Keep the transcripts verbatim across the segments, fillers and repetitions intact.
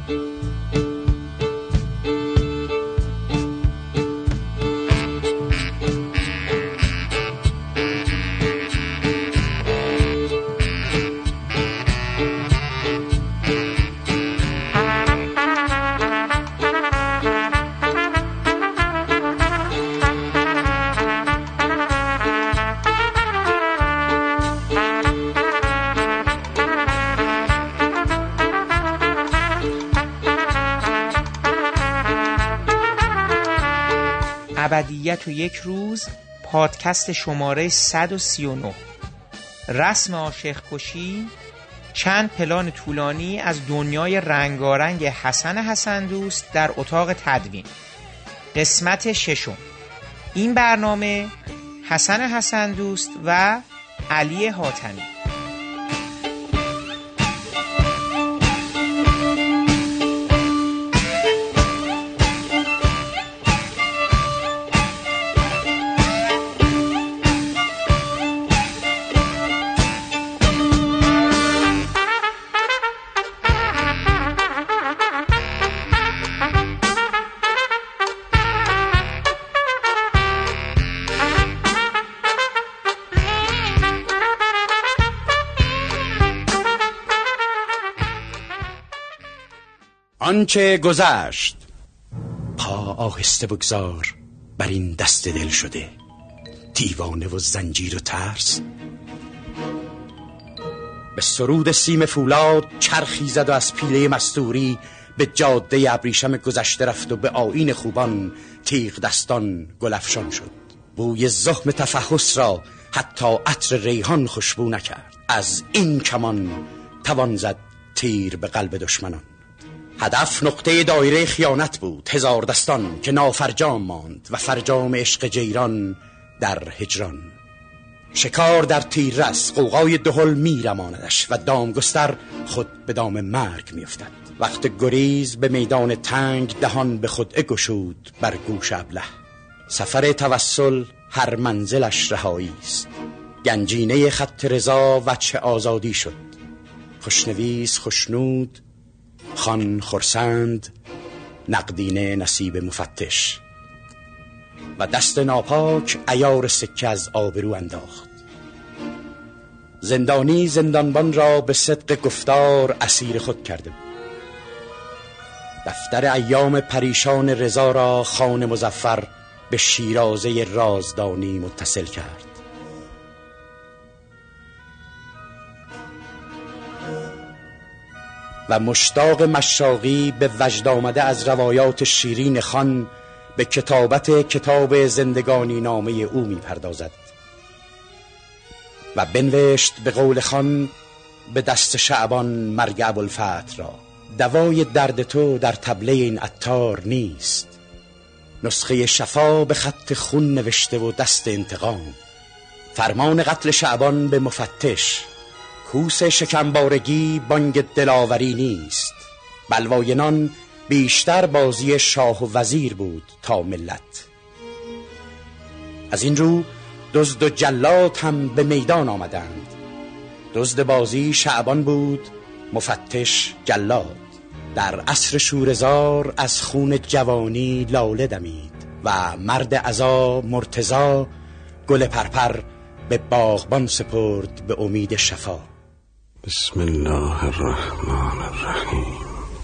ابدیت و یک روز، پادکست شماره صد و سی و نه. رسم عاشق کشی، چند پلان طولانی از دنیای رنگارنگ حسن حسندوست در اتاق تدوین. قسمت ششم. این برنامه حسن حسندوست و علی حاتمی. آنچه گذشت. پا آهسته بگذار بر این دست دل شده، دیوانه و زنجیر و ترس. به سرود سیم فولاد چرخی زد و از پیله مستوری به جاده ابریشم گذشته رفت و به آیین خوبان تیغ دستان گلفشان شد. بوی زخم تفحص را حتی عطر ریحان خوشبو نکرد. از این کمان توان زد تیر به قلب دشمنان. هدف نقطه دایره خیانت بود، هزار دستان که نافرجام ماند و فرجام عشق جیران در هجران. شکار در تیررس غوغای دهل می رماندش و دامگستر خود به دام مرگ می افتد. وقت گریز به میدان تنگ دهان به خود گشود بر گوش ابله. سفر توسل هر منزلش رهایی است، گنجینه خط رضا وجه آزادی شد. خوشنویس خوشنود، خان خرسند، نقدینه نصیب مفتش و دست ناپاک عیار سکه از آبرو انداخت. زندانی زندانبان را به صدق گفتار اسیر خود کرده. دفتر ایام پریشان رضا را خان مظفر به شیرازه رازدانی متصل کرد. و مشتاق مشاقی به وجد آمده از روایات شیرین خان به کتابت کتاب زندگانی نامه او می پردازد و بنوشت به قول خان به دست شعبان مرگ ابوالفتح را: دوای درد تو در طبله این عطار نیست. نسخه شفا به خط خون نوشته و دست انتقام. فرمان قتل شعبان به مفتش. کوس شکمبارگی بانگ دلاوری نیست. بلواینان بیشتر بازی شاه و وزیر بود تا ملت. از این رو دزد و جلاد هم به میدان آمدند. دزد بازی شعبان بود، مفتش جلاد. در عصر شورزار از خون جوانی لاله دمید و مرد عزا مرتضی گل پرپر به باغبان سپرد به امید شفا. بسم الله الرحمن الرحیم.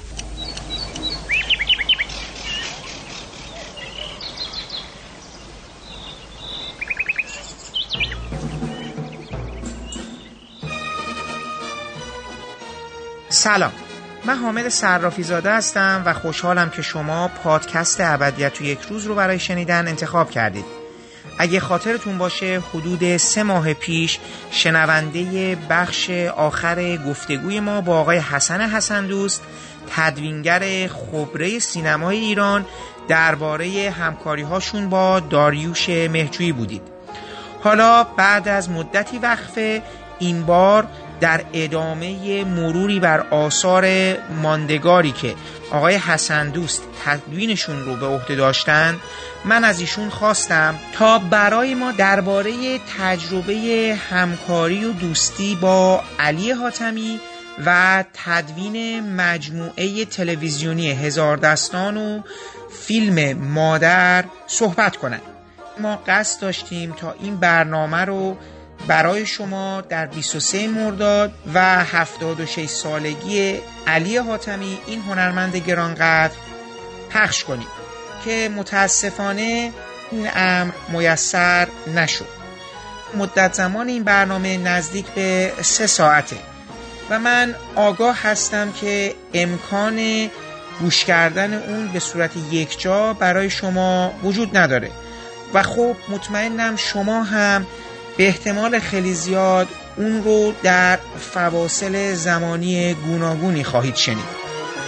سلام، من حامد صرافی زاده هستم و خوشحالم که شما پادکست ابدیت و یک روز رو برای شنیدن انتخاب کردید. اگه خاطرتون باشه حدود سه ماه پیش شنونده بخش آخر گفتگوی ما با آقای حسن حسندوست، تدوینگر خبره سینمای ایران، درباره همکاری هاشون با داریوش مهرجویی بودید. حالا بعد از مدتی وقفه، این بار در ادامه مروری بر آثار ماندگاری که آقای حسندوست تدوینشون رو به عهده داشتن، من از ایشون خواستم تا برای ما درباره تجربه همکاری و دوستی با علی حاتمی و تدوین مجموعه تلویزیونی هزار دستان و فیلم مادر صحبت کنند. ما قصد داشتیم تا این برنامه رو برای شما در بیست و سوم مرداد و هفتاد و شش سالگی علی حاتمی، این هنرمند گرانقدر، پخش کنیم که متاسفانه این امر میسر نشد. مدت زمان این برنامه نزدیک به سه ساعته و من آگاه هستم که امکان گوش کردن اون به صورت یکجا برای شما وجود نداره و خب مطمئنم شما هم به احتمال خیلی زیاد اون رو در فواصل زمانی گوناگونی خواهید شنید.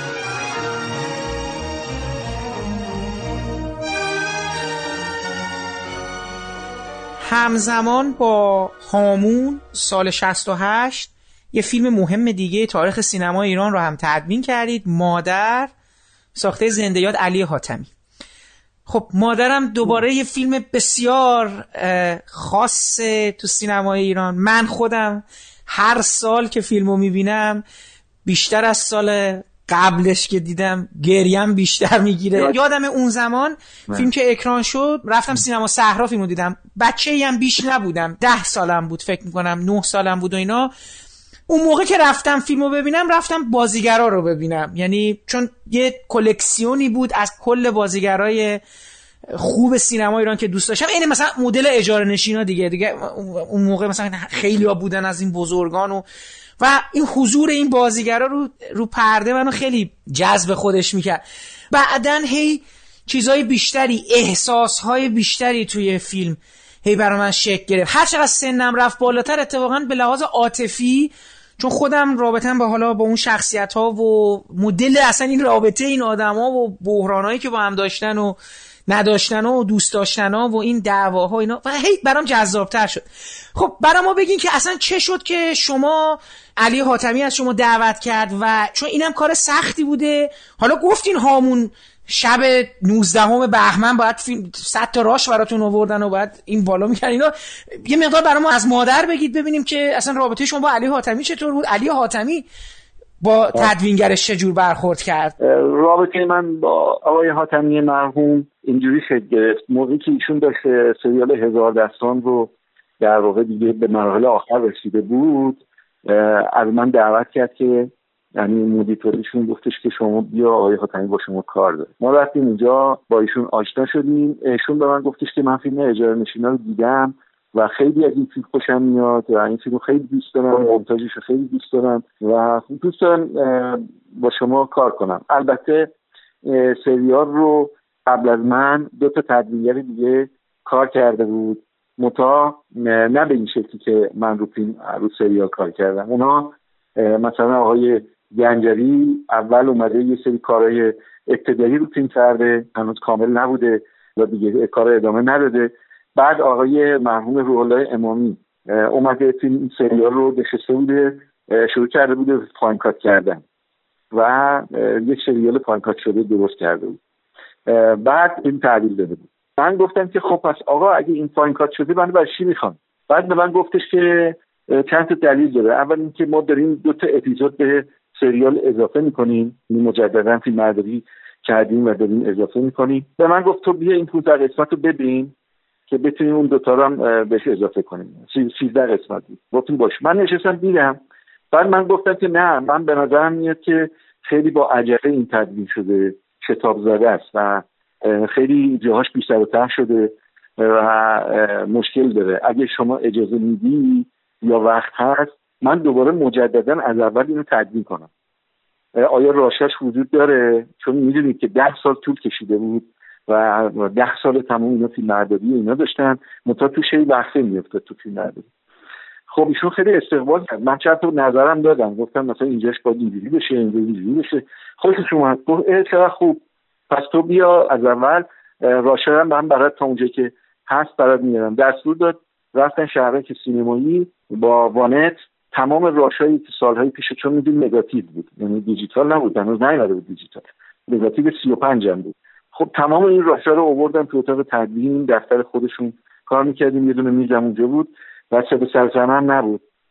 همزمان با هامون سال شصت و هشت یه فیلم مهم دیگه تاریخ سینما ایران رو هم تدوین کردید، مادر، ساخته زنده یاد علی حاتمی. خب مادرم دوباره یه فیلم بسیار خاص تو سینمای ایران. من خودم هر سال که فیلمو میبینم بیشتر از سال قبلش که دیدم گریم بیشتر میگیره. یادم اون زمان من. فیلم که اکران شد رفتم سینما صحرا فیلمو دیدم. بچه‌ای هم بیش نبودم، ده سالم بود فکر میکنم، نه سالم بود و اینا. اون موقع که رفتم فیلمو ببینم رفتم بازیگرا رو ببینم، یعنی چون یه کلکسیونی بود از کل بازیگرای خوب سینما ایران که دوست داشتم. این مثلا مدل اجاره نشینا دیگه دیگه اون موقع مثلا خیلی‌ها بودن از این بزرگان و و این حضور این بازیگرا رو رو پرده منو خیلی جذب خودش میکرد. بعدن هی چیزای بیشتری، احساسهای بیشتری توی فیلم هی برای من شکل گرفت. هر چقدر سنم رفت بالاتر اتفاقا به لحاظ عاطفی، چون خودم رابطه‌ام با حالا با اون شخصیت‌ها و مدل اصلا این رابطه این آدم‌ها و بحرانایی که با هم داشتن و نداشتن و دوست داشتن و این دعواها اینا و هی برام جذاب‌تر شد. خب برای ما بگین که اصلا چه شد که شما علی حاتمی از شما دعوت کرد و چون اینم کار سختی بوده. حالا گفتین هامون شب نوزدهم بهمن باید فیلم صد تا راش براتون آوردن و بعد این بالا میکنن اینا. یه مقدار برای ما از مادر بگید ببینیم که اصلا رابطه شما با علی حاتمی چطور بود؟ علی حاتمی با تدوینگرش چجور برخورد کرد؟ رابطه من با آقای حاتمی مرحوم اینجوری شکل گرفت موقعی که ایشون داشت سریال هزار دستان رو در واقع دیگه به مراحل آخر رسیده بود، از من دعوت کرد که یعنی مدیریتورشون گفتش که شما بیا آقای حاتمی با شما کار داره. ما رفتیم اونجا با ایشون آشنا شدیم. ایشون به من گفتش که من فیلم اجاره نشینا رو دیدم و خیلی از این فیلم خوشم میاد و این فیلم خیلی دوست دارم، مونتاژش رو خیلی دوست دارم و دوست دارم با شما کار کنم. البته سریال رو قبل از من دو تا تدوینگر دیگه کار کرده بود، متا نه به این شکلی که من رو فیلم رو سریال کار کردم. اونا مثلا آقای گنجری اول اومده یه سری کارهای ابتدایی رو فیلم کرده، هنوز کامل نبوده و دیگه کار ادامه نداده. بعد آقای مرحوم روح الله امامی اومده فیلم سریال رو نشسته بوده، شروع کرده بوده فاین کات کردن و یک سریال فاین کات شده درست کرده بود. بعد این تعدیل داده بود. من گفتم که خب پس آقا اگه این فاین کات شده من برای چی میخوام؟ بعد به من گفتش که چند تا دلیل داره. اول اینکه ما داریم دو تا اپیزود به سریال اضافه میکنیم، مجددا فیلمبرداری کردیم و داریم اضافه میکنیم. به من گفت تو بیا این پانزده قسمت رو ببین که بتونیم اون دوتا رو هم بهش اضافه کنیم. سیزده قسمت بود. گفتم باش. من نشستم دیدم. بعد من گفتم که نه، من به نظرم میاد که خیلی با عجله این تدوین شده، شتاب زده است و خیلی جاهاش بیشتر و ته شده و مشکل داره. اگه شما اجازه میدی یا وقت هست من دوباره مجددا از اول اینو تدوین کنم. آیا راشاش وجود داره؟ چون میدونید که ده سال طول کشیده بود و ده سال تمام اینا فیلمبرداری اینا داشتن، منتها تو شی وقفه میافتاد تو فیلمبرداری. خب ایشون خیلی استقبال کرد. من چند تا نظرم دادم، گفتم مثلا اینجاش باید اینجوری بشه، اینجوری بشه. خوشش اومد. گفت چقدر خوب، پس تو بیا از اول. راشا هم من برات تا اونجایی که هست برات میارم. دستور داد. رفتن شهرک سینمایی با وانت تمام راشایی که سالهای پیش، چون میدون نگاتیو بود یعنی دیجیتال نبود، هنوز نیومده بود دیجیتال، نگاتیو سی و پنج هم بود. خب تمام این راشا رو آوردن تو اتاق تدوین، دفتر خودشون کار میکردیم، یه دونه میزم اونجا بود و صد سرزنه هم نبود.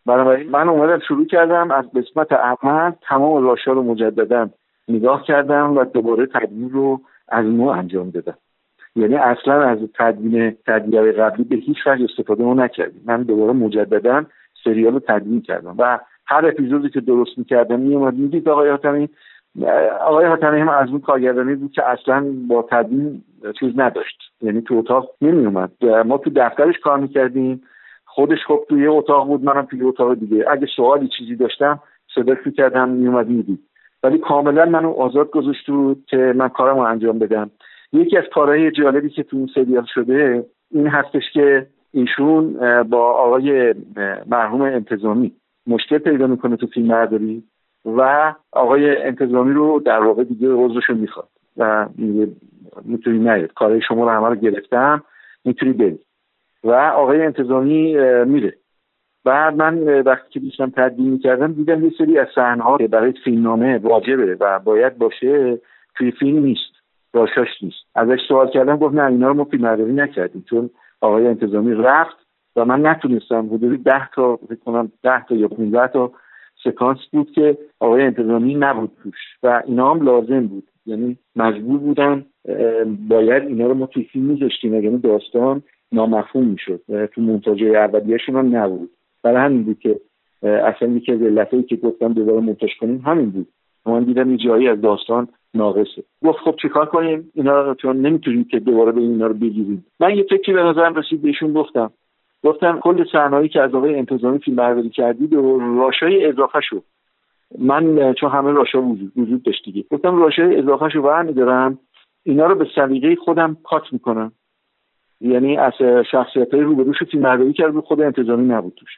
بنابراین من اومدم شروع کردم از قسمت اول تمام راشا رو مجددا نگاه کردم و دوباره تدوین رو از نو انجام دادم. یعنی اصلا از تدوین تدوین قبلی به هیچ وجه استفاده نکردم. من دوباره مجددا سریال رو تدوین کردم و هر اپیزودی که درست می‌کردم میومد میدید آقای حاتمی آقای حاتمی هم از اون کارگردانی بود که اصلا با تدوین چیز نداشت، یعنی تو اتاق نمیومد. ما تو دفترش کار می‌کردیم، خودش خب توی اتاق بود، منم توی اتاق دیگه. اگه سوالی چیزی داشتم صدا می‌کردم میومد میدید، ولی کاملا منو آزاد گذاشت بود که من کارمو انجام بدم. یکی از کارهای جالبی که تو این سریال شده این هستش که ایشون با آقای مرحوم انتظامی مشکل پیدا میکنه تو فیلم برداری و آقای انتظامی رو در واقع دیگه عذرشو میخواد و میتونی نیاد، کارهای شما رو همه رو گرفتم میتونی بری. و آقای انتظامی میره. بعد من وقتی که داشتم تدوین میکردم دیدم یه سری از صحنه‌ها که برای فیلمنامه واجبه و باید باشه توی فیلم نیست، راشاش نیست. ازش سوال کردم، گفت نه اینا رو ما فیلمبرداری نکردیم چون آقای انتظامی رفت و من نتونستم. حدود ده تا فکر کنم ده تا یا پانزده تا سکانس بود که آقای انتظامی نبود توش و اینا هم لازم بود، یعنی مجبور بودن باید اینا رو ما توی فیلم میذاشتیم، یعنی داستان نامفهوم میشد. تو مونتاژ اولیه‌شون هم نبود. برای همین بود که اصلا یکی از علتایی که گفتم دوباره مونتاژ کنیم همین بود. من دیدم یه جایی از داستان ناقصه. گفت خب چیکار کنیم اینا، چون نمیتونیم که دوباره به اینا رو بگیریم. من یه فکری به نظرم رسید، بهشون گفتم گفتم کل صحنه‌ای که از آقای انتظامی فیلمبرداری کردید و راشای اضافه شد، من چون همه راشا وجود وجود داشت دیگه، گفتم راشای اضافه شو برمی‌دارم، اینا رو به سلیقه خودم کات میکنم. یعنی از شخصیت‌های روبروش فیلمبرداری کرد و خود انتظامی نبود توش.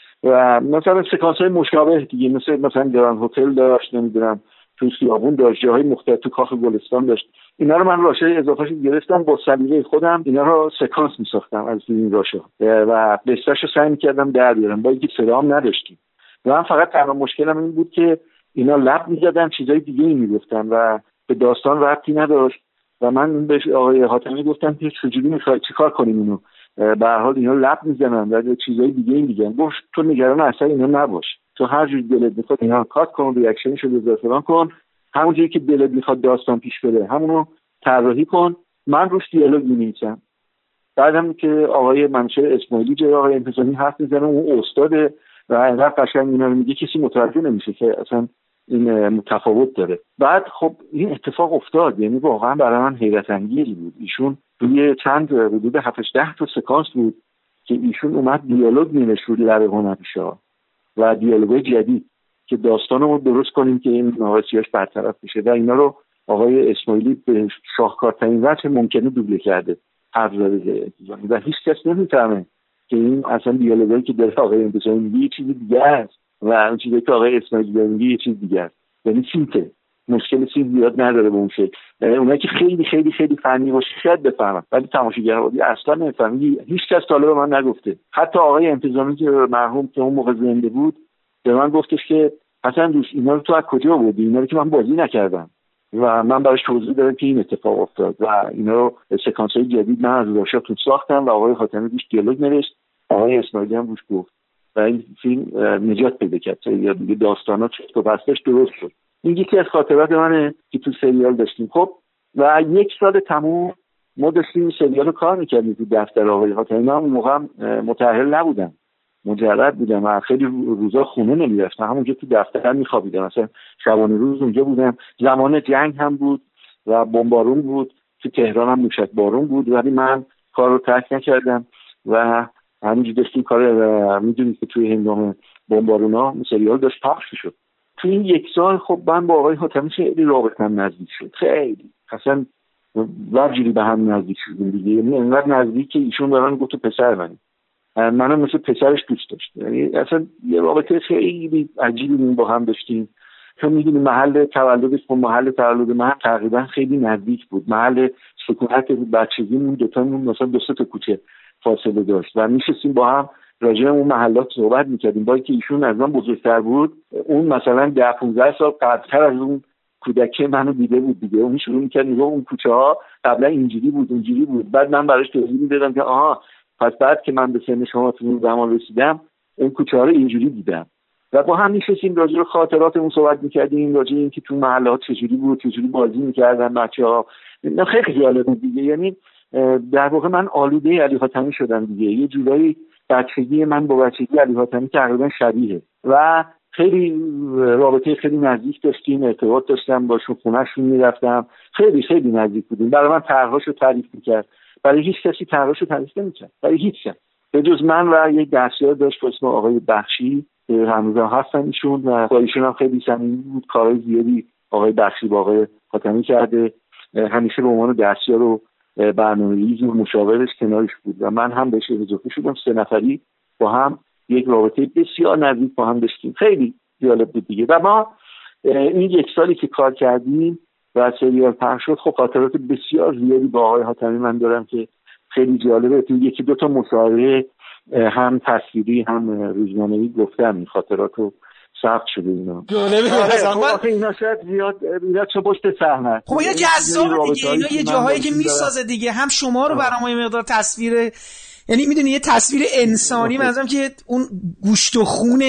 و مثلا سکانس‌های مشابه دیگه مثل مثلا گران هتل داشت، نمیدونم تو خیابون داشت، جاهای مختلف تو کاخ گلستان داشت. اینا رو من راشای اضافه‌اش گرفتم با سلیقه خودم، اینا رو سکانس می‌ساختم از این راشا و بستاشو سعی می‌کردم در بیارم، با اینکه صدام نداشتیم. و من فقط تنها مشکلم این بود که اینا لب می‌زدن چیزای دیگه‌ای می‌گفتن و به داستان ربطی نداشت و من به آقای حاتمی گفتم که چجوری می‌خوای چیکار کنیم اینو، به هر حال اینا لب می‌زنن و چیزای دیگه‌ای میگن. گفت تو نگران اصلا اینا نباش، تو هر جوری دلت می‌خواد اینا کات کن، ریاکشنشو بذار کن، همونجوری که دلت می‌خواد داستان پیش بره همونو طراحی کن، من روش دیالوگ می‌نویسم. بعدم که آقای منصور اسماعیلی جای آقای انتظامی حرف می‌زنه، اون استاده و اینقدر قشنگ اینا رو میگه کسی متوجه نمیشه که اصلا این متفاوت داره. بعد خب این اتفاق افتاد، یعنی واقعا برای من حیرت انگیز بود. ایشون توی چند حدود هفت ده تا سکانس بود که ایشون اومد دیالوگ مینوشت روی لب هنرپیشه‌ها و دیالوگای جدید که داستانو درست کنیم که این ناقصیاش برطرف بشه و اینا رو آقای اسماعیلی به شاهکارترین وجه ممکنه دوبله کرده، حرف زده و هیچ کس نمی‌فهمه که این اصلا دیالوگایی که در آقای انتظامی میگه یه چیز دیگه است و اون چیزی که آقای اسماعیلی میگه یه چیز دیگه است. یعنی سینته مشکل سین زیاد نداره به اون شکل. اونایی که خیلی خیلی خیلی فنی باشه شاید بفهمن، ولی تماشاگرها اصلا نمی‌فهمن. هیچ کس تا حالا به من نگفته. حتی آقای انتظامی که مرحوم که اون موقع زنده بود به من گفتش که حسن دوست اینا رو تو از کجا آوردی؟ اینا رو که من بازی نکردم. و من براش توضیح دادم که این اتفاق افتاد و اینا رو سکانس‌های جدید من از راشاتون ساختم و آقای حاتمی روش دیالوگ نوشت، آقای اسماعیلی هم روش گفت و این فیلم نجات پیدا کرد یا دیگه داستانا چطور تو بستش درست شد. این یکی از خاطرات منه که تو سریال داشتیم. خب و یک سال تموم ما داشتیم سریال رو کار میکردیم تو دفتر آقای حاتمی. من اون موقع متأهل نبودم، مجرد بودم و خیلی روزا خونه نمیرفتم، همونجا تو دفتر میخوابیدم، مثلا شبانه روز اونجا بودم. زمان جنگ هم بود و بمبارون بود، تو تهران هم موشک بارون بود، ولی من کار رو ترک نکردم و همینجور داشتیم کار. میدونید که توی هنگام بمبارونا سریال داشت پخش شد. تو این یک سال خب من با آقای حاتمی خیلی رابطه‌ام نزدیک شد، خیلی اصلا واجبی به هم نزدیک شدیم دیگه. یعنی انقدر نزدیک که ایشون به من گفت پسر منی، منم مثل پسرش دوست داشت. یعنی اصلا یه رابطه خیلی عجیبی با هم داشتیم. چون میدونی محل تولدش با محل تولد من تقریبا خیلی نزدیک بود. محل سکونت بچگیمون دوتامون مثلا دو سه تا کوچه فاصله داشت و میشستیم با هم راجع به اون محلات صحبت میکردیم. با اینکه ایشون از من بزرگتر بود، اون مثلا ده پانزده سال قبلتر از اون کودکی منو دیده بود دیگه. اون شروع میکرد میگه اون کوچه ها قبلا اینجوری بود اونجوری بود. بعد من براش توضیح میدادم که آها پس بعد که من به سن شما تو اون زمان رسیدم این کوچه ها رو اینجوری دیدم و با هم نشستیم راجع به خاطراتمون صحبت می‌کردیم، راجع به اینکه تو محله ها چجوری بود، چجوری بازی می‌کردن بچه‌ها. خیلی جالب بود دیگه. یعنی در واقع من آلوده علی حاتمی شدم دیگه. یه جورایی بچگی من با بچگی علی حاتمی تقریبا شبیه و خیلی رابطه خیلی نزدیک داشتیم، ارتباط داشتم باشون، خونه‌شون میرفتم، خیلی خیلی نزدیک بودیم. برای من طرحاشو تعریف می‌کرد، برای هیچ کسی طرحاشو تعریف نمی‌کرد، برای هیچ کس به جز من و یک دستیار داشت به اسم آقای بخشی، هنوزم هستن ایشون و با ایشون هم خیلی صمیمی بود. کارهای زیادی آقای بخشی با آقای حاتمی کرده، همیشه به عنوان دستیار و برنامه‌ریز و مشاورش کنارش بود و من هم بهش اضافه شدم. سه نفری با هم یک رابطه بسیار نزدیک با هم داشتیم. خیلی جالب بود دیگه. و ما این یک سالی که کار کردیم و سریال پخش شد، خب خاطرات بسیار زیادی با آقای حاتمی من دارم که خیلی جالبه. تو یکی دو تا مصاحبه هم تصویری هم روزنامه‌ای گفتم این خاطراتو ثبت شده اینا. آره خب اینا شاید زیاد اینا چه پشت صحنه. خب اینا جذابه دیگه. اینا یه جاهایی که میسازه دیگه. هم شما رو برام یه مقدار تصویر، یعنی میدونی یه تصویر انسانی، منظورم که اون گوشت و خون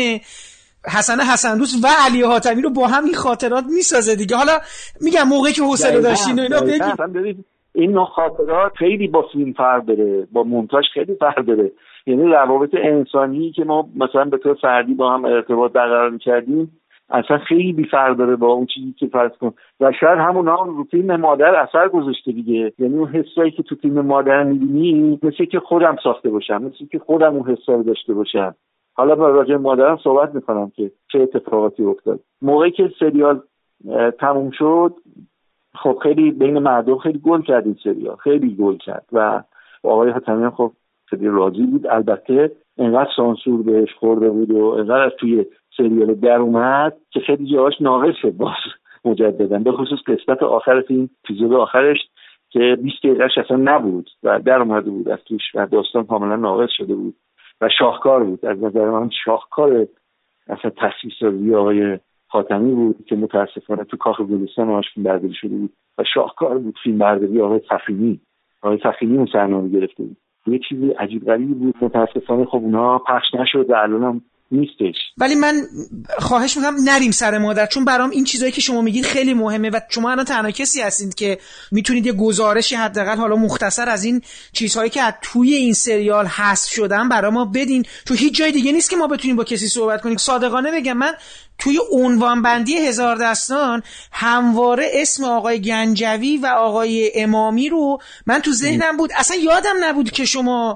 حسن حسن دوست و علی حاتمی رو با هم این خاطرات میسازه دیگه. حالا میگم موقعی که حوصله داشتین و اینا بگید. این نوع خاطرات خیلی با فیلم فرق داره، با مونتاژ خیلی فرق داره. یعنی روابط انسانی که ما مثلا به طور فردی با هم ارتباط برقرار می‌کردیم اصلا خیلی فرق داره با اون چیزی که فرض کن و شاید همونا رو فیلم مادر اثر گذاشته دیگه. یعنی اون حسایی که تو فیلم مادر می‌بینی مثل که خودم ساخته باشم، مثل که خودم اون حسا رو داشته باشم. حالا با راجع به مادرم صحبت می‌کنم که چه اتفاقاتی افتاد. موقعی که سریال تموم شد، خب خیلی بین مردم خیلی گل کرد این سریال، خیلی گل کرد و آقای حاتمی هم خب خیلی راضی بود. البته اینقدر سانسور بهش خورده بود و اینقدر از توی سریال در اومد که خیلی جاهاش ناقص شد باز مجددا، به خصوص قسمت آخر فیلم، اپیزود آخرش که بیست دقیقه‌اش اصلا نبود و در اومده بود از توش و داستان کاملا ناقص شده بود و شاهکار بود. از نظر من شاهکار اصلا تصویرسازی آقای حاتمی بود که متاسفانه تو کاخ گلستان هاش فیلم برداری شده بود و شاهکار بود فیلم برداری آقای فخینی. آقای فخینی اون صحنه گرفته بود. یه چیزی عجیب غریبی بود. متاسفانه خب اونها پخش نشد و الانم نیستش. ولی من خواهش میکنم نریم سر مادر، چون برام این چیزایی که شما میگین خیلی مهمه و شما الان تنها کسی هستید که میتونید یه گزارشی حداقل حالا مختصر از این چیزهایی که از توی این سریال حذف شدن برای ما بدین، چون هیچ جای دیگه نیست که ما بتونیم با کسی صحبت کنیم. صادقانه بگم من توی عنوان بندی هزار دستان همواره اسم آقای گنجوی و آقای امامی رو من تو ذهنم بود، اصلا یادم نبود که شما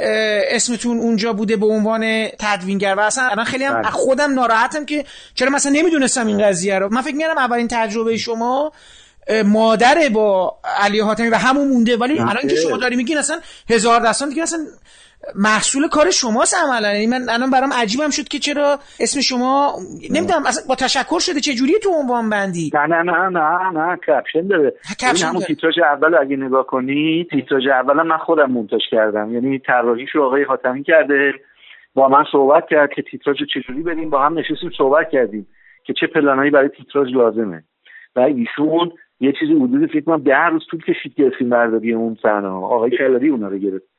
اسمتون اونجا بوده به عنوان تدوینگر و اصلا الان خیلی هم خودم ناراحتم که چرا مثلا نمیدونستم این قضیه رو. من فکر می‌کردم اولین تجربه شما مادره با علی حاتمی و همون مونده، ولی الان که شما داری میگین اصلا هزار دستان دیگه اصلا محصول کار شماست عملا. یعنی من الان برام عجیبم شد که چرا اسم شما نمیدونم اصلا با تشکر شده چه جوریه تو عنوان بندی. نه نه نه نه نه کپشن داره. این همون تیتراژ اول اگه نگاه کنی، تیتراژ اول من خودم مونتاژ کردم. یعنی طراحیشو آقای حاتمی کرده، با من صحبت کرد که تیتراژو چجوری بدیم، با هم نشستیم صحبت کردیم که چه پلنایی برای تیتراژ لازمه و ایشون یه چیزی حدود فکر کنم ده روز طول کشید که فیلم برداری اون صحنه آقای کلاری اونا رو گرفت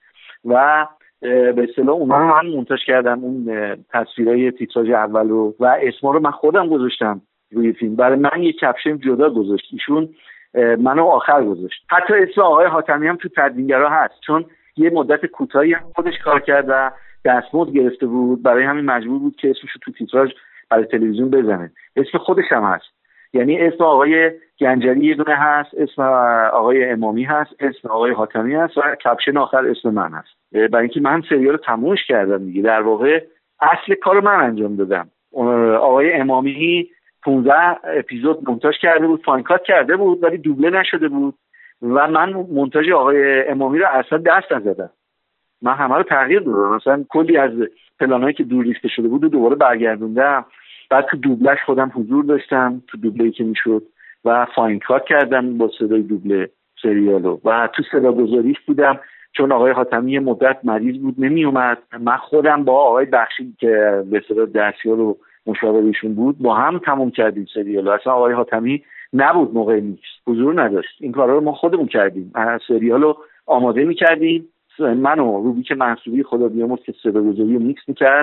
و به اصطلاح اونا من مونتاژ کردم اون تصویرای تیتراژ اول رو و اسما رو من خودم گذاشتم روی فیلم. برای من یه کپشن جدا گذاشت، ایشون منو آخر گذاشت. حتی اسم آقای حاتمی هم تو تدوینگرا هست، چون یه مدت کوتاهی هم خودش کار کرد و دستمزد گرفته بود، برای همین مجبور بود که اسمش رو تو تیتراژ برای تلویزیون بزنه. اسم خودش هم هست، یعنی اسم آقای گنجوی یه دونه هست، اسم آقای امامی هست، اسم آقای حاتمی هست و کپشن آخر اسم من هست. برای اینکه من سریال رو تمومش کردم دیگه، در واقع اصل کارو من انجام دادم. آقای امامی پانزده اپیزود مونتاژ کرده بود، فاین کات کرده بود ولی دوبله نشده بود و من مونتاژ آقای امامی رو اصلا دست نزدم. من همه رو تغییر دادم، مثلا کلی از پلانایی که دور ریخته شده بود دوباره برگردوندم. بعد تو دوبلش خودم حضور داشتم، تو دوبله‌ای که میشد و فاین کات کردم با صدای دوبله سریالو و تو صدا گذاریش بودم، چون آقای حاتمی مدت مریض بود نمی اومد. من خودم با آقای بخشی که به اصطلاح دستیار و مشاورشون بود با هم تموم کردیم سریالو. اصلا آقای حاتمی نبود موقع میکس، حضور نداشت. این کارا رو ما خودمون کردیم، سریالو آماده می‌کردیم. من و روبیک منصوری خدا بیامرز که صدا گذاری و میکس می‌کرد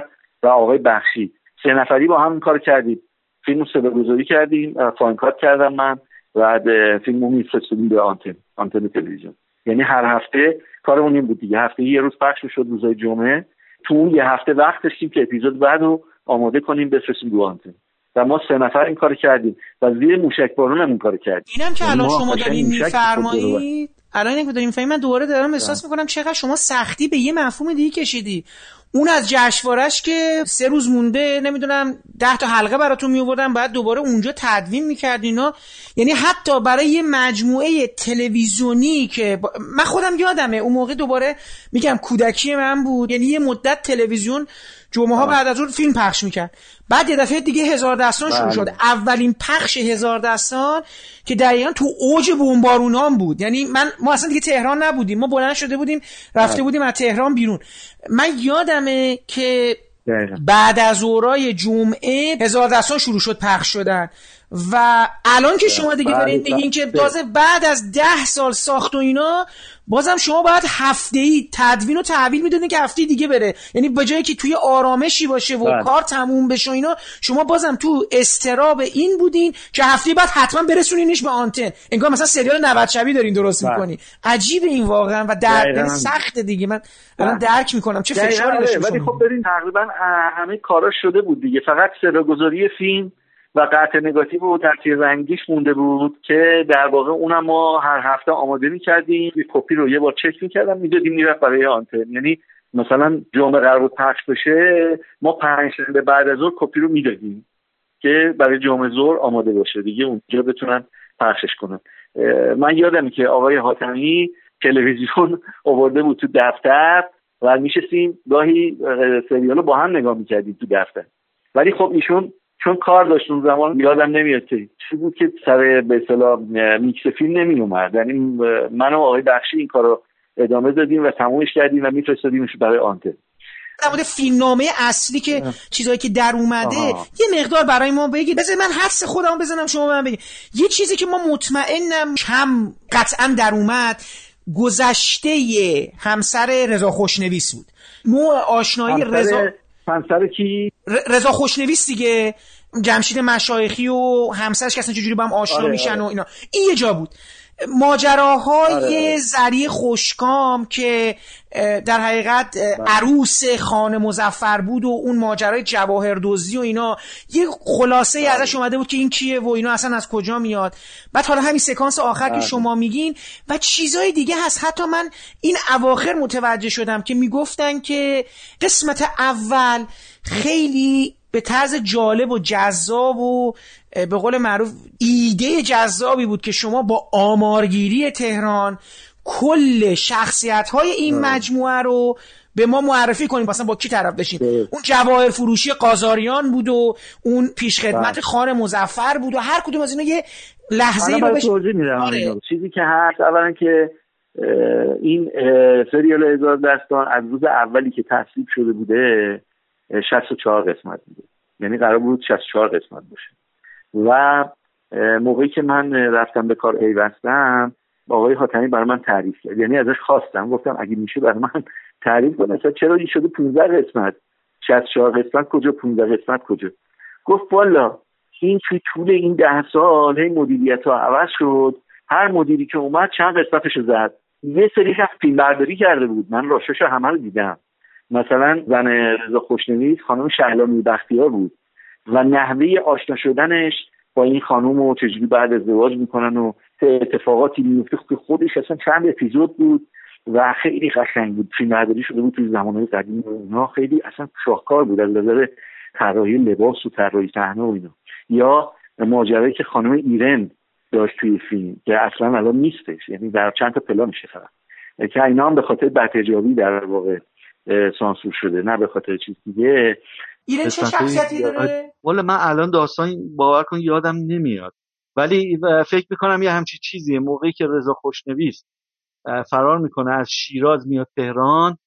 و آقای بخشی، سه نفری با هم این کار کردیم. فیلمو صداگذاری کردیم، فاین کات کردم من، بعد فیلمو میفرستادیم به آنتن آنتن تلویزیون. یعنی هر هفته کارمون این بود دیگه، هفته یه روز پخش میشد روزهای جمعه. تو اون یه هفته وقت داشتیم که اپیزود بعدو آماده کنیم بفرستیم رو آنتن. و ما سه نفر این کارو کردیم و زیر موشک بارون هم این کارو کردیم. اینم که الان شما دارین میفرمایید، الان اینکه دارین میفهمید، من دوباره دارم احساس میکنم چقدر شما سختی به یه مفهوم دیگه کشیدی. اون از جشنواره‌اش که سه روز مونده نمیدونم ده تا حلقه براتون میآوردن، بعد دوباره اونجا تدوین میکردینا. یعنی حتی برای یه مجموعه تلویزیونی که با... من خودم یادمه اون موقع، دوباره میگم کودکی من بود، یعنی یه مدت تلویزیون جمعه ها بعد از اون فیلم پخش میکرد، بعد یه دفعه دیگه هزار دستان شروع شد. اولین پخش هزار دستان که دقیقاً تو اوج بمبارونام بود، یعنی من ما اصلا دیگه تهران نبودیم، ما بلند شده بودیم رفته بودیم از تهران بیرون. من یادمه که بعد از اورای جمعه هزار دستان شروع شد پخش شدن و الان که شما دیگه دارین میگین که تازه بعد از ده سال ساخت و اینا، بازم شما باید هفته‌ای تدوین و تحویل میدادین که هفته دیگه بره. یعنی به جایی که توی آرامشی باشه و بله. کار تموم بشه اینا، شما بازم تو اضطراب این بودین که هفته بعد حتما برسونینش به آنتن. انگار مثلا سریال نود شبی دارین درست میکنین. عجیب این واقعا و در سخت دیگه. من الان درک میکنم چه فشاری داشت. ولی خب ببین تقریبا همه کارا شده بود دیگه، فقط صداگذاری فیلم و قطع نگاتیو و ترتیب رنگیش مونده بود که در واقع اونم ما هر هفته آماده می‌کردیم، یه کپی رو یه بار چک می‌کردم میدادیم میرفت برای آنتن. یعنی مثلا جمعه قرار بود پخش بشه، ما پنجشنبه بعد از ظهر کپی رو میدادیم که برای جمعه ظهر آماده باشه دیگه، اونجا بتونن پخشش کنن. من یادمه که آقای حاتمی تلویزیون آورده بود تو دفتر و میشستیم گاهی سریالو با هم نگاه می‌کردیم تو دفتر. ولی خب ایشون چون کار داشت اون زمان، یادم نمیاد که چی بود که سر به اصطلاح میکس فیلم نمی اومد. یعنی من و آقای بخشی این کارو ادامه دادیم و تمومش کردیم و میفرستادیمش برای آنتن. در مورد فیلمنامه اصلی که چیزایی که در اومده آه. یه مقدار برای ما بگید. بذار من حدس خودم بزنم شما من بگید. یه چیزی که ما مطمئنم کم قطعا در اومد، گذشته همسر رضا خوشنویس بود. نوع آشنایی رضا همسر کی؟ رضا خوشنویس دیگه، جمشید مشایخی و همسرش که اصلا چجوری با هم آشنا آره میشن آره. و اینا. این یه جا بود. ماجراهای آره. زری خوشکام که در حقیقت عروس خان مظفر بود و اون ماجرای جواهر دزدی و اینا، یه خلاصه ای ازش اومده بود که این کیه و اینا اصلا از کجا میاد. بعد حالا همین سکانس آخر آره. که شما میگین و چیزای دیگه هست. حتی من این اواخر متوجه شدم که میگفتن که قسمت اول خیلی به طرز جالب و جذاب و به قول معروف ایده جذابی بود که شما با آمارگیری تهران کل شخصیت‌های این مجموعه رو به ما معرفی کنیم، مثلا با کی طرف بشیم. اون جواهر فروشی قازاریان بود و اون پیشخدمت خان مظفر بود و هر کدوم از اینا یه لحظه‌ای رو بهش آره. چیزی که هست اولا که این سریال هزار دستان از روز اولی که تصویب شده بوده شصت و چهار قسمت بوده، یعنی قرار بود شصت و چهار قسمت باشه. و موقعی که من رفتم به کار پیوستم، آقای حاتمی برای من تعریف کرد، یعنی ازش خواستم، گفتم اگه میشه برای من تعریف کنه مثلا چرا این شده پانزده قسمت، شصت و چهار قسمت کجا، پانزده قسمت کجا. گفت والا این توی طول این ده سال هی مدیریت‌ها عوض شد، هر مدیری که اومد چند قسمتشو زد. یه سری از فیلم برداری کرده بود، من راشش همه رو دیدم. مثلا زن رضا خوشنویس خانم شهلا بختیار بود و نحوه آشنا شدنش با این خانم و چجوری بعد ازدواج میکنن و اتفاقاتی میفته که خودش اصلا چند اپیزود بود و خیلی قشنگ بود. فیلم برداری شده بود توی زمانهای قدیم و اونا خیلی اصلا شاهکار بود از نظر طراحی لباس و طراحی صحنه و اینا. یا ماجرایی که خانم ایرن داشت توی فیلم که اصلا الان نیستش، یعنی در چند تا پلانشه فقط، که اینا هم به خاطر بدحجابی در واقع سانسور شده، نه به خاطر چیز دیگه. ایران چه شخصیتی داره؟ والا من الان داستان باور کن یادم نمیاد، ولی فکر میکنم یه همچی چیزیه. موقعی که رضا خوشنویس فرار میکنه از شیراز میاد تهران،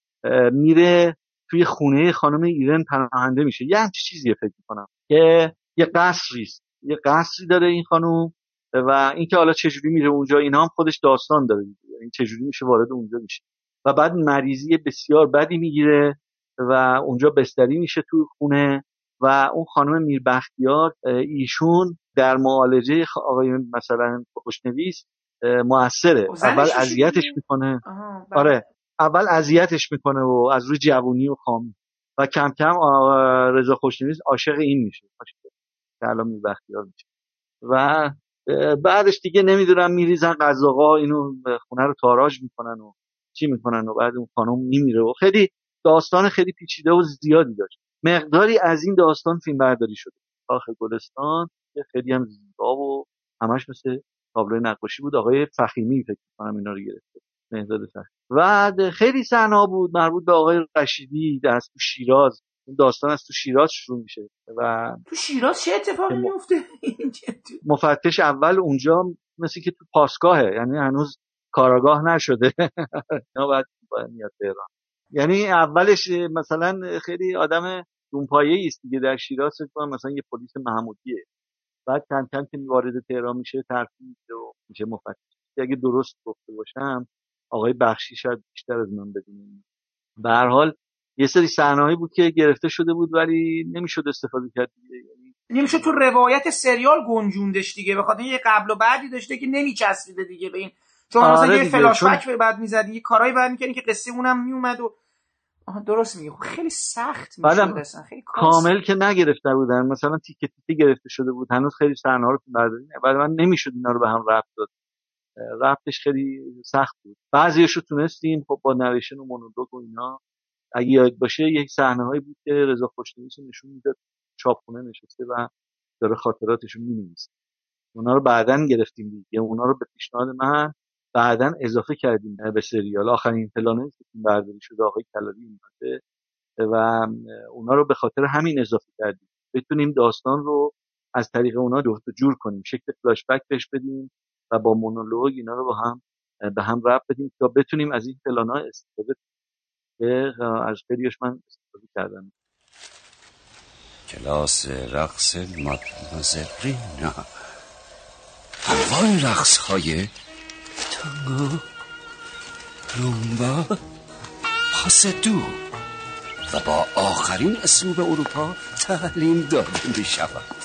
میره توی خونه خانم ایران پناهنده میشه، یه همچی چیزیه فکر میکنم که یه قصریست، یه قصری داره این خانم و اینکه حالا چجوری میره اونجا اینا هم خودش داستان داره، یعنی چجوری میشه وارد اونجا میشه و بعد مریضی بسیار بدی میگیره و اونجا بستری میشه تو خونه و اون خانم میربختیار ایشون در معالجه آقای مثلا خوشنویس موثره. اول اذیتش میکنه، آره اول اذیتش میکنه و از روی جوونی و خامی و کم کم رضا خوشنویس عاشق این میشه که الان میربختیار میشه و بعدش دیگه نمیدونم میریزن قزاقا اینو خونه رو تاراج میکنن و چی میکنن و بعد اون خانم میمیره و خیلی داستان خیلی پیچیده و زیادی داشت. مقداری از این داستان فیلم برداری شده. آخر گلستان خیلی هم زیبا و همش مثل تابلو نقاشی بود. آقای فخیمی فکر کنم اینا رو گرفته، مهداد فخیمی. و خیلی صحنه‌ها بود مربوط به آقای رشیدی در تو شیراز. این داستان از تو شیراز شروع میشه و تو شیراز چه اتفاقی میفته؟ مفتش اول اونجا مثل که تو پاسگاهه، یعنی هنوز کاراگاه نشده. اینا بعد میاد تهران. یعنی اولش مثلا خیلی آدم دونپایه‌ای است دیگه در شیراز، فکر مثلا یه پلیس محمودیه. بعد کم کم که وارد تهران میشه ترفیع میشه و میشه مفتش. اگه درست گفته باشم آقای بخشی شاید بیشتر از من بدونه. به هر حال یه سری صحنه‌ای بود که گرفته شده بود ولی نمیشد استفاده کرد دیگه، یعنی نمیشد تو روایت سریال گنجوندش دیگه، بخاطر یه قبل و بعدی داشته که نمیچسبیده دیگه به این. چون آره مثلا یه فلاش بک به بعد میزدی، یه کارهای بعد میکنی که قصه اونم میومد و آها درست میگی. خیلی سخت میشد اصلا، خیلی کامل که نگرفته بودن، مثلا تیکه تیکه گرفته شده بود، هنوز خیلی صحنه‌ها رو برداریم بعد من نمیشد اینا رو به هم ربط داد. ربطش خیلی سخت بود. بعضیاشو تونستیم خب با نریشن و مونولوگ و اینا. اگه یاد باشه یک صحنه‌هایی بود که رضا خوشنویس نشون میداد چاپخونه نشسته و داره خاطراتشو می‌نویسه. اونا رو بعدن گرفتیم دیگه، اونا رو به پیشنهاد من بعدن اضافه کردیم به سریال. آخرین پلانه که برداری شده آقای کلالی اومده و اونا رو به خاطر همین اضافه کردیم بتونیم داستان رو از طریق اونا جور کنیم، شکل فلاش بک بهش بدیم و با مونولوگ اینا رو با هم به هم ربط بدیم تا بتونیم از این پلان‌ها استفاده کنیم. از خیلیش من استفاده کردم. کلاس رقص مادموزل رینا، انواع رقص های تانگو، رومبا، پاسدو و با آخرین اسلوب اروپا تعلیم داده می شود.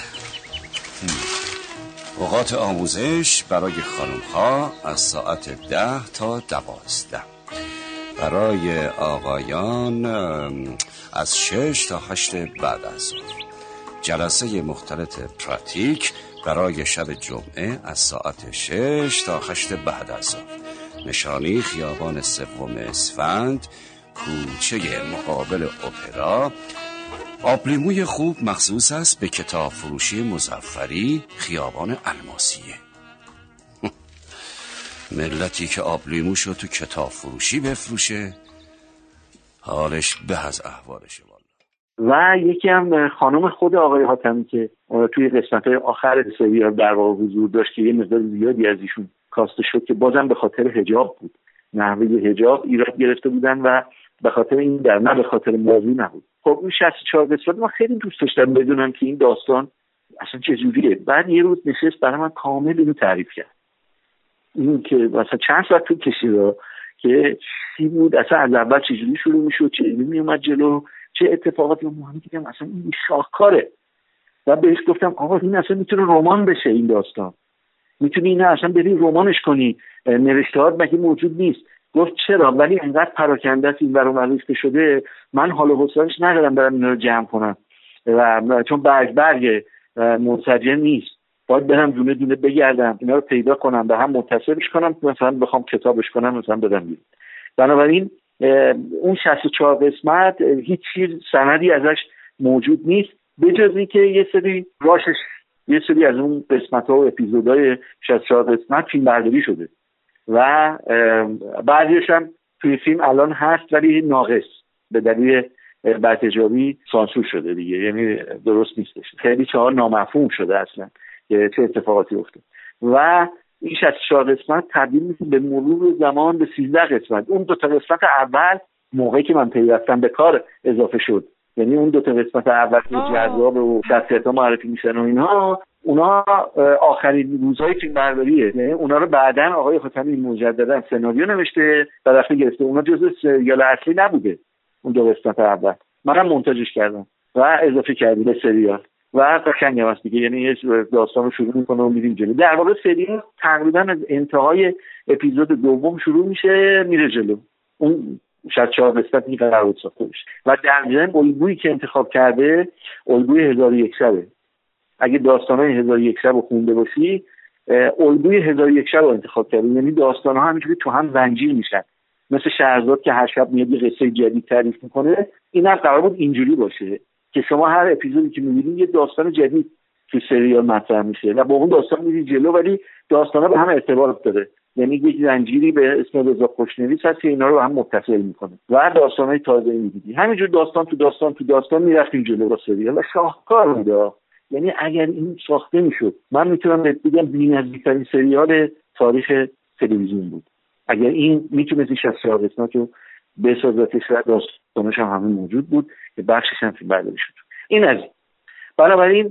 اوقات آموزش برای خانم ها از ساعت ده تا دوازده، برای آقایان از شش تا هشت بعد از ظهر. جلسه مختلط پراتیک برای شب جمعه از ساعت شش تا هشت بعد از ظهر. نشانی خیابان سوم اسفند، کوچه مقابل اپرا. آبلیموی خوب مخصوص است به کتاب فروشی مظفری، خیابان الماسیه. ملتی که آبلیموشو تو کتاب فروشی بفروشه حالش به از احوالشه. و یکی هم خانم خود آقای حاتمی که توی قسمت‌های آخر سریال در واقع حضور داشت که یه مقدار زیادی از ایشون کاسته شد که بازم به خاطر حجاب بود، نحوه حجاب ایراد گرفته بودن و به خاطر این در نه به خاطر موضوع نبود. خب این شصت و چهار قسمت من خیلی دوست داشتم بدونم که این داستان اصلا چجوریه. بعد یه روز نشست برای من کامل اینو تعریف کرد، این که مثلا چند ساعت طول کشید که چی بود اصلا، از اول چجوری شروع میشد، چه می اومد جلو، چه اتفاقاتی مهمی دیدم، اصلا این شاهکاره. و بهش گفتم آقا این اصلا میتونه رمان بشه، این داستان میتونی اینو اصلا بری رمانش کنی، نوشته‌هات مگه موجود نیست؟ گفت چرا، ولی انقدر پراکنده است این برام ریخته شده من حال و حوصله‌اش ندارم برام اینا رو جمع کنم و چون برگ برگ منسجم نیست باید برم دونه دونه بگردم اینا رو پیدا کنم به هم متصلش کنم، مثلا بخوام کتابش کنم مثلا بدم بیرون. بنابراین اون شصت و چهار قسمت هیچ چیز سندی ازش موجود نیست به جز اینکه یه سری راشش یه سری از اون قسمت‌ها و اپیزودهای شصت و چهار قسمت فیلم برداری شده و بعضیش هم توی فیلم الان هست ولی ناقص به دلیل بدتجابی سانسور شده دیگه، یعنی درست نیستش، خیلی چهار نامفهوم شده اصلا که چه اتفاقاتی افتاد. و این شصت و چهار قسمت تبدیل میشه به مرور زمان به سیزده قسمت. اون دو تا قسمت اول موقعی که من پیوستم به کار اضافه شد، یعنی اون دو تا قسمت اول که جذاب و شخصیت‌ها معرفی میشن و اینها، اونا آخرین روزهای فیلم برداریه، یعنی اونا رو بعدن آقای حاتمی مجددا سناریو نوشته و رفته گرفته، اونا جزء سریال اصلی نبوده، اون دو قسمت اول منم مونتاژش کردم و اضافه کردیم به سریال و قشنگه است دیگه. یعنی یه داستان رو شروع میکنه و میریم جلو. در واقع سریال تقریبا از انتهای اپیزود دوم شروع میشه میره جلو. اون شاید چهار قسمت دیگه قرار بود ساخته بشه و در ضمن الگویی که انتخاب کرده الگوی هزار و یک شبه. اگه داستانای هزار و یک شب رو خونده باشی الگوی هزار و یک شب رو انتخاب کرده. یعنی داستان‌ها همینجوری تو هم زنجیر میشن، مثل شهرزاد که هر شب میاد یه قصه جدید تعریف میکنه. این هم قرار بود اینجوری باشه که شما هر اپیزودی که میبینید یه داستان جدید تو سریال مطرح میشه و با اون داستان میری جلو، ولی داستانا به هم ارتباط داره. یعنی یک زنجیری به اسم رضا خوشنویس هست که اینا رو هم متصل میکنه و داستانای تازه میدیدی. همینجور داستان تو داستان تو داستان میرفتیم جلو با سریال و شاهکار بود. یعنی اگر این ساخته میشد من میتونم بگم بی‌نظیرترین سریال تاریخ تلویزیون بود. اگر این میتونست شصت و چهار قسمت رو بسازتش و داستانش هم همه موجود بود که بخشش هم فیلم برداری شد. این از این. بنابراین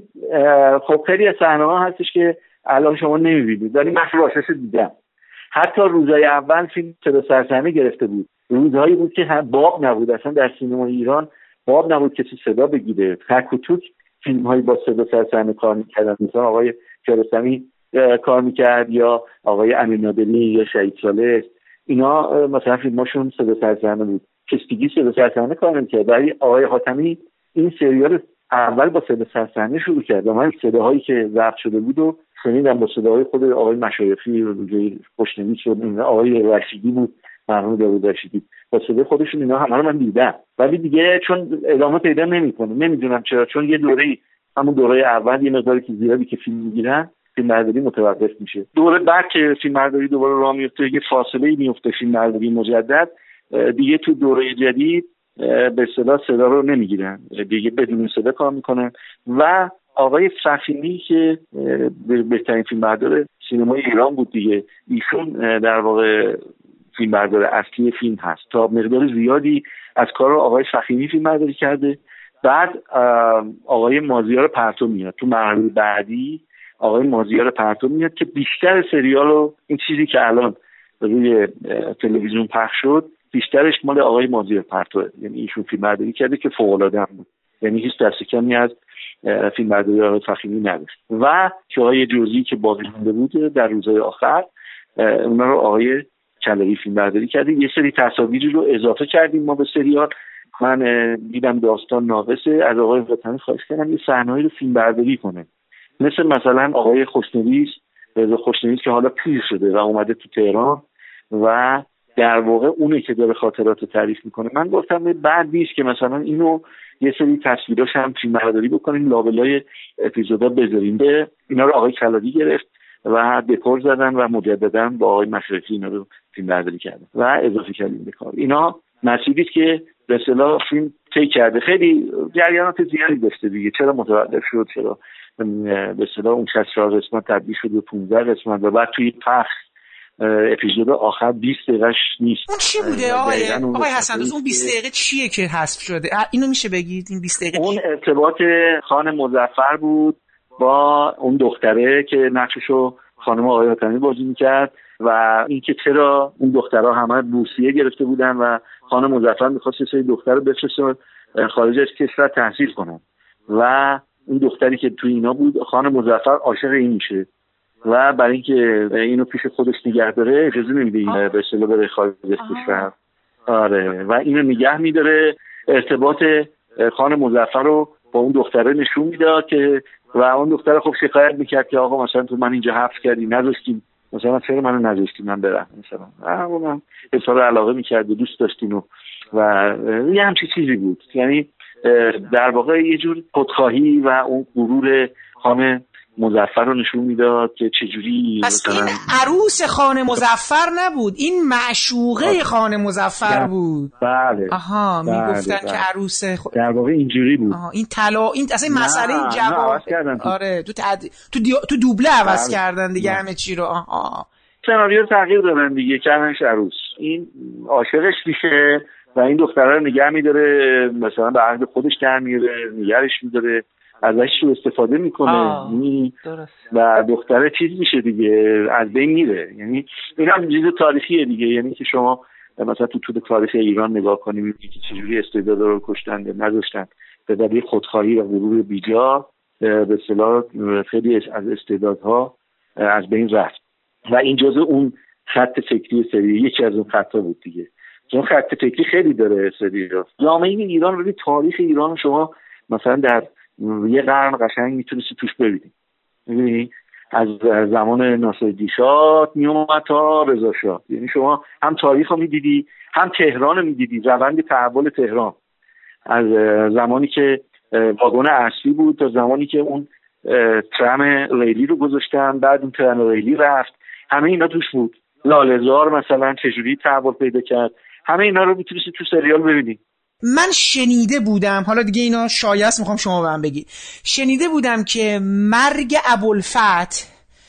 خب خیلی از صحنه‌ها هستش که الان شما نمی‌بینید ولی من راستش دیدم. حتی روزهای اول فیلم صدا سرصحنه گرفته بود. روزهایی بود که هم باب نبود، اصلا در سینما ایران باب نبود کسی صدا بگیره. تک و توک فیلم‌هایی با صدا سرصحنه کار می‌کردن، مثلا آقای کیارستمی کار می‌کرد یا آقای امیرنادری یا شهید صالح. اینا مثلا فیلماشون صدا سرصحنه بود. کشتیگی صدا سرصحنه کار نمی‌کرد، ولی آقای حاتمی این سریال اول با صدا سرصحنه شروع کرد و من صداهایی که ضبط شده بود و شنیدم با صداهای خود آقای مشایخی و روزی خوشنویس شد، آقای رشیدی بود، مرحوم داوود رشیدی، با صدای خودشون اینا همه رو من دیدم. ولی دیگه چون ادامه پیدا نمی‌کنه نمیدونم چرا، چون یه دوره‌ای همون دوره اول یه مقداری که زیادی که فیلم میگیرن فیلمبرداری متوقف میشه. دوره بعد که فیلمبرداری دوباره راه میفته یه فاصله میفته فیلمبرداری مجدد، دیگه تو دوره جدید به اصطلاح صدا رو نمیگیرن، دیگه بدون صدا کار میکنن و آقای فخیمی که بهترین فیلمبردار سینمای ایران بود دیگه، ایشون در واقع فیلمبردار اصلی فیلم هست. تا مقدار زیادی از کار آقای فخیمی فیلمبرداری کرده. بعد آقای مازیار پرتو میاد تو مرحله بعدی. آقای مازیار پرتو میاد که بیشتر سریال رو، این چیزی که الان روی تلویزیون پخش شد بیشترش مال آقای مازیار پرتو، یعنی ایشون فیلمبرداری کرده که فوق‌العاده بود، یعنی هیچ دست کمی از فیلمبرداری آقای فخیمی نداشت. و جای جزئی که باقی مونده بود در روزهای آخر اونا رو آقای کلایی فیلمبرداری کرده. یه سری تصاویری رو اضافه کردیم ما به سریال. من دیدم داستان ناقصه، از آقای وطنی خواهش کردم یه صحنه‌ای رو فیلمبرداری کنه، مثل مثلا آقای خوشنویس، رضا خوشنویس که حالا پیر شده و اومده تو تهران و در واقع اونه که داره خاطرات رو تعریف میکنه. من گفتم بعد نیست که مثلا اینو یه سری تصویراش هم فیلمبرداری بکنیم، لابلای اپیزودا بذاریم. به اینا رو آقای کلایی گرفت و دکور زدن و مجددا با آقای مشرفی اینا رو فیلمبرداری کردن و اضافه کردیم به کار. اینا مسئولیتی که به اصطلاح فیلم طی کرده خیلی جریانات زیادی داشته دیگه. چرا متوقف شد، چرا به اصطلاح اون شصت و چهار قسمت تبدیل شد به پانزده قسمت و بعد توی پخش اپیزود آخر بیست دقیقه‌اش نیست. اون چی بوده آقای آقای حسن دوست؟ اون بیست دقیقه چیه که حذف شده؟ اینو میشه بگید این بیست دقیقه؟ اون ارتباط خان مظفر بود با اون دختره که نقششو خانم آقای حاتمی بازی میکرد و اینکه چرا اون دخترها همه بورسیه گرفته بودن و خان مظفر می‌خواست سری دختر رو بفرسته خارج از کشور تحصیل کنن و اون دختری که تو اینا بود خان مظفر عاشق این میشه و برای اینکه اینو پیش خودش نگه داره اجازه نمیده به اصطلاح بره خارج از کشور. آره و اینو نگه میداره. ارتباط خان مظفر رو با اون دختره نشون میداد که و اون دختره خب شکایت میکرد که آقا مثلا تو من اینجا حبس کردی نذاشتیم، مثلا چرا منو نذاشتی من برم، مثلا اونم اظهار علاقه میکرد و دوست داشتین و و یه همچین چیزی بود. یعنی در واقع یه جور خودخواهی و اون غرور خان مظفر رو نشون میداد که چجوری پس این عروس خان مظفر نبود، این معشوقه خان مظفر بود. بله آها بله. میگفتن بله. که عروس خ... در واقع اینجوری بود. آها این طلا این اصلا مسئله این جواب آره تو تد... تو, دی... تو دوبله عوض بله. کردن دیگه همه چی رو. آها سناریو تغییر دادن دیگه، کردنش عروس. این عاشقش میشه و این دختره رو نگه میداره، مثلا به عهد خودش در میاره، نگرش میداره، ازش رو استفاده میکنه و دختره چیز میشه دیگه، از بین میره. یعنی این هم چیز تاریخیه دیگه، یعنی که شما مثلا تو طول تاریخ ایران نگاه کنیم می‌بینیم که چجوری استعدادا رو کشتن یا نذاشتن به دلیل خودخواهی و غرور بیجا به اصطلاح خیلی از استعدادها از بین رفت و این جزء اون خط فکری سری یکی از اون خطا بود دیگه. چون خط فکری خیلی داره سری‌ها. جامعه ایران رو، تاریخ ایران شما مثلا در یه قرن قشنگ میتونستی توش ببینید. می‌بینی از زمان ناصرالدین شاه میومد تا رضا شاه، یعنی شما هم تاریخ رو میدیدی هم تهران رو میدیدی، روند تحول تهران از زمانی که واگن اصلی بود تا زمانی که اون ترام ریلی رو گذاشتن، بعد اون ترام ریلی رفت، همه اینا توش بود. لاله‌زار مثلا چجوری تحول پیدا کرد، همه اینا رو میتونید تو سریال ببینید. من شنیده بودم، حالا دیگه اینا شایعه میخوام شما بهم بگید، شنیده بودم که مرگ ابوالفتح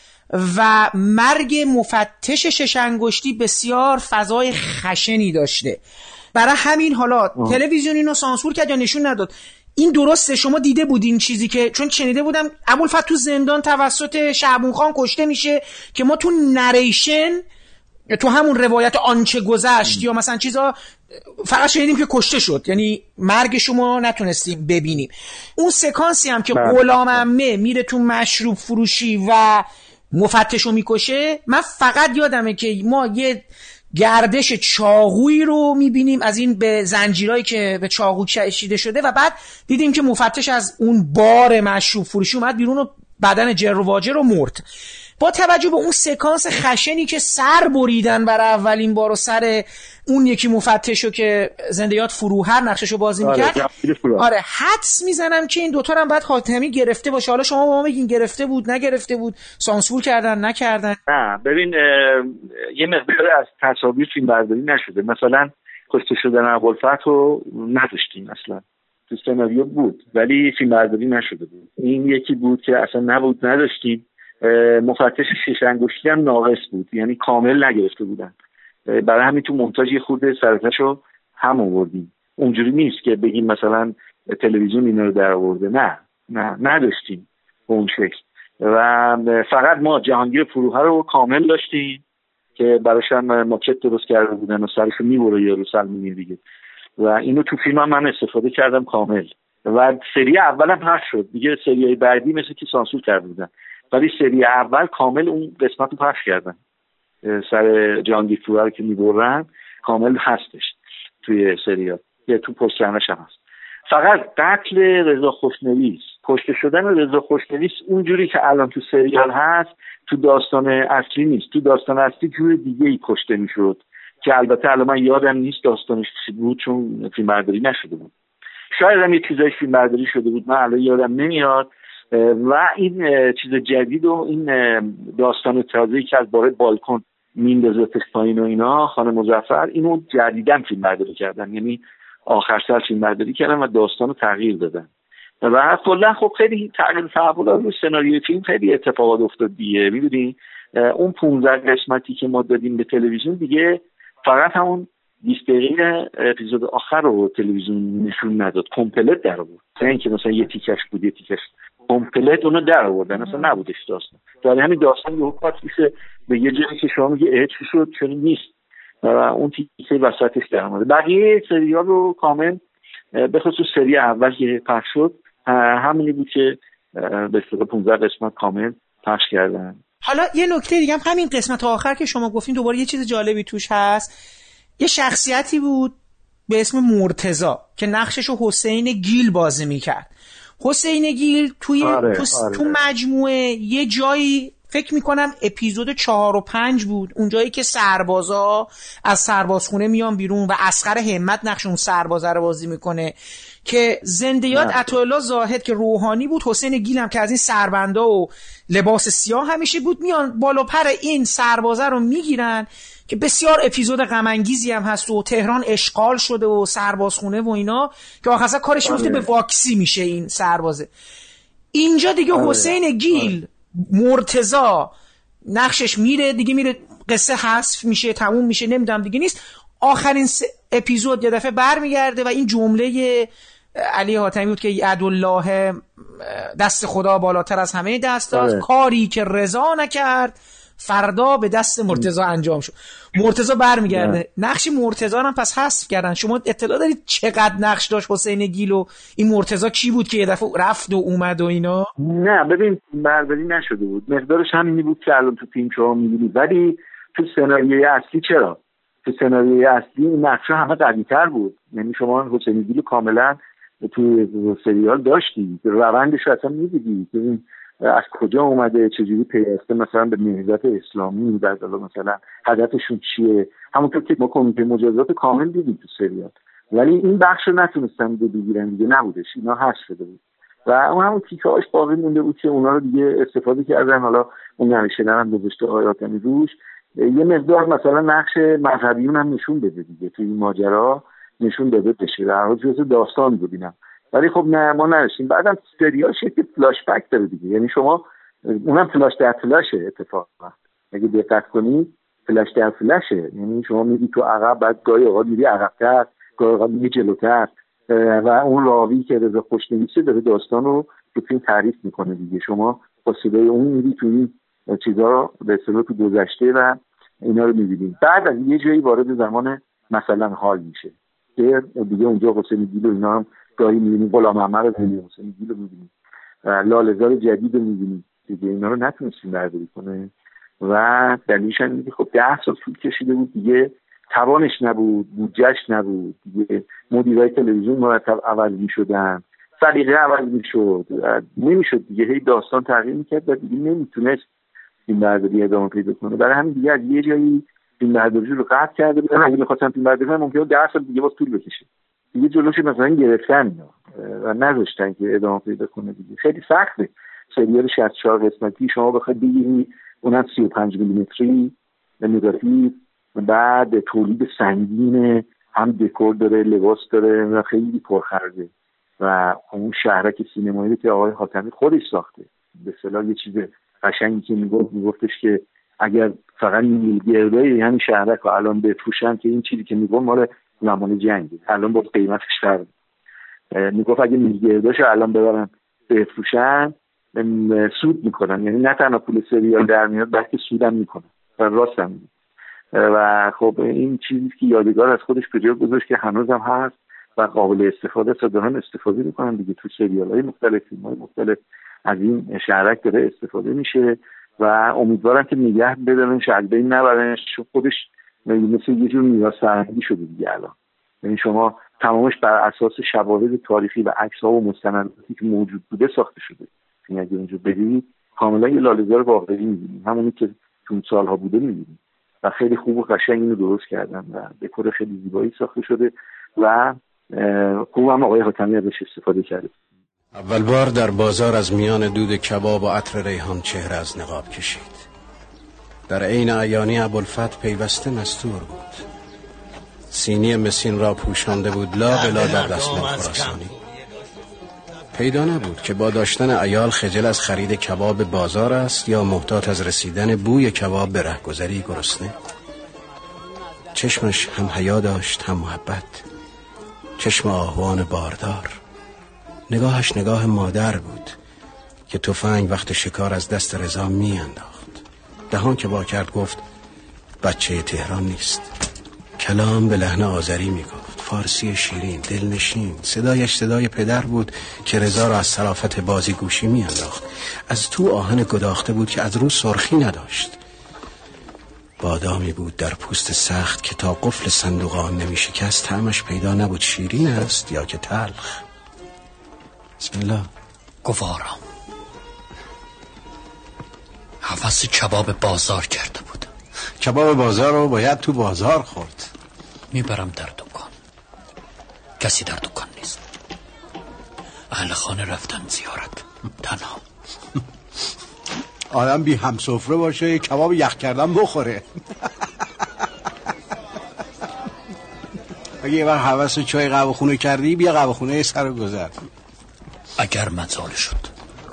و مرگ مفتش شش انگشتی بسیار فضای خشنی داشته، برای همین حالا آه. تلویزیون اینو سانسور کرد یا نشون نداد. این درسته؟ شما دیده بودین چیزی که، چون شنیده بودم ابوالفتح تو زندان توسط شعبون خان کشته میشه که ما تو نریشن تو همون روایت آنچه گذشت یا مثلا چیزا فقط شنیدیم که کشته شد، یعنی مرگ شما نتونستیم ببینیم. اون سکانسی هم که غلام عمه میره تو مشروب فروشی و مفتشو میکشه، من فقط یادمه که ما یه گردش چاقویی رو میبینیم از این به زنجیرایی که به چاقو کشیده شده و بعد دیدیم که مفتش از اون بار مشروب فروشی اومد بیرون و بدن جر و واجر رو مرد. با توجه به اون سکانس خشنی که سر بریدن برای اولین بار و سر اون یکی مفتشو که زنده‌یاد فروهر نقششو بازی میکرد، آره, آره حدس میزنم که این دوتا هم بعد خاتمی گرفته باشه. حالا شما با ما بگین گرفته بود نگرفته بود، سانسور کردن نکردن؟ نه ببین یه مقدار از تصاویر فیلم برداری نشده، مثلا کشته شدن ابوالفتح رو نداشتیم اصلا، تو سناریو بود ولی فیلم برداری نشده بود. این یکی بود که اصلا نبود نداشتیم. مفتش شش انگشتی هم ناقص بود، یعنی کامل نگرفته بودن، برای همین تو مونتاژ یه خورده سرتاشو هم آوردیم. اونجوری نیست که بگیم مثلا تلویزیون اینا رو در آورده، نه نه نداشتیم به اون شکل. و فقط ما جهانگیر فروهر رو کامل داشتیم که براش هم ماکت درست کرده بودن و سرشو میبره یا رو سلمونی دیگه، و اینو تو فیلم هم من استفاده کردم کامل. و سری اول هم پخش شد دیگه، سریای بعدی مثل که سانسور کرده بودن، ولی سری اول کامل اون قسمت رو پخش کردن، سر جهانگیر فروهر که میبرن کامل هستش توی سریال، یه تو پسترنش هم هست. فقط قتل رضا خوشنویس، کشته شدن رضا خوشنویس اونجوری که الان تو سریال هست تو داستان اصلی نیست. تو داستان اصلی جور دیگه ای کشته میشد که البته الان من یادم نیست داستانش چی بود چون فیلم برداری نشده بود. شاید هم یه چیزای فیلم برداری شده بود، من الان یادم نمیاد. و این چیز جدید و این داستان تازه‌ای که از باره بالکن میندازتش پایین و اینا، خانم مظفر اینو جدیداً فیلم برداری کردن، یعنی آخر سر فیلم برداری کردن و داستانو تغییر دادن. و کلا خب خیلی تغییر تحولات رو سناریوی فیلم خیلی اتفاقات افتاد دیگه. می‌دونی اون پانزده قسمتی که ما دادیم به تلویزیون دیگه فقط همون بیست دقیقه اپیزود آخر رو تلویزیون نشون نداد، کامپلت در آورد. نه اینکه مثلا یه تیکش بود یه تیکش، کامپلت اونو در آوردن، اصلا نبودش داستان. در همین داستان یه کات میشه به یه جایی که شما میگه اه چی شد چون نیست و اون تیکه وسطش در اومده. بقیه سریال رو کامل به خصوص سری اول که پخش شد همینی بود که به اصطلاح پانزده قسمت کامل پخش کردن. حالا یه نکته دیگه هم همین قسمت آخر که شما گفتین دوباره یه چیز جالبی توش هست. یه شخصیتی بود به اسم مرتضی که نقششو حسین گیل بازی میکرد. حسین گیل توی آره، تو, آره. تو مجموعه یه جایی فکر میکنم اپیزود چهار و پنج بود، اون جایی که سربازا از سربازخونه میان بیرون و اصغر همت نقش اون سربازا رو بازی میکنه که زنده‌یاد عطاالله زاهد که روحانی بود، حسین گیل هم که از این سربندا و لباس سیاه همیشه بود، میان بالا پر این سربازا رو میگیرن که بسیار اپیزود غم انگیزی هم هست و تهران اشغال شده و سربازخونه و اینا که آخرش کارش میفته به واکسی میشه این سربازه. اینجا دیگه آره. حسین گیل مرتضی نقشش میره دیگه، میره قصه حذف میشه تموم میشه نمیدونم دیگه نیست. آخرین اپیزود یه دفعه برمیگرده و این جمله علی حاتمی بود که یدالله دست خدا بالاتر از همه دست است، کاری که رضا نکرد فردا به دست مرتضی انجام شد. مرتضی برمیگرده، نقش مرتضی هم پس حذف کردن. شما اطلاع دارید چقدر نقش داشت حسین گیل و این مرتضی کی بود که یه دفعه رفت و اومد و اینا؟ نه ببین برداری نشده بود، مقدارش همینی بود که الان تو فیلم شما می‌بینید، ولی تو سناریوی اصلی چرا؟ تو سناریوی اصلی این نقشه همه قوی‌تر بود. یعنی شما حسین گیل کاملا تو سریال داشتی، روندش رو اصلا می‌دیدی که این از کجا اومده، چجوری پیوسته مثلا به نهضت اسلامی، بعد مثلا هدفشون چیه، همونطور که ما کمیته مجازات کامل دیدیم تو سریال. ولی این بخش رو نتونستن بگیرن دیگه، نبودش، اینا حذف شده بود و اون همون تیکه‌هاش باقی مونده بود که اونا رو دیگه استفاده کردن. حالا اون نوشتن هم گذاشته آیاتمی روش یه مقدار مثلا نقش مذهبیون هم نشون بده دیگه، توی این ماجرا نشون داده بشه، در حال جزء داستان ببینم. ولی خب نه ما نرسیم. بعدم سریال شکل فلاش بک داره دیگه، یعنی شما اونم فلاش در فلاشه اتفاقا، اگه دقت کنی فلاش در فلاشه، یعنی شما میری تو عقب، بعد گاهی اوقات میری عقب‌تر، گاهی اوقات میری جلوتر و اون راوی که رضا خوشنویسه داره داستان رو تو فیلم تعریف میکنه دیگه. شما با صدای اون میری تو این چیزا به اصطلاح تو گذشته و اینا رو میبینید. بعد از یه جایی وارد زمان مثلا حال میشه که دیگه اونجا حسین گیل و اینا هم گاهی میبینید، غلام محمد رو میبینید، حسین گیل رو میبینید، لاله‌زار جدید رو میبینید دیگه. اینا رو نتونستیم برداری کنه و دلیلش هم اینه خب ده سال طول کشیده بود دیگه، توانش نبود، بودجهش نبود دیگه، مدیرای تلویزیون مرتب عوض میشدن، سلیقه عوض میشد، نمیشد دیگه، هی داستان تغییر میکرد و دیگه نمیتونست این برداری ادامه پیدا کنه. برای همین دیگه از یه جایی این برداری رو قطع کرده بودن. اگه می‌خواستن این برداری ممکنه ده سال دیگه باز طول بکشه دیگه، جلوش مثلا گرفتن اینا و نذاشتن که ادامه پیدا کنه دیگه. خیلی سخته سریال شصت و چهار قسمتی شما بخواید بگیری، اونم سی و پنج میلیمتری نگاتیو، بعد تولید سنگینه، هم دکور داره، لباس داره و خیلی پرخرجه و اون شهرک سینمایی که آقای حاتمی خودش ساخته. به اصطلاح یه چیز قشنگی که میگفت میگفتش که اگر فقط میلیاردای همین شهرک رو الان بفروشن، که این چیزی که میگم مال زمان جنگه، الان با قیمتش فرق میگفت اگه میلیارداشو الان ببرن بفروشن سود میکنن، یعنی نه تنها پول سریال در میاد بلکه سودم میکنن و راست هم میگه. و خب این چیزی که یادگار از خودش به جا گذاشت که هنوزم هست و قابل استفاده است، دارن استفاده میکنن دیگه. تو سریال‌های مختلف، فیلم‌های مختلف از این شهرک داره استفاده میشه و امیدوارم که نگه بدارن، شاید بین نبرنش، چون خودش مثل یه جور میراث فرهنگی شده دیگه الان. یعنی شما تمامش بر اساس شواهد تاریخی و عکس‌ها و مستنداتی که موجود بوده ساخته شده. یعنی اگه اونجا برید کاملا یه لاله‌زار واقعی می‌بینید، همونی که تو سال‌ها بوده می‌بینید و خیلی خوب و قشنگ اینو درست کردن و دکور خیلی زیبایی ساخته شده و خوب هم آقای حاتمی ازش استفاده کرده. اول بار در بازار از میان دود کباب و عطر ریحان چهره از نقاب کشید. در عین عیانی ابوالفتح پیوسته مستور بود. سینی مسین را پوشانده بود لا بلا در دستمال خراسانی. پیدا نبود که با داشتن عیال خجل از خرید کباب بازار است یا محتاط از رسیدن بوی کباب به رهگذری گرسنه. چشمش هم حیا داشت هم محبت، چشم آهوان باردار. نگاهش نگاه مادر بود که تفنگ وقت شکار از دست رضا می انداخت. دهان که با کرد گفت بچه تهران نیست. کلام به لحن آذری می گفت، فارسی شیرین دلنشین. صدایش صدای پدر بود که رضا را از صرافت بازی گوشی می انداخت. از تو آهن گداخته بود که از رو سرخی نداشت. بادامی بود در پوست سخت که تا قفل صندوق آن نمی شکست طعمش پیدا نبود شیرین است یا که تلخ. بسم الله. گوارم حوث کباب بازار کرده بود. کباب بازار رو باید تو بازار خورد. میبرم در دکان، کسی در دکان نیست، اهل خانه رفتن زیارت، تنها. آدم بی هم سفره باشه یه کباب یخ کردن بخوره. اگه یه بار حوث چای قهوه خونه کردی بیا قهوه خونه سر گذر. اگر مزال شد.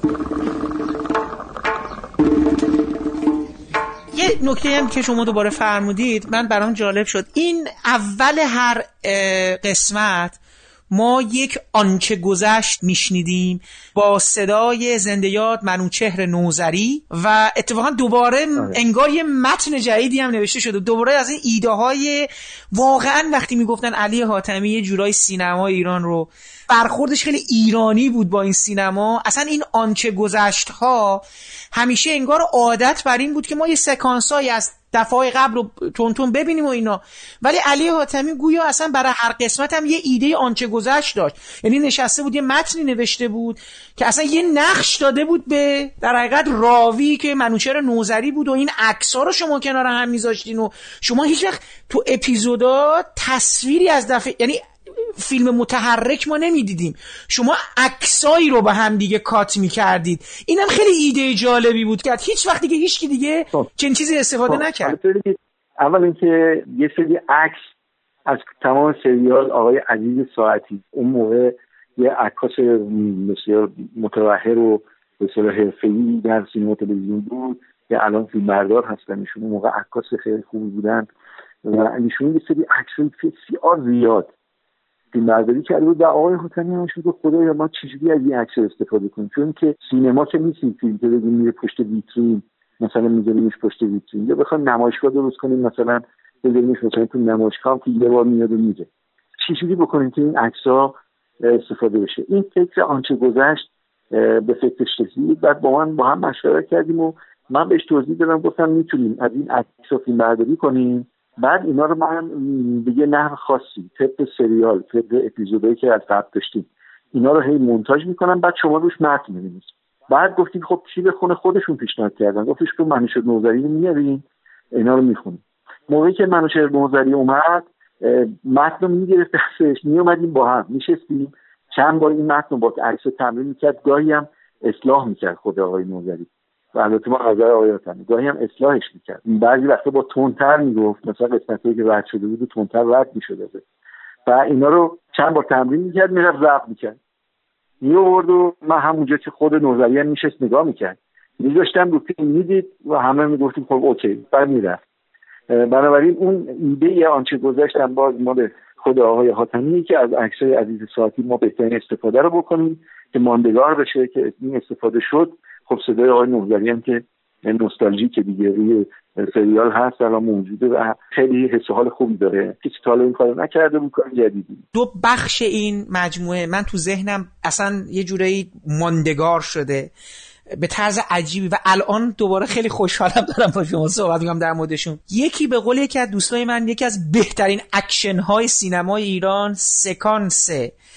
یه نکته هم که شما دوباره فرمودید من برام جالب شد. این اول هر قسمت ما یک آنچه گذشت میشنیدیم با صدای زنده یاد منوچهر نوذری و اتفاقا دوباره انگار یه متن جدیدی هم نوشته شده، دوباره از این ایده های واقعا وقتی میگفتن علی حاتمی یه جورای سینما ایران رو برخوردش خیلی ایرانی بود با این سینما. اصلا این آنچه گذشت ها همیشه انگار عادت بر این بود که ما یه سکانسایی از دفعه قبل رو تونتون ببینیم و اینا، ولی علی حاتمی گویا اصلا برای هر قسمت هم یه ایده آنچه گذشت داشت، یعنی نشسته بود یه متنی نوشته بود که اصلا یه نقش داده بود به در حقیقت راوی که منوچهر نوذری بود و این عکس‌ها رو شما کنار هم میذاشتین و شما هیچ وقت تو اپیزودا تصویری از دفعه، یعنی فیلم متحرک ما نمیدیدیم، شما عکسایی رو با هم دیگه کات میکردید. اینم خیلی ایده جالبی بود که هیچ وقت دیگه هیچ کی دیگه چنین چیزی استفاده نکرد. اول اینکه یه سری عکس از تمام سریال آقای عزیز ساعتی، اون موقع یه عکاس بسیار متوحر و بسیار حرفه‌ای در سینما تلویزیون بود که الان فیلمبردار هستن، ایشون اون موقع عکاس خیلی خوبی بودن و ایشون یه سری عکسای بسیار زیاد فیلمبرداری کرده بود و آقای حاتمی هم شد خدایا ما چجوری از این عکس استفاده کنیم، چون که سینما که نیستیم فیلم که بگیم میره پشت ویترین مثلا میذاریمش پشت ویترین، یا بخوایم نمایشگاه درست کنیم مثلا بذاریمش مثلا تو نمایشگاه که یه بار میاد و میره، چجوری بکنیم که این عکس‌ها استفاده بشه. این فکر آنچه گذشت به فکرش رسید، بعد با من با هم مشورت کردیم و من بهش توضیح دادم، گفتم میتونیم از این عکس‌ها فیلمبرداری کنیم، بعد اینا رو من به یه نحو خاصی طبق سریال طبق اپیزودایی که از قبل داشتیم اینا رو هی مونتاژ میکنم، بعد شما روش متن می‌نویسید. بعد گفتیم خب چی بخونه، خودشون پیشنهاد کردن، گفتش که منوچهر نوذری رو میاریم اینا رو میخونیم. موقعی که منوچهر نوذری اومد متن رو میگرفت دستش، میومدیم با هم میشستیم چند بار این متن رو با عکس تمرین میکرد، گاهی هم اصلاح میکرد خود آقای نوذری و البته ما نظر آقای حاتمی، گاهی هم اصلاحش میکرد، بعضی وقتا با تندتر میگفت، مثلا قسمتایی که رد شده بود تندتر رد میشد و اینا رو چند بار تمرین میکرد، میرفت ضبط میکرد میآورد و من همونجا که خود نوذری هم میشست نگاه میکرد، میذاشتم رو فیلم میدید و همه میگفتیم خب اوکی، بعد میرفت. بنابراین اون ایده آنچه گذشتم باز مال خود آقای حاتمی که از عکسای عزیز ساعتی ما بهترین استفاده رو بکنیم که ماندگار بشه، که این استفاده شد. خب صدای آقای نوذری هم که نوستالژی که دیگه روی سریال هست الان موجوده و خیلی حس و حال خوبی داره، کسی تا حالا این کارو نکرده بود، کار جدیدی. دو بخش این مجموعه من تو ذهنم اصلا یه جورایی ماندگار شده به طرز عجیبی و الان دوباره خیلی خوشحالم دارم با شما صحبت می‌کنم در موردشون. یکی به قول یکی از دوستای من، یکی از بهترین اکشن های سینمای ایران سکانس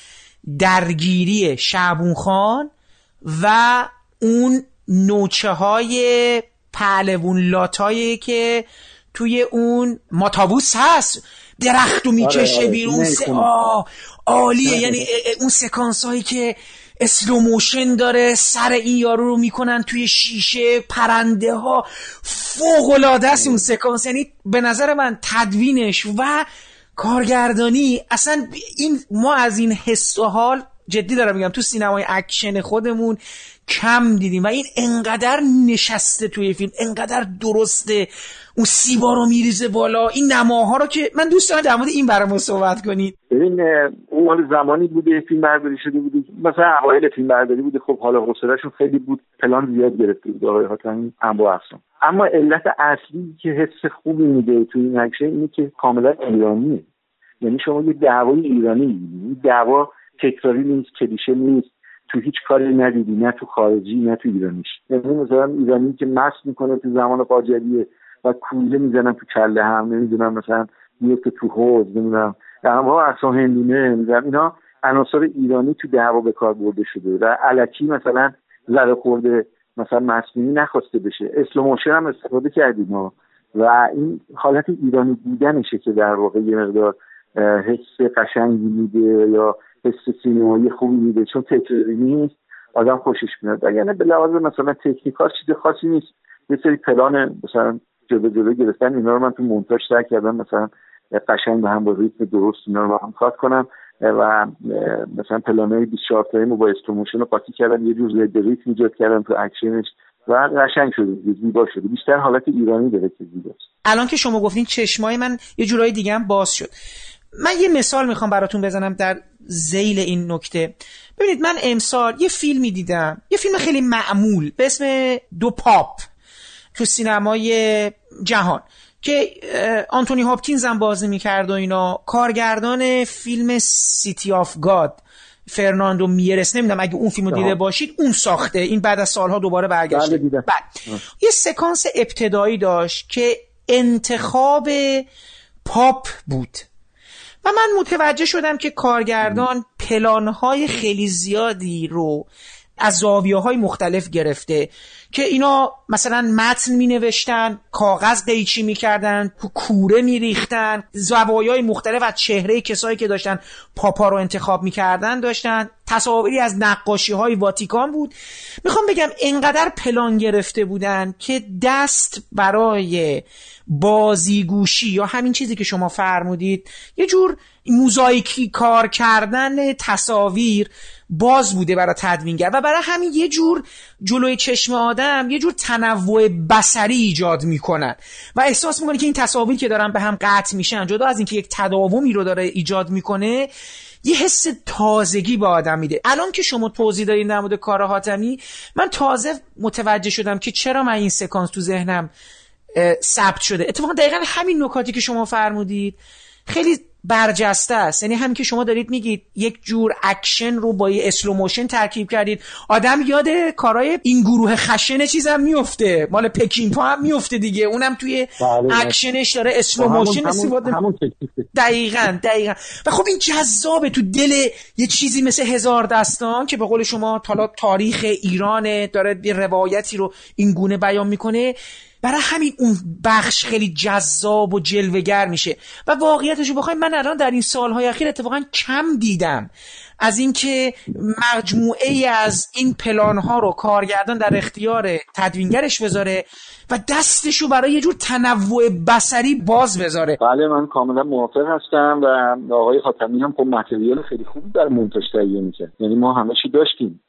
درگیری شعبون خان و اون نوچه های پهلوون لاتایی که توی اون ماتابوس هست، درختو میکشه آره، بیرون س... آه عالیه. یعنی اون سکانس هایی که اسلو موشن داره، سر این یارو رو میکنن توی شیشه، پرنده ها، فوق العاده است اون سکانس. یعنی به نظر من تدوینش و کارگردانی اصلا این ما از این حس و حال جدی دارم میگم تو سینمای اکشن خودمون کم دیدیم و این انقدر نشسته توی فیلم، انقدر درسته، اون سیبا رو میریزه بالا، این نماها رو که من دوست دارم در مورد این برامون صحبت کنید. ببین اون مال زمانی بوده فیلم برداری شده بوده، مثلا اوایل فیلم برداری بوده، خب حالا حوصله‌شون خیلی بود، پلان زیاد گرفته بود آقای حاتمی انواع اقسام، اما علت اصلی که حس خوبی میده توی این اکشن اینه که کاملا ایرانیه. یعنی شما یه دعوای ایرانی می‌بینید، دعوا تکراری نیست، کلیشه نیست، تو هیچ کاری ندیدی، نه تو خارجی نه تو ایرانیش. یعنی مثلا ایرانی که مست میکنه تو زمان قاجاریه و کوله میزنن تو کله هم، نمیدونم مثلا میفته تو حوض، نمیدونم اما اصلا هندونه میزنن، اینا عناصر ایرانی تو دعوا به کار برده شده و الکی مثلا زره خورده مثلا مصنوعی نخواسته بشه. اسلو موشن هم استفاده کردیم ما و این حالت ایرانی بودنشه که در واقع یه مقدار حس قشنگی میده یا حس سینمایی خوبی میده، چون تکراری نیست، آدم خوشش میاد. یعنی به لحاظ مثلا تکنیکال چیز خاصی نیست، یه سری پلان مثلا جلو جلو گرفتن، اینا رو من تو مونتاژ سعی کردم مثلا قشنگ به هم با ریتم درست اینا رو با هم کات کنم و مثلا پلانای بیست و چهار تایی با استروموشن رو قاطی کردم، یه جور زد ریتم ایجاد کردم تو اکشنش و قشنگ شده، زیبا شده، بیشتر حالت ایرانی داره که زیباست. الان که شما گفتین چشمای من یه جورای دیگه هم باز شد. من یه مثال میخوام براتون بزنم در ذیل این نکته. ببینید من امسال یه فیلمی دیدم، یه فیلم خیلی معمول به اسم دو پاپ تو سینمای جهان که آنتونی هاپکینز هم بازی میکرد و اینا. کارگردان فیلم سیتی آف گاد فرناندو میرس، نمیدونم اگه اون فیلمو دیده باشید، اون ساخته. این بعد از سالها دوباره برگشته. بعد یه سکانس ابتدایی داشت که انتخاب پاپ بود و من متوجه شدم که کارگردان پلانهای خیلی زیادی رو از زاویه‌های مختلف گرفته که اینا مثلا متن می نوشتن، کاغذ قیچی می کردن، کوره می ریختن، زوایای مختلف از چهره کسایی که داشتن پاپا رو انتخاب می کردن داشتن، تصاویری از نقاشی های واتیکان بود. میخوام بگم اینقدر پلان گرفته بودن که دست برای بازیگوشی یا همین چیزی که شما فرمودید یه جور موزاییکی کار کردن تصاویر باز بوده برای تدوینگر و برای همین یه جور جلوی چشم آدم یه جور تنوع بصری ایجاد میکنن و احساس میکنه که این تصاویر که دارن به هم قطع میشن، جدا از اینکه یک تداومی رو داره ایجاد میکنه، یه حس تازگی به آدم میده. الان که شما توضیح دادین در مورد کار حاتمی، من تازه متوجه شدم که چرا من این سکانس تو ذهنم ثبت شده. اتفاقا دقیقاً همین نکاتی که شما فرمودید خیلی برجسته است. یعنی همین که شما دارید میگید یک جور اکشن رو با یه اسلو موشن ترکیب کردید، آدم یاد کارهای این گروه خشن چیزم میفته، مال پکینپا هم میفته دیگه، اونم توی اکشنش داره اسلو موشن استفاده. دقیقاً دقیقاً و خب این جذابه تو دل یه چیزی مثل هزار دستان که به قول شما حالا تاریخ ایران داره یه روایتی رو این گونه بیان میکنه. برای همین اون بخش خیلی جذاب و جلوه‌گر میشه و واقعیتش رو بخوایم من الان در این سالهای اخیر اتفاقا کم دیدم از اینکه مجموعه از این پلان‌ها رو کارگردان در اختیار تدوینگرش بذاره و دستشو برای یه جور تنوع بصری باز بذاره. بله من کاملا موافق هستم و آقای حاتمی هم خب متریال خیلی خوبی در مونتاژ تهیه می‌کرد. یعنی ما همه چی داشتیم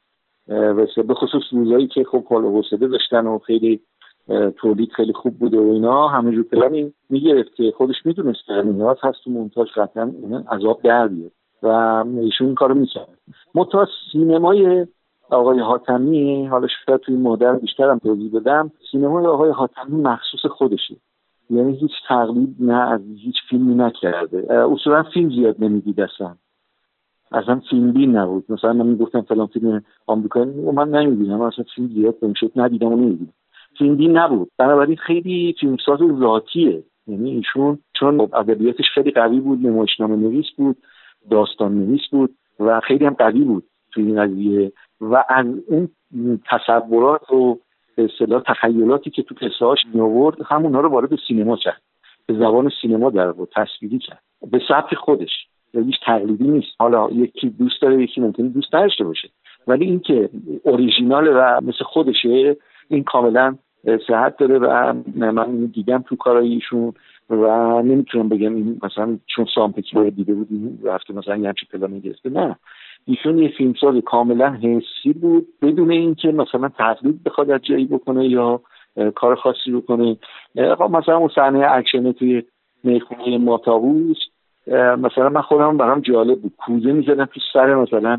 و به خصوص روزایی که خب حال و حوصله داشتن و خیلی تولید خیلی خوب بوده و اینا، همه جور پلانی میگرفت که خودش میدونست که نیاز هست تو مونتاژ قطعا اینا عذاب در بیاد و ایشون این کارو میکرد. متأ سینمای آقای حاتمی، حالا شاید توی مدر بیشتر هم توضیح بدم، سینمای آقای حاتمی مخصوص خودشه، یعنی هیچ تقلید نه از هیچ فیلمی نکرده. اصولا فیلم زیاد نمیدید، اصلا اصلا فیلم بین نبود. مثلا من میگفتم فلان فیلم آمریکایی من نمیدیدم، اصلا فیلم زیاد نمیشد ندیدم و نمیدیدم، فیلم بین نبود. بنابراین خیلی فیلمساز ذاتیه، یعنی ایشون چون ادبیاتش خیلی قوی بود، نمایشنامه نویس بود، داستان نویس بود و خیلی هم قوی بود توی این قضیه و از اون تصورات و به اصطلاح تخیلاتی که تو قصه‌هاش می‌آورد همون‌ها رو وارد سینما کرد، به زبان سینما در آورد، تصویری کرد به سبک خودش. هیچ تقلیدی نیست. حالا یکی دوست داره یکی ممکنه دوست نداشته باشه، ولی این که اوریجینال و مثل خودشه این کاملا صحت داره و من دیدم تو کارهای ایشون و نمیتونم بگم این مثلا چون سامپکی رو دیده بود رفته مثلا یه همچین پلانی گرفته. نه، ایشون یه فیلمساز کاملا حسی بود بدون اینکه مثلا تقلید بخواد از جایی بکنه یا کار خاصی بکنه. مثلا اون صحنه اکشن توی میخونه ماتاووس مثلا من خودم برام جالب بود، کوزه میزدن تو سر مثلا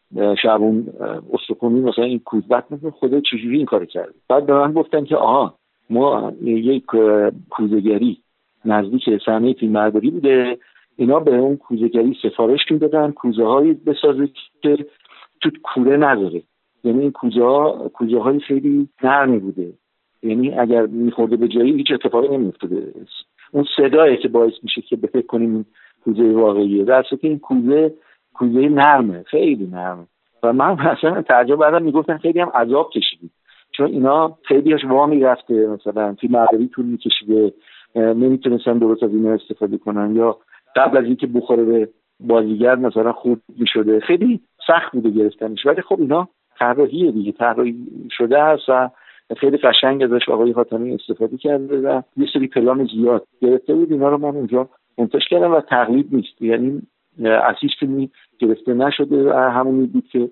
شعبون استخونی، مثلا این کوزبت میگه خدا چجوری این کار کرده. بعد به من گفتن که آها ما یک کوزه‌گری نزدیک صحنه فیلمبرداری بوده، اینا به اون کوزه‌گری سفارش میدادن کوزه هایی بسازه که تو کوره نذاره، یعنی این کوزه ها کوزه های خیلی نرمی بوده، یعنی اگر میخورده به جایی هیچ اتفاقی نمیافتاده. اون صدایی که باعث میشه که بفکر کنیم کوزه واقعیه، در اصل این کوزه کوزه نرمه، خیلی نرمه. و من مثلا تعجب کردم، میگفتن خیلی هم عذاب کشیدیم چون اینا خیلیش وامی رفته، مثلا فیلمبرداری طول میکشیده، نمیتونستن درست از اینا استفاده کنن یا قبل از اینکه بخوره به بازیگر مثلا خورد میشده، خیلی سخت بوده گرفتنش. ولی خب اینا طراحیه دیگه، طراحی شده است و خیلی قشنگ ازش آقای حاتمی استفاده کرده و یه سری پلان زیاد گرفته بود. اینا رو من اونجا منتج کردم و تقلید نیست، یعنی از هیچ فیلمی گرفته نشده و همونی بود که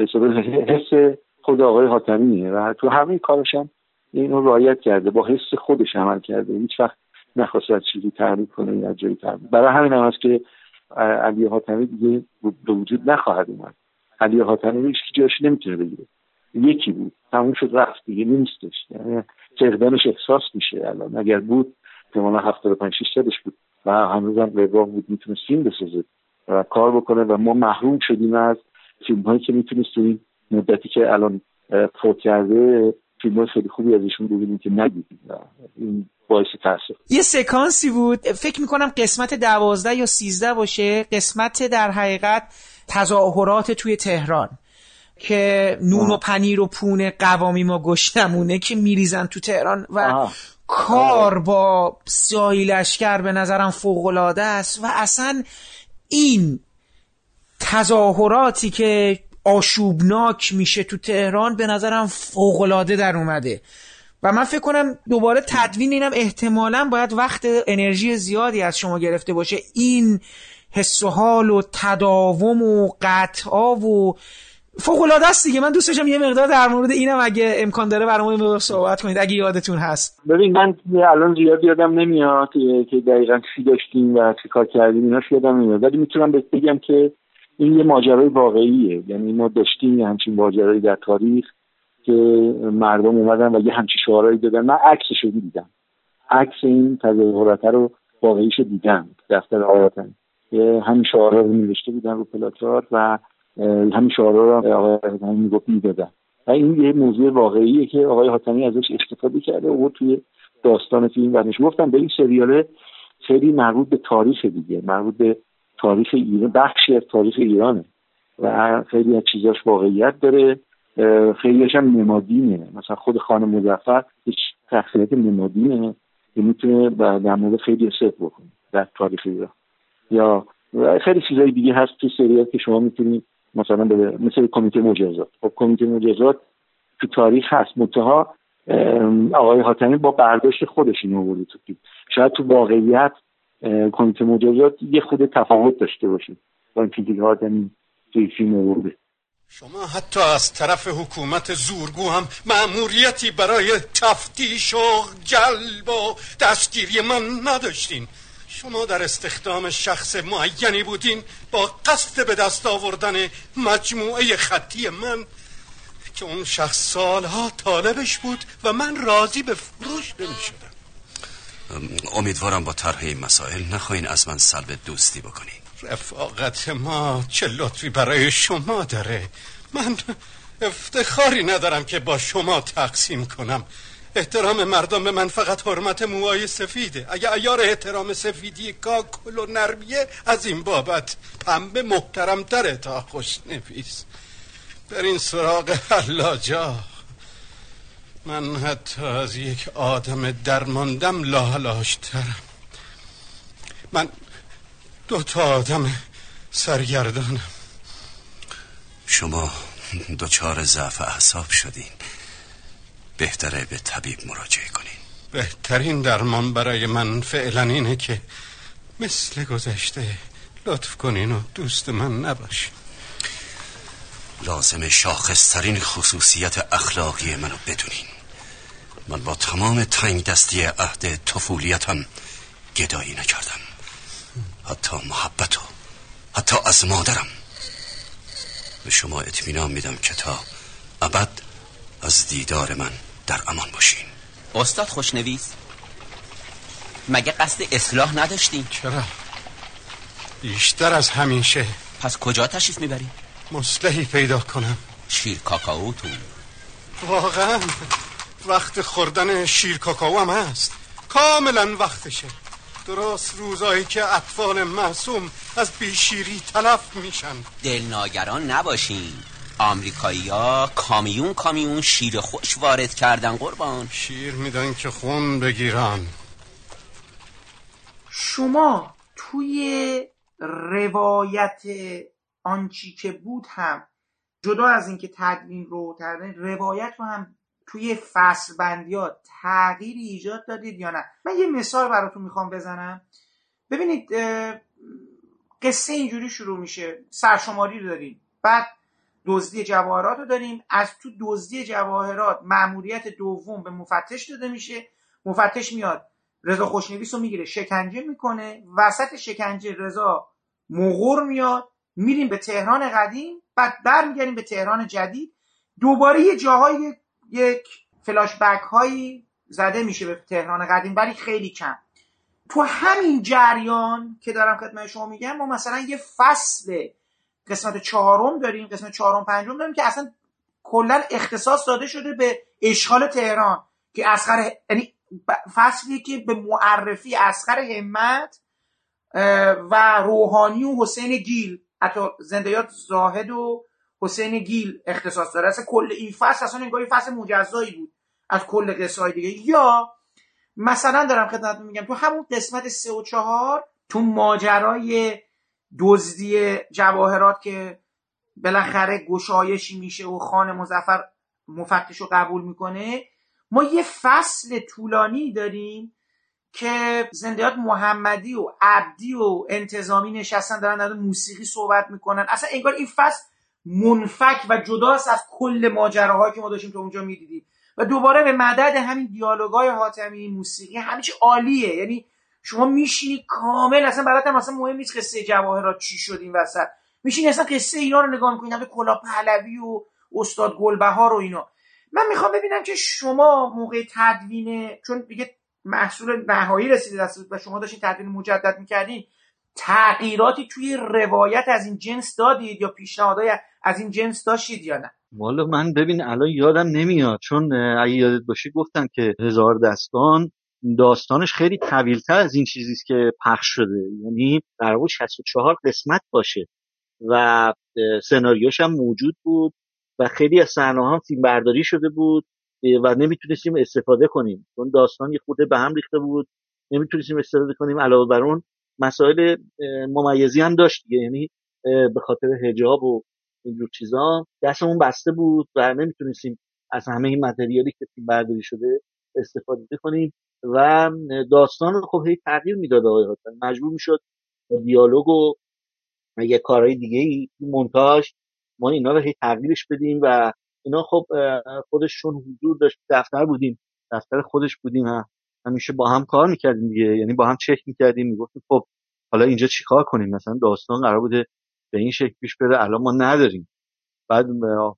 حس خود آقای حاتمیه و تو همه کارش هم اینو رعایت کرده، با حس خودش عمل کرده، هیچ وقت نخواست از چیزی تقلید کنه یا جایی تقلید. برای همین هم هست که علی حاتمی دیگه به وجود نخواهد اومد. علی حاتمی هیچ جاش نمیتونه بگیره. یکی بود، تموم شد رفت دیگه، نیستش. یعنی فقدانش احساس میشه الان. اگر بود احتمالاً هفتاد و پنج شش سالش بود و هنوزم رضا بود میتونه فیلم بسازه و کار بکنه و ما محروم شدیم از فیلم هایی که میتونست این مدتی که الان فوت کرده فیلم های خیلی خوبی ازشون ببینیم که ندیدیم. این باعث تأسف. یه سکانسی بود فکر میکنم قسمت دوازده یا سیزده باشه، قسمت در حقیقت تظاهرات توی تهران که نون و پنیر و پونه قوامی ما گشتمونه که میریزن تو تهران و آه. کار با سیاهی لشکر به نظرم فوق‌العاده است و اصلا این تظاهراتی که آشوبناک میشه تو تهران به نظرم فوق‌العاده در اومده و من فکر کنم دوباره تدوین اینم احتمالاً باید وقت انرژی زیادی از شما گرفته باشه. این حس و حال و تداوم و قطعا و فوق‌العاده است دیگه. من دوست داشتم یه مقدار در مورد اینم اگه امکان داره برامون صحبت کنید اگه یادتون هست. ببین من الان زیاد یادم نمیاد که دقیقاً چی داشتیم و چی کار کردیم، اینا یادم نمیاد، ولی میتونم بهت بگم که این یه ماجرای واقعیه. یعنی ما داشتیم یه همچین ماجرایی در تاریخ که مردم اومدن و یه همچین شعارهایی دادن. من عکسشو دیدم، عکس این تظاهرات رو واقعیشو دیدم دفتر آیاتن، همین شعارها رو نوشته بودن رو پلاکارد و همین شعارها رو آقای حاتمی میگفت میدادن و این یه موضوع واقعیه که آقای حاتمی ازش استفاده کرده و توی داستان فیلم برنش گفتم. به این سریاله خیلی مربوط به تاریخ دیگه، مربوط به تاریخ ایران، بخشی از تاریخ ایرانه و خیلی از چیزاش واقعیت داره، خیلیش هم نمادینه. مثلا خود خانم مظفر هیچ شخصیت نمادینه که میتونه در مورد خیلی حساب بکنه در تاریخ ایران. یا خیلی چیزای دیگه هست تو سریال که شما میتونید مثلا به مثل کمیته مجازات. خب کمیته مجازات تو تاریخ هست، منتها آقای حاتمی با برداشت خودش اینو آورده تو فیلم. شاید تو واقعیت کمیته مجازات یه خود تفاوت داشته باشه با اینکه دیگه حاتمی توی فیلم آورده. شما حتی از طرف حکومت زورگو هم مأموریتی برای تفتیش و جلب و دستگیری من نداشتین. شما در استخدام شخص معینی بودین با قصد به دست آوردن مجموعه خطی من که اون شخص سالها طالبش بود و من راضی به فروش نمی‌شدم. امیدوارم با طرح این مسائل نخواین از من سلب دوستی بکنین. رفاقت ما چه لطفی برای شما داره. من افتخاری ندارم که با شما تقسیم کنم. احترام مردم به من فقط حرمت موهای سفیده. اگه عیار احترام سفیدی کاکل و نرمیه، از این بابت پنبه محترم تره تا خوشنویس. برین سراغ حلاجا. من حتی از یک آدم درماندم لاحلاشترم. من دو تا آدم سرگردانم. شما دوچار ضعف اعصاب شدین، بهتره به طبیب مراجعه کنین. بهترین درمان برای من فعلا اینه که مثل گذشته لطف کنین و دوست من نباشین. لازم شاخصترین خصوصیت اخلاقی منو بدونین. من با تمام تنگ دستی عهد طفولیتم گدایی نکردم، حتی محبتو، حتی از مادرم. به شما اطمینان میدم که تا ابد از دیدار من در امان باشین. استاد خوشنویس، مگه قصد اصلاح نداشتین؟ چرا؟ بیشتر از همیشه. پس کجا تشریف میبرین؟ مصلحی پیدا کنم. شیر کاکائو تو؟ واقعا وقت خوردن شیر کاکائو هم هست، کاملا وقتشه. درست روزایی که اطفال معصوم از بیشیری تلف میشن. دلناگران نباشین، آمریکایی‌ها کامیون کامیون شیر خوش وارد کردن قربان. شیر میدن که خون بگیرن. شما توی روایت آنچی که بود هم جدا از اینکه تدوین رو تدوین روایت رو هم توی فصل بندیات تغییری ایجاد دادید یا نه؟ من یه مثال براتون میخوام بزنم. ببینید قصه اینجوری شروع میشه، سرشماری رو داریم، بعد دزدی جواهرات رو داریم، از تو دزدی جواهرات مأموریت دوم به مفتش داده میشه، مفتش میاد رضا خوشنویس رو میگیره شکنجه میکنه، وسط شکنجه رضا مغول میاد، میریم به تهران قدیم، بعد برمیگردیم به تهران جدید، دوباره یه جاهای یک فلاش بک هایی زده میشه به تهران قدیم، ولی خیلی کم. تو همین جریان که دارم خدمت شما میگم، ما مثلا یه فصل قسمت چهارم داریم، قسمت چهارم پنجم داریم که اصلا کلا اختصاص داده شده به اشغال تهران، که اصغر، یعنی فصلی که به معرفی اصغر همت و روحانی و حسین گیل، حتی زندیات زاهد و حسین گیل اختصاص داره. اصلا کل این فصل اصلا انگار فصل مجزایی بود از کل قصه‌های دیگه. یا مثلا دارم خدمت میگم تو همون قسمت سه و چهار، تو ماجرای دزدی جواهرات که بالاخره گشایشی میشه و خان مظفر مفتش رو قبول میکنه، ما یه فصل طولانی داریم که زندیات محمدی و عبدی و انتظامی نشستن دارن در موسیقی صحبت میکنن. اصلا انگار این فصل منفک و جداست از کل ماجراهایی که ما داشتیم تو اونجا میدیدیم. و دوباره به مدد همین دیالوگای حاتمی، موسیقی، همه چی عالیه. یعنی شما میشینی کامل، اصلا برات هم اصلا مهم نیست قصه جواهرات چی شد این وسط، میشینی اصلا قصه اینا رو نگاه میکنی، همه کلاه پهلوی و استاد گلبهار و اینا. من میخوام ببینم که شما موقع تدوین، چون دیگه محصول نهایی رسیده دست و شما داشتین تدوین مجدد میکردین، تغییراتی توی روایت از این جنس دادید یا پیشنهادهای از این جنس داشتید یا نه؟ والا من ببین الان یادم نمیاد، چون اگه یادت باشه گفتم که هزار دستان داستانش خیلی طویل‌تر از این چیزیست که پخش شده، یعنی در واقع شصت و چهار قسمت باشه و سناریوش هم موجود بود و خیلی از صحنه‌ها فیلم برداری شده بود و نمیتونستیم استفاده کنیم چون داستان یه خورده به هم ریخته بود، نمیتونستیم استفاده کنیم. علاوه بر اون مسائل ممیزی هم داشت، یعنی به خاطر حجاب و اینجور چیزا دستمون بسته بود و نمیتونستیم از همه این متریالی که فیلم برداری شده استفاده کنیم و داستان رو خب هی تغییر میداد آقای حاتمی، مجبور میشد دیالوگ و یه کارهای دیگه ای مونتاژ ما اینا رو هی تغییرش بدیم و اینا خب خودشون حضور داشت، دفتر بودیم، دفتر خودش بودیم، همیشه با هم کار میکردیم دیگه، یعنی با هم چک میکردیم، میگفتیم خب حالا اینجا چیکار کنیم، مثلا داستان قرار بوده به این شکل پیش بره الان ما نداریم. بعد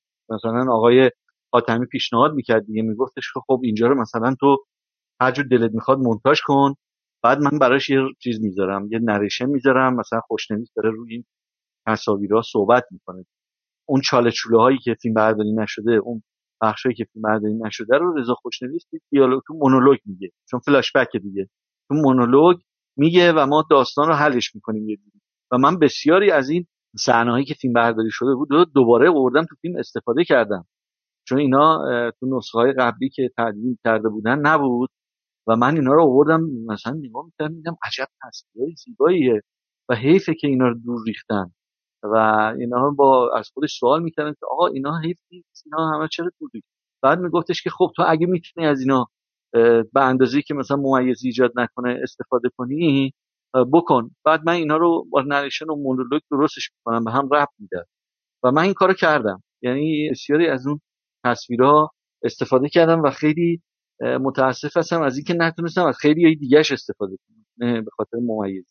مثلا آقای حاتمی پیشنهاد میکرد دیگه، میگفتش خب اینجا رو مثلا تو هر جور دلت میخواد مونتاژ کن، بعد من براش یه چیز میذارم، یه نریشن میذارم، مثلا خوشنویس داره روی این تصاویرها صحبت میکنه، اون چاله چوله هایی که فیلم برداری نشده، اون بخشایی که فیلم برداری نشده رو رضا خوشنویس دیالوگ تو مونولوگ میگه، چون فلاش بک دیگه تو مونولوگ میگه و ما داستان رو حلش میکنیم یه جوری. و من بسیاری از این صحنه‌هایی که فیلم برداری شده بود دوباره آوردم تو فیلم استفاده کردم، چون اینا تو نسخه‌های قبلی که تدوین کرده بودن نبود و من اینا رو آوردم مثلا نگاه می‌کردم میگم عجب تصویرای زیباییه و حیفه که اینا رو دور ریختن و اینا با از خودش سوال می‌کردن که آقا اینا حیف نیست، اینا همه چرا دور ریختن؟ بعد میگفتش که خب تو اگه میتونی از اینا به اندازه‌ای که مثلا ممیزی ایجاد نکنه استفاده کنی بکن. بعد من اینا رو با نریشن و مونولوگ درستش می‌کنم، به هم ربط میدم و من این کارو کردم، یعنی بسیاری از اون تصویرها استفاده کردم و خیلی متاسف هستم از اینکه نتونستم از خیلی دیگه‌اش استفاده کنم به خاطر ممیز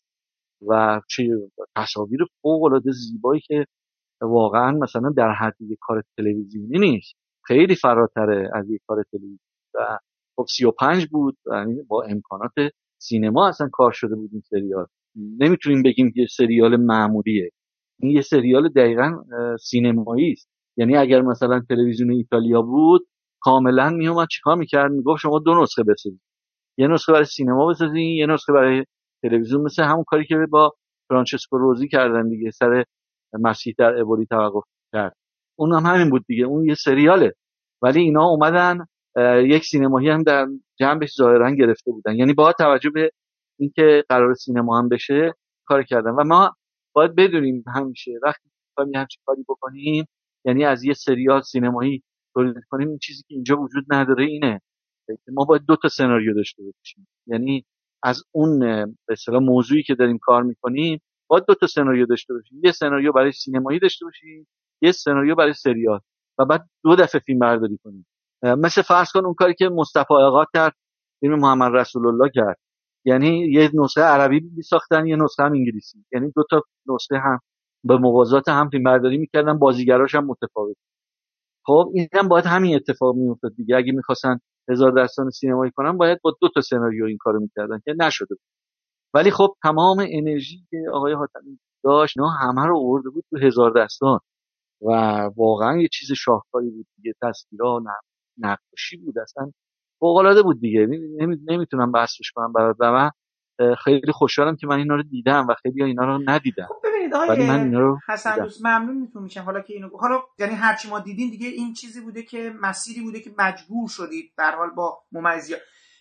و چه تصاویر فوق‌العاده زیبایی که واقعا مثلا در حد یک کار تلویزیونی نیست، خیلی فراتره از یک کار تلویزیونی و خب سی و پنج بود، یعنی با امکانات سینما اصلا کار شده بود این سریال. نمیتونیم بگیم که سریال معمولیه، این یه سریال دقیقاً سینمایی است. یعنی اگر مثلا تلویزیون ایتالیا بود کاملا میومد چیکار میکرد، میگفت شما دو نسخه بسازید، یه نسخه برای سینما بسازید، یه نسخه برای تلویزیون، مثل همون کاری که با فرانچسکو روزی کردن دیگه، سر مسیح در ابولی توقف کرد، اون هم همین بود دیگه، اون یه سریاله ولی اینا اومدن یک سینمایی هم در جنبش ظاهرا گرفته بودن، یعنی با توجه به اینکه قرار سینما هم بشه کار کردن. و ما باید بدونیم همیشه وقتی می‌خوایم همچین کاری بکنیم، یعنی از یه سریال سینمایی تولید کنیم، این چیزی که اینجا وجود نداره اینه که ما باید دو تا سناریو داشته باشیم، یعنی از اون به اصطلاح موضوعی که داریم کار می‌کنیم باید دو تا سناریو داشته باشیم، یه سناریو برای سینمایی داشته باشیم، یه سناریو برای سریال و بعد دو دفعه فیلم برداری کنیم. مثل فرض کن اون کاری که مصطفی آقا کرد، فیلم محمد رسول الله کرد، یعنی یه نسخه عربی ساختن، یه نسخه هم انگلیسی، یعنی دو تا نسخه هم به موازات هم فیلمبرداری میکردن، بازیگراش هم متفاوت. خب اینم باید همین اتفاق میافتاد دیگه. اگه میخواستن هزار داستان سینمایی کنن باید با دو تا سناریو این کارو میکردن که نشده بود. ولی خب تمام انرژی که آقای حاتمی داشت نه همه رو آورده بود تو هزار داستان و واقعا یه چیز شاهکاری بود دیگه. تصویرها، نقاشی بود، اصلا فوق العاده بود دیگه. نمیتونم بحثش کنم برات و من خیلی خوشحالم که من اینا رو دیدم و خیلی اینا رو ندیدم. خب ببینید ولی من اینا رو حسن دوست ممنون میشم حالا که اینو حالا یعنی هرچی ما دیدین دیگه این چیزی بوده که مسیری بوده که مجبور شدید به هر حال با ممیزیات.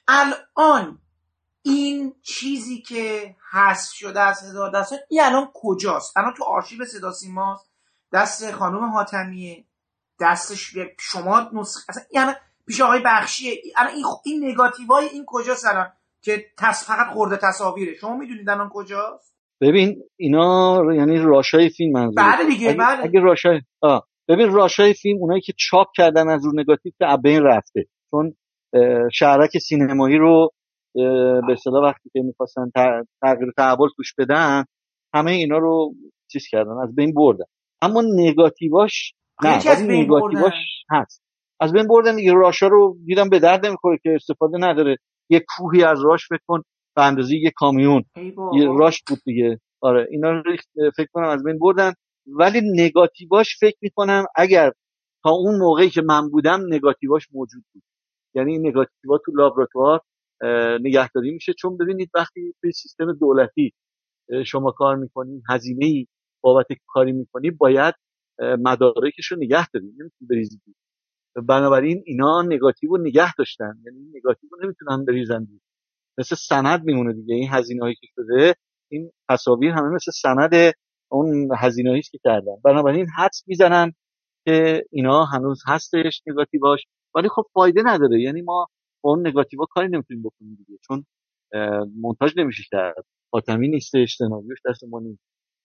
الان این چیزی که حذف شده از هزار داستان این الان کجاست؟ الان تو آرشیو صدا سیماست، دست خانم حاتمیه، دستش شما نسخه اصلا یعنی پیش آقای بخشیه. الان این این نگاتیوهای این کجاست الان که تص فقط خورده تصاویره؟ شما میدونید الان کجاست؟ ببین اینا یعنی راشای فیلم منظوره. بله دیگه اگه, بله. اگه راشای آه ببین راشای فیلم اونایی که چاپ کردن از رو نگاتیو که ابین رفته، چون شهرک سینمایی رو به اصطلاح وقتی که می‌خواستن تغییر تحول توش بدن همه اینا رو چیز کردن، از بین بردن. اما نگاتیواش نه، ولی نگاتیواش هست از بین بردن دیگه. راشا رو دیدم به درد نمیخوره که استفاده نداره. یه کوهی از راش فکر کن به اندازه یه کامیون یه راش بود دیگه. آره اینا رو فکر کنم از بین بردن. ولی نگاتیواش فکر میکنم اگر تا اون موقعی که من بودم نگاتیواش موجود بود، یعنی این نگاتیوا تو لابراتوار نگهداری میشه. چون ببینید وقتی توی سیستم دولتی شما کار میکنی، هزینه‌ای بابت کاری میکنی، باید مدارکش رو نگه داری، نمیتونی بریزی. بنابراین اینا نگاتیو رو نگه داشتن، یعنی نگاتیو رو نمیتونن بریزن، مثل سند میمونه دیگه. این هزینه‌ای که شده، این تصاویر همه مثل سند اون هزینه‌ای که کردن. بنابراین حدس میزنن که اینا هنوز هستش نگاتیواش، ولی خب فایده نداره. یعنی ما با اون نگاتیوا کاری نمیتونیم بکنیم دیگه، چون مونتاژ نمیشه کرد، حاتمی نیستش، سناریوش دست ما نیست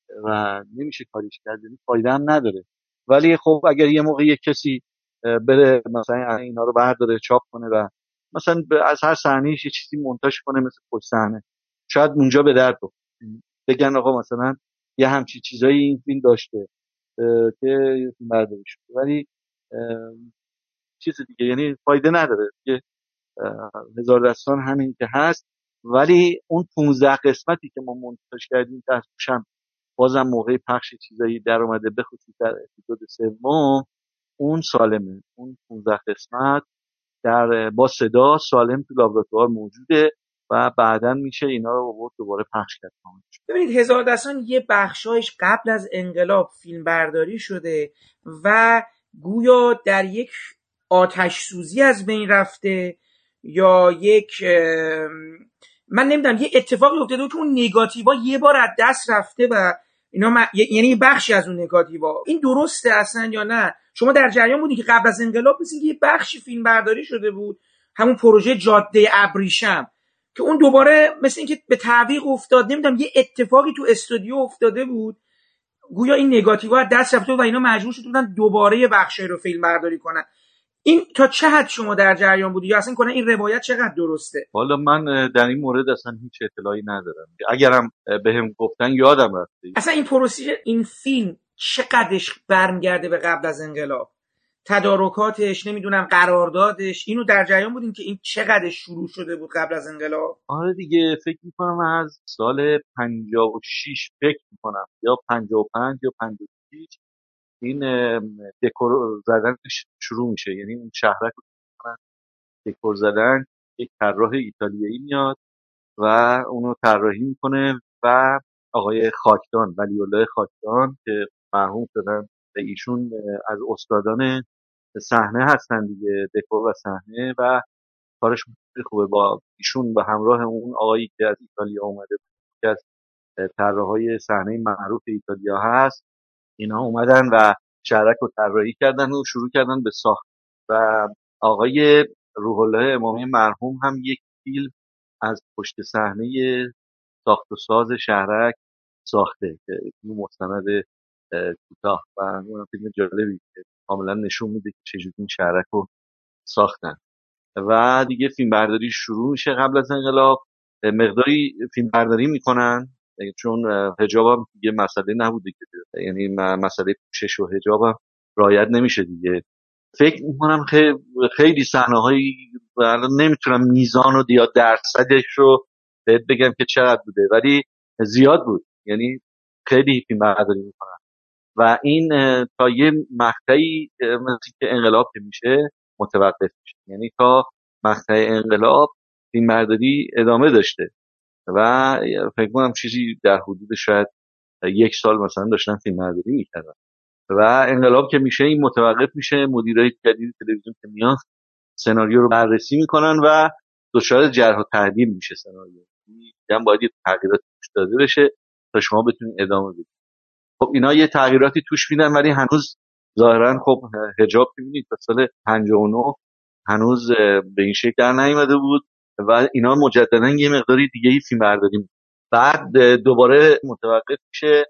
و نمیشه کاریش کرد، یعنی فایده هم نداره. ولی خب اگر یه موقع یک کسی بره مثلا اینا رو برداره چاپ کنه و مثلا از هر صحنه‌ایش یه چیزی مونتاژ کنه مثل پشت صحنه، شاید اونجا به درد بخوره. بگن آقا مثلا یه همچی چیزایی این فیلم داشته که برداری شد، ولی چیز دیگه یعنی فایده نداره دیگه. هزار داستان همین که هست، ولی اون پانزده قسمتی که ما مونتاژ کردیم تاش هم بازم موقع پخش چیزایی در اومده، به خصوص در اپیزود سوم اون سالمه. اون پانزده قسمت در با صدا سالم تو لابراتوار موجوده و بعداً میشه اینا رو آورد دوباره پخش کرد. ببینید هزار داستان یه بخشایش قبل از انقلاب فیلم برداری شده و گویا در یک آتش سوزی از بین رفته یا یک من نمیدونم یه اتفاقی افتاده که اون نگاتیوا یه بار از دست رفته و اینا م... یعنی بخشی از اون نگاتیوا. این درسته اصلا یا نه؟ شما در جریان بودین که قبل از انقلاب مثل یه بخشی فیلم برداری شده بود، همون پروژه جاده ابریشم، که اون دوباره مثل اینکه به تعویق افتاد، نمیدونم یه اتفاقی تو استودیو افتاده بود، گویا این نگاتیوا از دست رفته و اینا مجبور شده بودن دوباره یه بخشی رو فیلم برداری کنن. این تا چه حد شما در جریان بودی یا اصلا کنه این روایت چقدر درسته؟ والا من در این مورد اصلا هیچ اطلاعی ندارم، اگرم بهم گفتن یادم رفته. اصلا این پروسه این فیلم چقدرش برمیگرده به قبل از انقلاب، تدارکاتش، نمیدونم قراردادش، اینو در جریان بودین که این چقدرش شروع شده بود قبل از انقلاب؟ آره دیگه فکر میکنم از سال پنجاه و شش فکر میکنم یا پنجاه و پنج یا پنجاه و شش این دکور زدن شروع میشه. یعنی اون شهرک رو دکور زدن، یک طراح ایتالیایی میاد و اونو طراحی میکنه و آقای خاکدان، ولی‌الله خاکدان که مرحوم شدن و ایشون از استادان صحنه هستن دیگه، دکور و صحنه، و کارش خیلی خوبه. با ایشون به همراه اون آقایی که از ایتالیا اومده بود که از طراحای صحنه معروف ایتالیا هست، اینا اومدن و شهرک رو طراحی کردن و شروع کردن به ساخت. و آقای روح الله امامی مرحوم هم یک فیلم از پشت صحنه ساخت و ساز شهرک ساخته که فیلم مستند کوتاه و اون فیلم جالبی که کاملا نشون میده که چجوری این شهرک رو ساختن. و دیگه فیلم برداری شروع میشه قبل از انقلاب مقداری فیلم برداری میکنن، چون حجاب هم دیگه مسئله نبوده که، یعنی مسئله پوشش و حجاب هم رعایت نمیشه دیگه. فکر میکنم خیلی خیلی صحنه‌هایی الان نمیتونم میزان و یا درصدش رو بهت بگم که چقدر بوده، ولی زیاد بود، یعنی خیلی فیلم برداری میکنن و این تا یه مقطعی مثل که انقلاب که میشه متوقف میشه، یعنی تا مقطع انقلاب فیلم برداری ادامه داشته و فکر کنم چیزی در حدود شاید یک سال مثلا داشتن فیلم برداری میکردن و انقلاب که میشه این متوقف میشه. مدیرای جدید تلویزیون که میان سناریو رو بررسی میکنن و دچار جرح و تعدیل میشه سناریو، میگن باید یه تغییراتی توش داده بشه تا شما بتونید ادامه بدید. خب اینا یه تغییراتی توش میدن ولی هنوز ظاهرا خب حجاب میبینید تا سال پنجاه و نه هنوز به این شکل در نیامده بود و اینا مجددا یه مقداری دیگه ای فیلم برداری میکنن، بعد دوباره متوقف میشه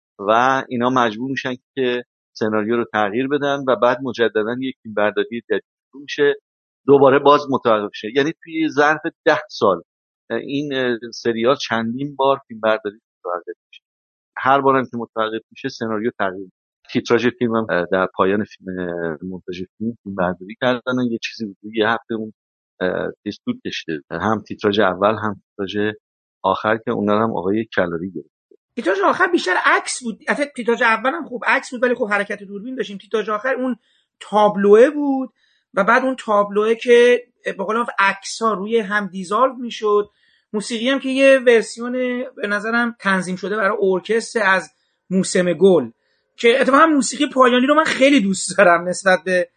و اینا مجبور میشن که سناریو رو تغییر بدن و بعد مجددا یک فیلم برداری جدید میشه، دوباره باز متوقف میشه. یعنی توی ظرف ده سال این سریال چندین بار فیلم برداری متوقف میشه، هر بارم که متوقف میشه سناریو تغییر میشه. تیتراژ فیلم هم در پایان فیلم مونتاژ فیلم فیلم برداری کردن، یه چیزی بود یه هفته اون دیستود کشیده، هم تیتراژ اول هم تیتراژ آخر که اونها هم آقای کلاری گرفت. تیتراژ آخر بیشتر عکس بود، البته تیتراژ اول هم خوب عکس بود ولی خب حرکت دوربین داشتیم. تیتراژ آخر اون تابلوه بود و بعد اون تابلوه که به قول معروف عکس‌ها روی هم دیزالو میشد، موسیقی هم که یه ورسیون به نظرم تنظیم شده برای ارکستر از موسم گل که اتفاقا موسیقی پایانی رو من خیلی دوست دارم نسبت به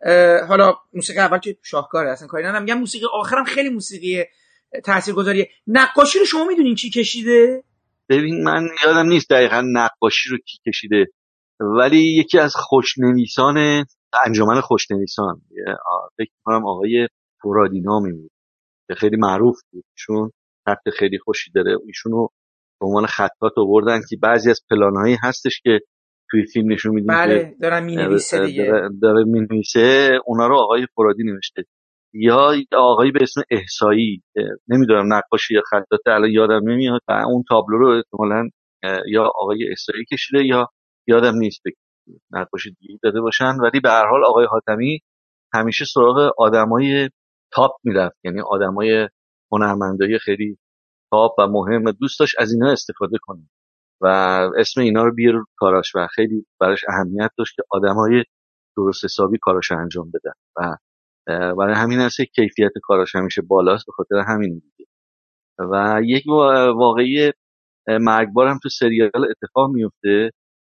حالا موسیقی اول که شاهکاره اصلا کاری ندارم، میگم موسیقی آخرم خیلی موسیقی تاثیرگذاریه. نقاشی رو شما میدونین کی کشیده؟ ببین من یادم نیست دقیقا نقاشی رو کی کشیده، ولی یکی از خوشنویسان انجمن خوشنویسان فکر کنم آقای فرادی نامی بود که خیلی معروف بود، چون خط خیلی خوشی داره. ایشونو به عنوان خطاط آوردن که بعضی از پلان‌هایی هستش که توی فیلم نشون میدن بله که دارن مینویسه دیگه داره, داره مینویسه، اونا رو آقای فرادی نوشته، یا آقایی به اسم احسایی، نمیدونم نقاشی یا خطاط الان یادم نمیاد، و اون تابلو رو احتمالاً یا آقای احسایی کشیده یا یادم نیست نقاشی دیگه داده باشن، ولی به هر حال آقای حاتمی همیشه سراغ آدمای تاپ میرفت، یعنی آدمای هنرمندای خیلی تاپ و مهم دوست داشت از اینا استفاده کنه و اسم اینا رو بیاره کاراش و خیلی براش اهمیت داشت که آدمای درست حسابی کاراش انجام بدن و برای همین هست که کیفیت کاراش همیشه بالاست، به خاطر همین دیگه. و یک واقعی مرگبار هم تو سریال اتفاق میفته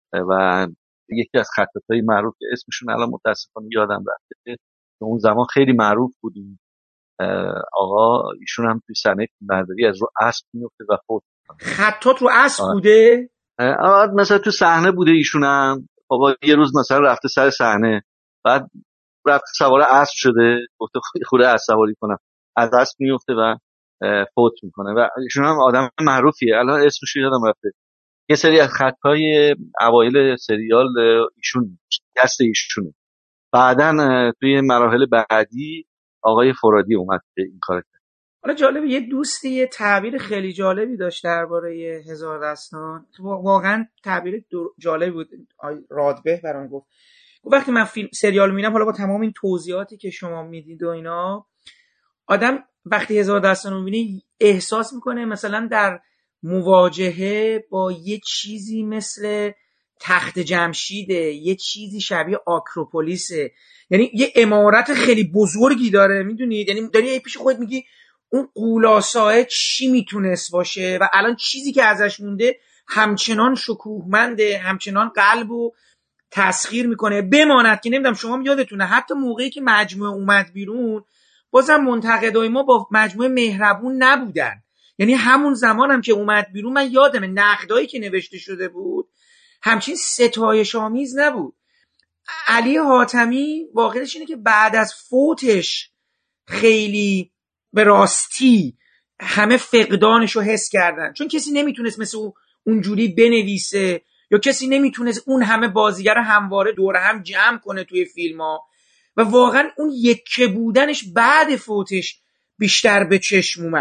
و یکی از خطاطای معروف که اسمشون الان متاسفانه یادم رفته که اون زمان خیلی معروف بودیم، آقا ایشون هم توی صحنه برداری از رو اسب میفته و فوت میکنه. خطاط رو اسب بوده؟ آره مثلا تو صحنه بوده ایشون هم، بابا یه روز مثلا رفته سر صحنه، بعد رفته سوار اسب شده، گفته خوره اسب سواری کنم، از اسب میفته و فوت میکنه و ایشون هم آدم معروفیه، الان اسمش یادم رفته. یه سری از خطای اوایل سریال ایشون دست ایشونه، بعدن توی مراحل بعدی آقای فرادی اومد که این کار کرد. حالا جالبه یه دوستی یه تعبیر خیلی جالبی داشت درباره هزار دستان، واقعا تعبیر جالبی بود، رادبه برام گفت وقتی من فیلم سریال میبینم، حالا با تمام این توضیحاتی که شما میدید و اینا، آدم وقتی هزار دستان رو میبینه احساس میکنه مثلا در مواجهه با یه چیزی مثل تخت جمشیده، یه چیزی شبیه آکروپولیسه، یعنی یه عمارت خیلی بزرگی داره، میدونید، یعنی داری پیش خودت میگی اون قولاساه چی میتونست باشه و الان چیزی که ازش مونده همچنان شکوهمنده، همچنان قلب و تسخیر میکنه. بماند که نمیدونم شما یادتونه حتی موقعی که مجموعه اومد بیرون بازم منتقدای ما با مجموعه مهربون نبودن، یعنی همون زمان هم که اومد بیرون من یادمه نقدایی که نوشته شده بود همچین ستایش آمیز نبود. علی حاتمی واقعیش اینه که بعد از فوتش خیلی به راستی همه فقدانش رو حس کردن، چون کسی نمیتونست مثل اونجوری بنویسه یا کسی نمیتونست اون همه بازیگر همواره دور هم جمع کنه توی فیلم ها و واقعا اون یکه بودنش بعد فوتش بیشتر به چشم اومد.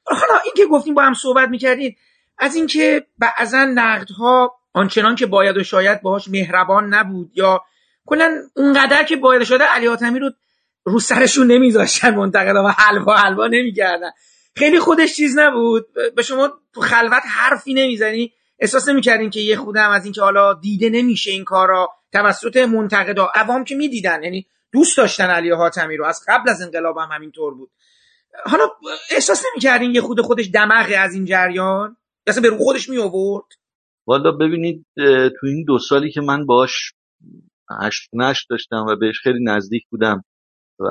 حالا این که گفتیم با هم صحبت میکردید از اینکه بعضا نقدها آنچنان که باید و شاید باهاش مهربان نبود یا کلا اونقدر که باید و شاید علی حاتمی رو رو سرشون نمیذاشتن منتقدا و حلوا حلوا نمیکردن، خیلی خودش چیز نبود. به شما تو خلوت حرفی نمیزنی؟ احساس نمیکردین که یه خودم از اینکه حالا دیده نمیشه این کارا توسط منتقدا، عوام که میدیدن، یعنی دوست داشتن علی حاتمی رو، از قبل از انقلاب هم همینطور بود، حالا احساس نمی‌کردین یه خود خودش دماغه از این جریان اصلا به رو خودش می آورد؟ والا ببینید تو این دو سالی که من باش هشت نشت داشتم و بهش خیلی نزدیک بودم و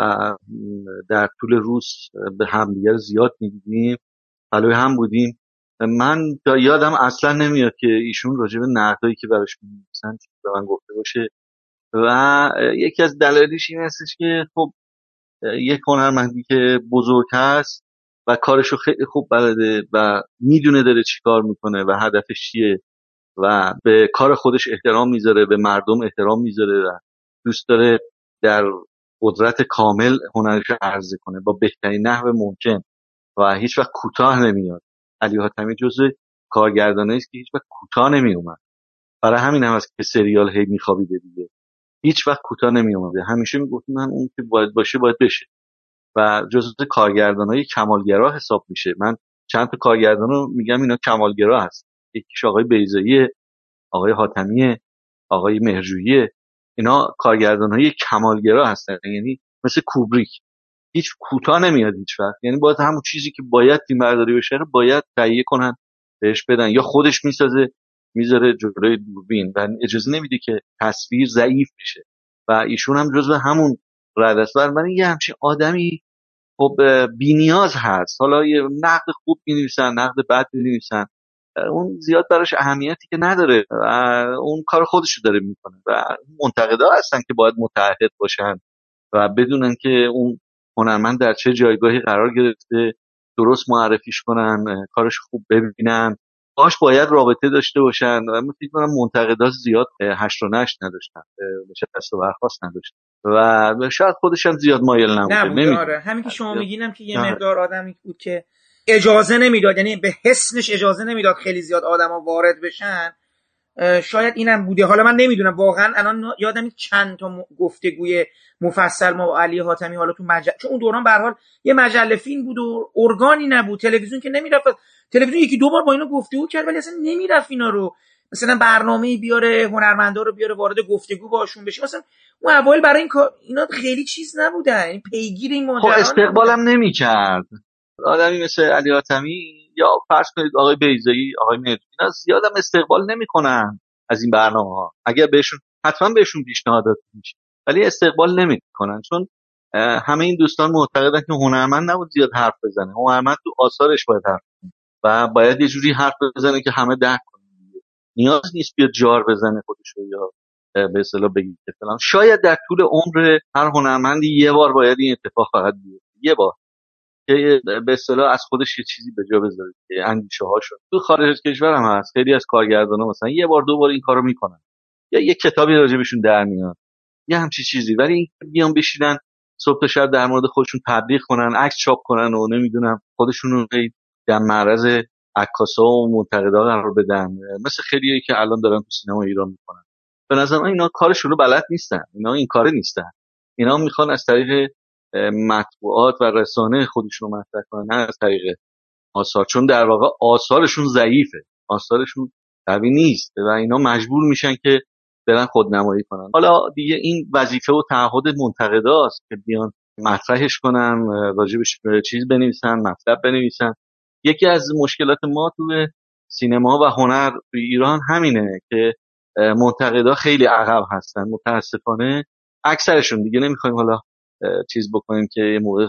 در طول روز به همدیگر زیاد می‌دیدیم، پلوی هم بودیم، من یادم اصلا نمیاد که ایشون راجع به نقدایی که براش می‌نویسن به من گفته باشه. و یکی از دلایلش این هستش که خب یک هنرمندی که بزرگ هست و کارشو خیلی خوب بلده و میدونه داره چی کار میکنه و هدفش چیه و به کار خودش احترام میذاره، به مردم احترام میذاره و دوست داره در قدرت کامل هنرش عرضه کنه با بهترین نحو ممکن و هیچ وقت کوتاه نمیاد. علی حاتمی جزو کارگردانایی است که هیچ وقت کوتاه نمیومد، برای همین هم هست که سریال هی میخوابیده دیگه، هیچ وقت کوتاه نمیومده، همیشه میگفت من اون که باید باشه باید بشه و جزو کارگردانای کمالگرا حساب میشه. من چند تا کارگردانو میگم اینا کمالگرا هست، یکیش آقای بیضایی، آقای حاتمی، آقای مهرجویی، اینا کارگردانای کمالگرا هستن، یعنی مثل کوبریک هیچ کوتاه نمیاد هیچ وقت، یعنی باید همون چیزی که باید فیلمبرداری بشه رو باید تهیه کنن بهش بدن، یا خودش میسازه میذاره جلوی دوربین و اجازه نمیده که تصویر ضعیف بشه و ایشون هم جزو همون رد است. من یه همچین آدمی خب بی‌نیاز هست، حالا یه نقد خوب می‌نویسن، نقد بد می‌نویسن، اون زیاد براش اهمیتی که نداره و اون کار خودشو داره میکنه و منتقدا هستن که باید متعهد باشن و بدونن که اون هنرمند در چه جایگاهی قرار گرفته، درست معرفیش کنن، کارش خوب ببینن، باش باید رابطه داشته باشن و من فکر کنم منتقدا زیاد هشت و نشت نداشتن، نشست و برخاست نداشتن و شاید خودش هم زیاد مایل نبوده. نبوده آره. همین که شما میگینم که یه مقدار آدمی بود که اجازه نمیداد، یعنی به حسنش اجازه نمیداد خیلی زیاد آدما وارد بشن، شاید اینم بوده. حالا من نمیدونم واقعا، الان یادم چند تا گفتگوی مفصل ما با علی حاتمی حالا تو مجله، چون اون دوران به هر حال یه مجله فیلم بود و ارگانی نبود، تلویزیون که نمیرفت، تلویزیون یکی دو بار با اینا گفتگو کرد ولی اصلا نمیرفت اینا رو مثلا برنامه‌ای بیاره هنرمندا رو بیاره وارد گفتگو باشون بشه، مثلا اون اوایل برای این کار اینا خیلی چیز نبودن، یعنی پیگیر این ماجرا خب استقبالم نمی‌کرد آدمی مثل علی حاتمی یا فرض کنید آقای بیضایی، آقای مهرجویی، اینا زیادم استقبال نمی‌کنن از این برنامه‌ها، اگر بهشون حتما بهشون پیشنهادات میشه ولی استقبال نمی‌کنن، چون همه این دوستان معتقدن که هنرمند نبود زیاد حرف بزنه، هنرمند تو آثارش باید حرف بزنه و باید یه جوری حرف بزنه که همه درک کنن، نیاز نیست بیاد جار بزنه خودشو یا به اصطلاح بگید که فلان. شاید در طول عمر هر هنرمندی یه بار باید این اتفاق فقط بیفته، یه بار که به اصطلاح از خودش یه چیزی به جا بذاره که اندیشه هاشون. تو خارج از کشور هم هست، خیلی از کارگردانا مثلا یه بار دو بار این کارو میکنن یا یه کتابی راجع بهشون در میاد یه همچین چیزی، ولی بیان بشینن صبح تا شب در مورد خودشون تبلیغ کنن، عکس چاپ کنن و نمیدونم خودشون رو در معرض عکاسا و منتقدا قرار بدن، مثل خیلیایی که الان دارن تو سینما ایران میکنن. به نظر من اینا کارشون رو بلد نیستن، اینا این کاره نیستن، اینا میخوان از طریق مطبوعات و رسانه خودشون رو مطرح کنن، نه از طریق آثار، چون در واقع آثارشون ضعیفه، آثارشون قوی نیست و اینا مجبور میشن که برن خودنمایی کنن. حالا دیگه این وظیفه و تعهد منتقداست که بیان مطرحش کنن، راجبش چیز بنویسن، مطلب بنویسن. یکی از مشکلات ما تو سینما و هنر تو ایران همینه که منتقدا خیلی عقب هستن متاسفانه، اکثرشون، دیگه نمیخوایم حالا چیز بکنیم که یه موقع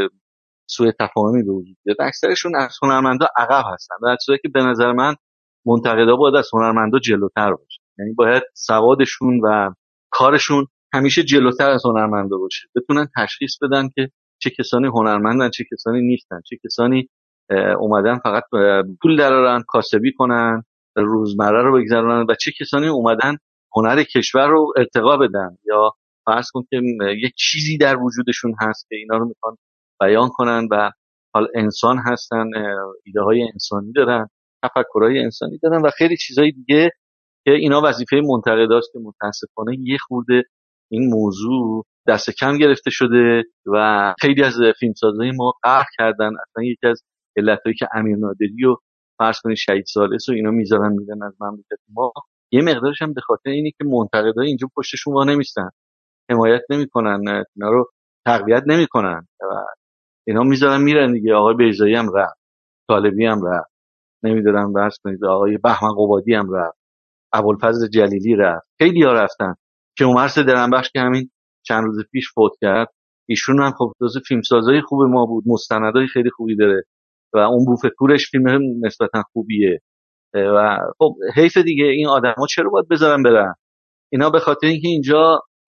سوء تفاهمی به وجود بیاد، اکثرشون از هنرمندا عقب هستن، در صورتی که به نظر من منتقدا باید از هنرمندا جلوتر باشه، یعنی باید سوادشون و کارشون همیشه جلوتر از هنرمندا باشه، بتونن تشخیص بدن که چه کسانی هنرمندن چه کسانی نیستن، چه کسانی اومدن فقط پول درارن، کاسبی کنن، روزمره رو بگذرونن و چه کسانی اومدن هنر کشور رو ارتقا بدن یا فرض کن که یک چیزی در وجودشون هست که اینا رو میخوان بیان کنن و حال انسان هستن، ایده های انسانی دارن، تفکرهای انسانی دارن و خیلی چیزهای دیگه که اینا وظیفه منتقداست که متاسفانه یه خورده این موضوع دست کم گرفته شده و خیلی از فیلمسازهای ما قهر کردن. اصلا یکی از علتایی که امیر نادری و فرض کنید شهید ثالث و اینا میذارن میدن از مملکت ما، یه مقدارش هم به خاطر اینه که منتقدای اینجا پشتشون وا نمیستن، حمایت نمیکنن، اینا رو تقویت نمیکنن و اینا میذارن میرن دیگه. آقای بیضایی هم رفت، طالبی هم رفت، نمیدونم فرض کنید آقای بهمن قبادی هم رفت، ابوالفضل جلیلی رفت، خیلی ها رفتن. که عمرس درنبخش که همین چند روز پیش فوت کرد، ایشون هم خب جزو فیلمسازای خوب ما بود، مستندای خیلی خوبی داره و اون بوفکورش فیلم نسبتا خوبیه و خب حیف دیگه این آدما چرا باید بذارن برن؟ اینا به خاطر اینکه اینجا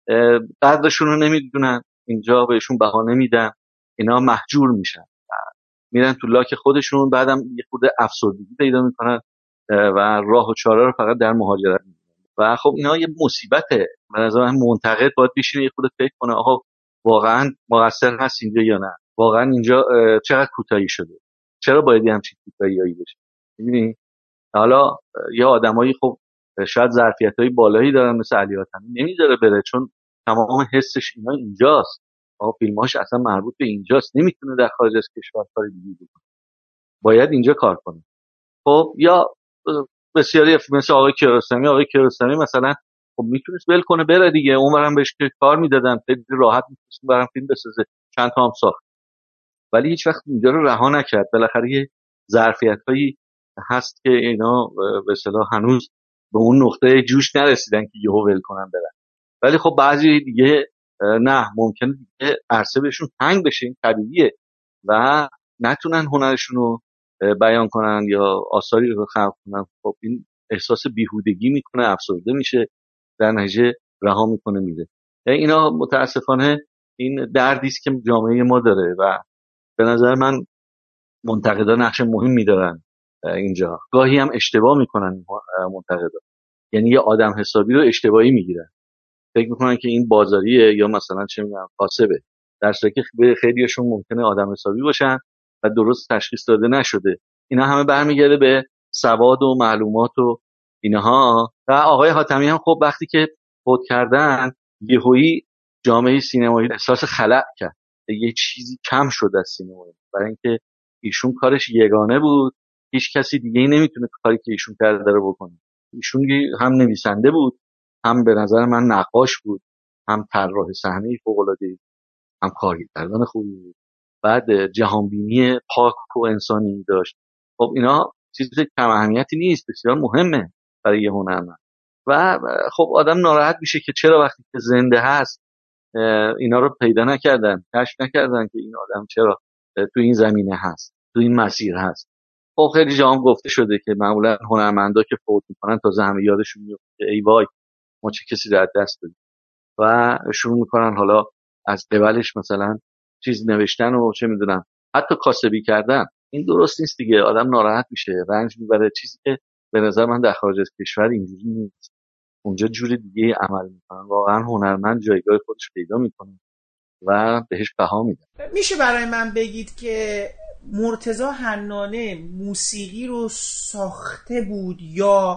قدرشون رو نمیدونن، اینجا بهشون بها نمیدن، اینا محجور میشن، میرن تو لاک خودشون، بعدم یه خورده افسردگی پیدا میکنن و راه و چاره رو فقط در مهاجرت می‌بینن و خب اینا یه مصیبته. به نظر من منتقد باید بشینه یه خورده فکر کنه آقا واقعا مقصر هست اینجا یا نه، واقعا اینجا چقدر کوتاهی شده، چرا باید همچین کوتاهیایی بشه؟ می‌بینی حالا یه آدمایی خب شاید ظرفیت‌های بالایی دارن مثل علی حاتمی، نمیذاره بره چون تمام حسش اینا اینجاست، آقا فیلماش اصلا مربوط به اینجاست، نمیتونه در خارج از کشور کار دیگه بکنه، باید اینجا کار کنه. خب یا بسیاری مثل آقای کیارستمی آقای کیارستمی مثلا خب میتونست ول کنه بره دیگه، اونورم بهش کار میدادن، خیلی راحت میتونست برام فیلم بسازه، چند تا هم ساخت، ولی هیچ وقت اینجا رو رها نکرد. بالاخره یه ظرفیت‌هایی هست که اینا به اصطلاح هنوز به اون نقطه جوش نرسیدن که یهو ول کنن برن. ولی خب بعضی دیگه نه، ممکنه دیگه عرصه بهشون تنگ بشه، این طبیعیه و نتونن هنرشون رو بیان کنن یا آثاری رو خلق کنن. خب این احساس بیهودگی میکنه، افسرده میشه، در نتیجه رها میکنه میره. اینا متاسفانه این دردی است که جامعه ما داره و به نظر من منتقدا نقش مهمی دارن اینجا. گاهی هم اشتباه میکنن منتقدا، یعنی یه آدم حسابی رو اشتباهی میگیرن، فکر میکنن که این بازاریه یا مثلا چه میدونم کاسبه، در صورتی که خیلیشون ممکنه آدم حسابی باشن و درست تشخیص داده نشده. اینا همه برمیگرده به سواد و معلومات و اینها. و آقای حاتمی هم خب وقتی که فوت کردن یهویی جامعه سینمایی احساس خلأ کرد، یه چیزی کم شد از سینما، برای اینکه ایشون کارش یگانه بود، هیچ کسی دیگه ای نمیتونه کاری که ایشون کرده رو بکنه. ایشون هم نویسنده بود، هم به نظر من نقاش بود، هم طراح صحنه فوق‌العاده‌ای، هم کارگردان خوبی بود، بعد جهانبینی پاک و انسانی داشت. خب اینا چیز کم اهمیتی نیست، بسیار مهمه برای یه هنرمند و خب آدم ناراحت میشه که چرا وقتی که زنده هست اینا رو پیدا نکردن، کشف نکردن که این آدم چرا تو این زمینه هست، تو این مسیر هست. خب خیلی جا هم گفته شده که معمولا هنرمندا که فوت میکنن تازه همه یادشون میفته ای وای ما چه کسی رو از دست دادیم و شروع میکنن حالا از قبلش مثلا چیز نوشتن و چه میدونم حتی کاسبی کردن. این درست نیست دیگه، آدم ناراحت میشه، رنج میبره، چیزی که به نظر من در خارج از کشور اینجوری نیست، اونجا جور دیگه عمل میکنن، واقعا هنرمند جایگاه خودش پیدا میکنه و بهش بها میدن. میشه برای من بگید که مرتضی حنانه موسیقی رو ساخته بود یا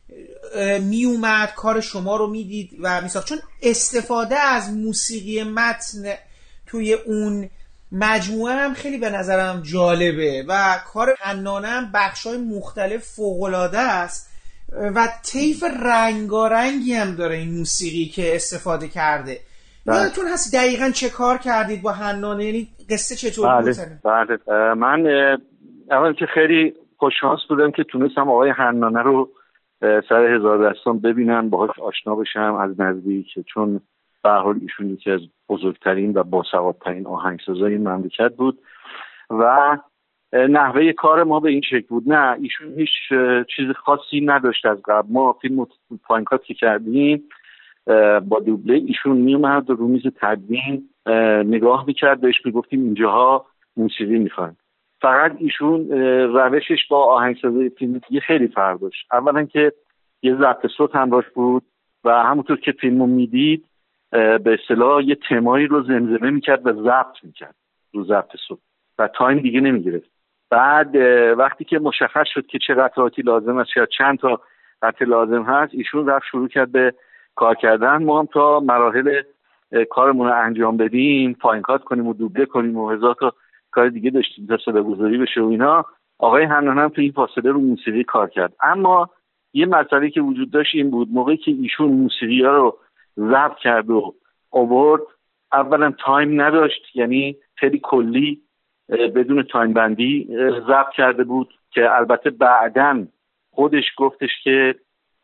می اومد کار شما رو میدید و میساخت؟ چون استفاده از موسیقی متن توی اون مجموعه هم خیلی به نظرم جالبه و کار حنانه هم بخشای مختلف فوق‌العاده است و طیف رنگارنگی هم داره این موسیقی که استفاده کرده. یادتون هست دقیقاً چه کار کردید با حنانه؟ یعنی قصه چطور بود؟ بله بله من اول که خیلی خوششانس بودم که تونستم آقای حنانه رو سر هزار دستان ببینم، باهاش آشنا بشم از نزدیک، چون به هر حال ایشون یکی از بزرگترین و باسوادترین آهنگسازای این مملکت بود و نحوه کار ما به این شکل بود. نه ایشون هیچ چیز خاصی نداشت از قبل. ما فیلم پاینکات که کردیم با دوبله ایشون میومد رو میز تدوین نگاه میکرد، بهش میگفتیم اینجاها موسیقی میخوایم. فقط ایشون روشش با آهنگسازی فیلم دیگه خیلی فرق داشت. اولا که یه ضبط صوت همراهش بود و همونطور که فیلمو میدید به اصطلاح یه تمایی رو زمزمه میکرد و ضبط میکرد رو ضبط صوت. و تایم دیگه نمیگرفت. بعد وقتی که مشخص شد که چه قطعاتی لازم است یا چند تا قطعه لازم هست، ایشون رفت شروع کرد به کار کردن. ما هم تا مراحل کارمون رو انجام بدیم، پایین کات کنیم و دوبله کنیم و هزار تا کار دیگه داشتیم تا صداگذاری بشه و اینا، آقای حنان هم تو این فاصله رو موسیقی کار کرد. اما یه مسئله که وجود داشت این بود، موقعی که ایشون موسیقی ها رو ضبط کرد و آورد، اولا تایم نداشت، یعنی خیلی کلی بدون تایم بندی ضبط کرده بود که البته بعداً خودش گفتش که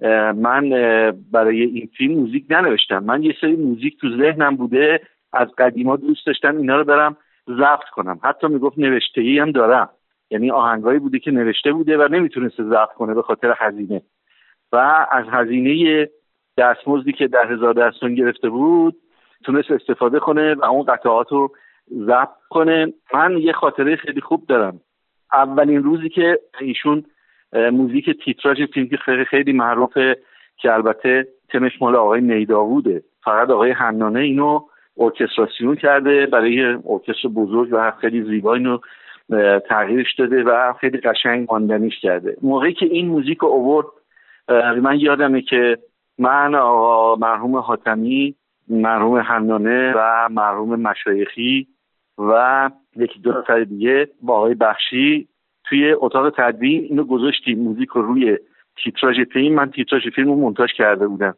من برای این فیلم موزیک ننوشتم، من یه سری موزیک تو ذهنم بوده از قدیما، دوست داشتم اینا رو برم ضبط کنم. حتی میگفت نوشته‌ای هم دارم، یعنی آهنگایی بوده که نوشته بوده و نمیتونسته ضبط کنه به خاطر هزینه، و از هزینه دستمزدی که در هزار دستان گرفته بود تونست استفاده کنه و اون قطعات رو ضبط کنه. من یه خاطره خیلی خوب دارم. اولین روزی که ایشون موزیک تیتراژ فیلم که خیلی خیلی معروفه که البته تمش مال آقای نیداووده، فقط آقای حنانه اینو ارکستراسیون کرده برای ارکستر بزرگ و خیلی زیبا اینو تغییرش داده و خیلی قشنگ ماندنیش کرده. موقعی که این موزیک رو آورد، من یادمه که من آقا مرحوم حاتمی، مرحوم حنانه و مرحوم مشایخی و یکی دو نفر دیگه با آقای بخشی توی اتاق تدوین اینو گذاشتیم موزیک رو روی تیتراژ فیلم. من تیتراژ فیلم رو مونتاژ کرده بودم،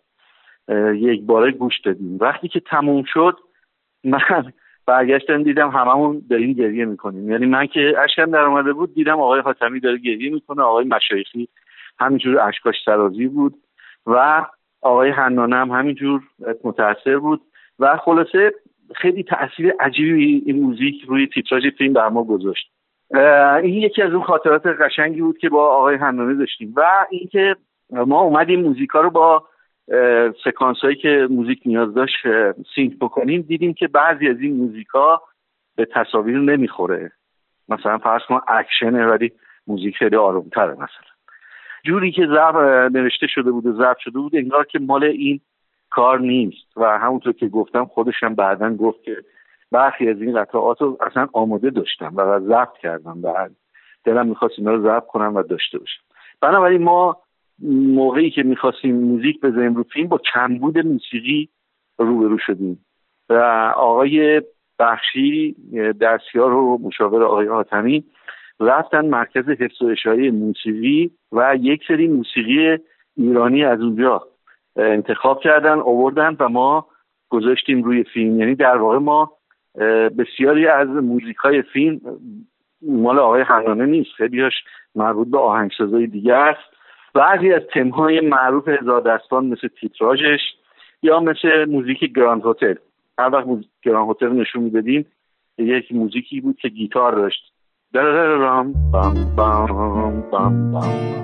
یک باره گوش دادیم. وقتی که تموم شد من برگشتم دیدم هممون داریم گریه میکنیم، یعنی من که اشکم در اومده بود دیدم آقای حاتمی داره گریه میکنه، آقای مشایخی همینجور اشکاش سرازی بود و آقای حنانه هم همینجور متاثر بود و خلاصه خیلی تأثیر عجیبی این موزیک روی تیتراژ فیلم بر ما گذاشت. این یکی از اون خاطرات قشنگی بود که با آقای حنانه داشتیم. و اینکه ما اومدیم موزیکا رو با سکانس هایی که موزیک نیاز داشت سینک بکنیم، دیدیم که بعضی از این موزیکا به تصاویر نمیخوره. مثلا فرض کن اکشنه ولی موزیک خیلی آرومتره، مثلا جوری که ضبط نوشته شده بود و ضبط شده بود انگار که مال این کار نیست. و همونطور که گفتم خودشم بعداً گفت که برخی از این قطعات رو اصلا آماده داشتم و ضبط کردم و دلم میخواست اینا رو ضبط کنم و داشته باشم. بنابراین ما موقعی که میخواستیم موزیک بذاریم رو فیلم با کمبود موسیقی روبرو شدیم و آقای بخشی دستیار و مشاور آقای حاتمی رفتن مرکز حفظ و اشاعه موسیقی و یک سری موسیقی ایرانی از اونجا انتخاب کردن آوردن و ما گذاشتیم روی فیلم. یعنی در واقع ما بسیاری از موزیکای فیلم مال آقای حنانه نیست، خیلیش مربوط به آهنگسازای دیگه است. بعضی از تم‌های معروف هزار دستان مثل تیتراژش یا مثل موزیک گراند هتل، هر وقت موزیک گراند هتل نشون میدادیم یک موزیکی بود که گیتار داشت، دررررام بام بام بام بام.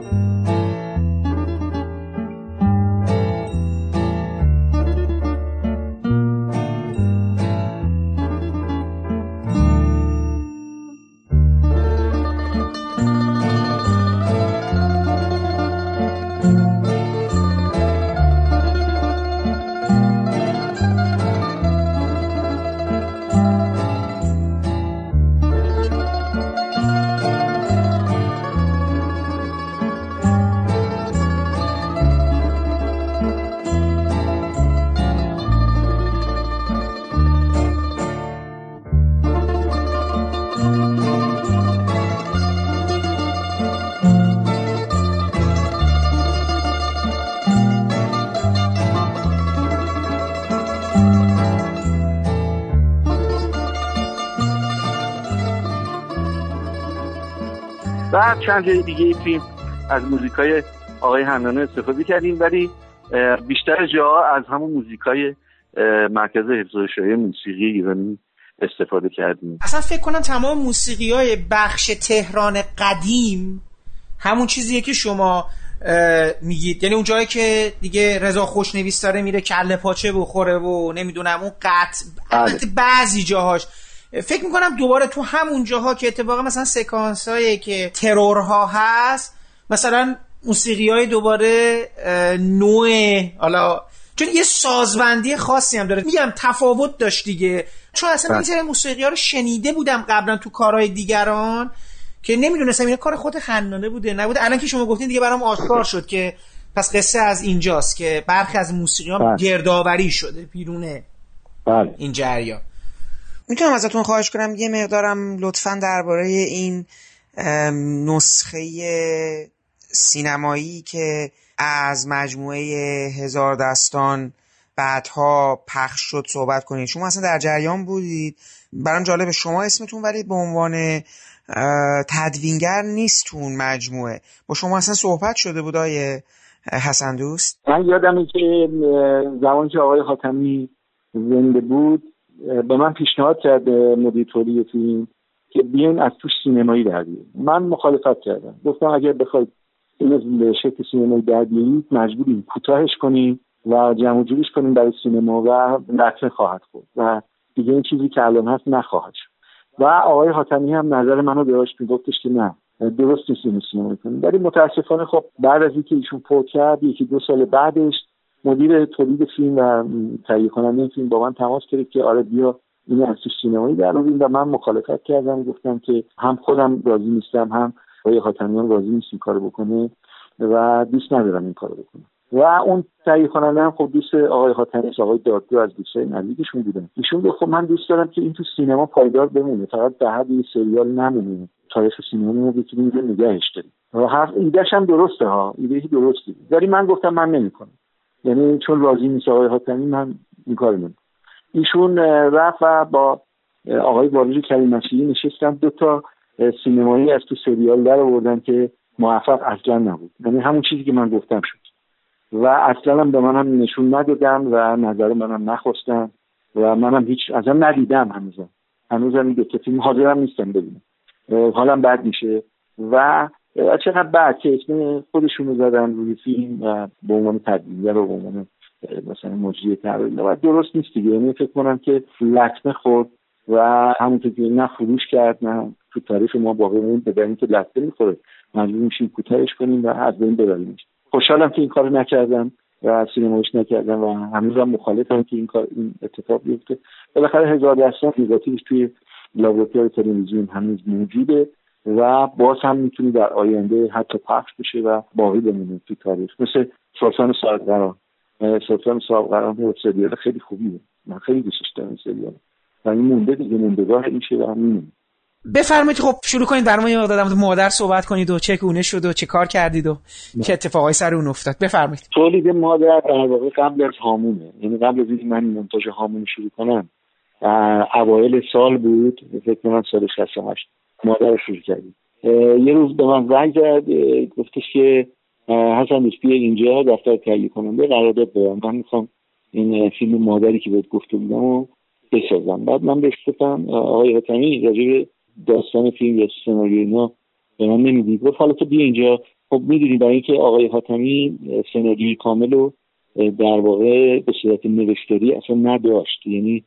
بعد چند جای دیگه فیلم از موزیکای آقای حنانه استفاده کردیم، ولی بیشتر جاها از همون موزیکای مرکز حفظ و اشاعه موسیقی ایرانی استفاده کردیم. اصلا فکر کنم تمام موسیقیای بخش تهران قدیم همون چیزیه که شما میگید، یعنی اون جایی که دیگه رضا خوشنویس داره میره کله پاچه بخوره و نمیدونم اون قطع، البته بعضی جاهاش فکر میکنم دوباره تو همون جاها که اتفاقا مثلا سکانس هایی که ترورها هست، مثلا موسیقی های دوباره نوع، حالا چون یه سازبندی خاصی هم داره، میگم تفاوت داشت دیگه. چون اصلا این سری موسیقی‌ها رو شنیده بودم قبلا تو کارهای دیگران که نمیدونستم این کار خود خندانه بوده نبوده. الان که شما گفتین دیگه برام آشکار شد که پس قصه از اینجاست که برخی از موسیقی‌ها گردآوری شده بیرونه بله. این جریان. میتونم ازتون خواهش کنم یه مقدارم لطفاً درباره این نسخه سینمایی که از مجموعه هزار دستان بعدها پخش شد صحبت کنید. شما اصلا در جریان بودید؟ برام جالب شما اسمتون ولی به عنوان تدوینگر نیست تو اون مجموعه. با شما اصلا صحبت شده بود آقای حسن دوست؟ من یادمه که زمانی که آقای حاتمی زنده بود به من پیشنهاد کرد مدیر تولید فیلم که بیاین از توش سینمایی در بیاریم. من مخالفت کردم، گفتم اگر بخواید اینو به شکل سینمایی در بیارید مجبوریم کوتاهش کنیم و جمع جورش کنیم برای سینما و لطمه خواهد خورد و دیگه این چیزی که الان هست نخواهد شد. و آقای حاتمی هم نظر منو داشت، میگفتش که نه درست نیست اینو سینمایی کنیم. ولی متاسفانه خب بعد از اینکه ایشون فوت کرد یکی دو سال بعدش مدیر تولید فیلم و تهیه کننده فیلم با من تماس گرفت که آره بیا اینو از سینمایی در آوریم و من مخالفت کردم، گفتم که هم خودم راضی نیستم هم آقای حاتمی هم راضی نیست این کارو بکنه و دوست ندارم این کارو بکنم. و اون تهیه کننده هم خب دوست آقای حاتمی، آقای دادگو از دوستای نزدیکشون بودن. ایشون گفت خب من دوست دارم که این تو سینما پایدار بمونه، فقط به حد این سریال نمونه، تاریخ سینما رو بتونیم نگهش داریم. و هر ایدهش هم درسته ها، ایده درستی. ولی من گفتم من نمی‌کنم. یعنی چون راضی نیست آقای حاتمی من این کارو نمی‌کنم. ایشون رفت و با آقای والد کریم‌مسیحی نشستن، دو تا سینمایی از تو سریال در آوردن که موفق اصلا نبود. یعنی همون چیزی که من گفتم شد. و اصلا هم به منم نشون ندادن و نظر منم نخواستن و منم هیچ ازم ندیدم. هنوزم هنوزم این دو تا فیلم حاضرم نیستم ببینم، حالم بد میشه. و چقدر بعد که اسم خودشون رو زدن روی فیلم و به عنوان تدوینگر و به عنوان مثلا مجری طراحی و درست نیست دیگه. یعنی فکر کنم که لطمه خورد و همونطور که نه فروش کرد نه تو تاریخ ما باقی موند، بدونیم که لطمه میخوره مجبور میشیم کوتاهش کنیم و از بین ببریمش. خوشحالم که این کارو نکردم و سینمایش نکردم و هنوزم مخالفم که این کار این اتفاق بیفته. بالاخره هزار دستان نگاتیوش توی لابراتوار تلویزیون هنوز موجوده و باز هم میتونه در آینده حتی پخش بشه و باقی بمونه تو تاریخ، مثل سلطان صاحبقران. سلطان صاحبقران یه سریال خیلی خوبی بود، من خیلی دوستش دارم این سریال و این مونده دیگه، موندگار این شه و همینه. بفرمایید خب شروع کنید برام یه مقدار مادر صحبت کنید و چه گونه شد و چه کار کردید و چه اتفاقایی سر اون افتاد. بفرمایید. تولید مادر در واقع قبل از هامونه، یعنی قبل از اینکه من مونتاژ هامون شروع کنم اوایل سال بود، فکر کنم سال شصت و هشت مادر رو شروع کردیم. یه روز به من زنگ زد گفتش که حسن دوست بیا اینجا دفتر تهیه کننده قرارداد دارم، من میخوام این فیلم مادری که بهت گفته بودم رو بسازم. بعد من بهش گفتم آقای حاتمی راجع به داستان فیلم یا سناریو اینا به من نمیدی. گفت حالا تو بیا اینجا. خب میدونی برای اینکه آقای حاتمی سناریوی کامل رو در واقع به صورت نوشتاری اصلا نداشت، یعنی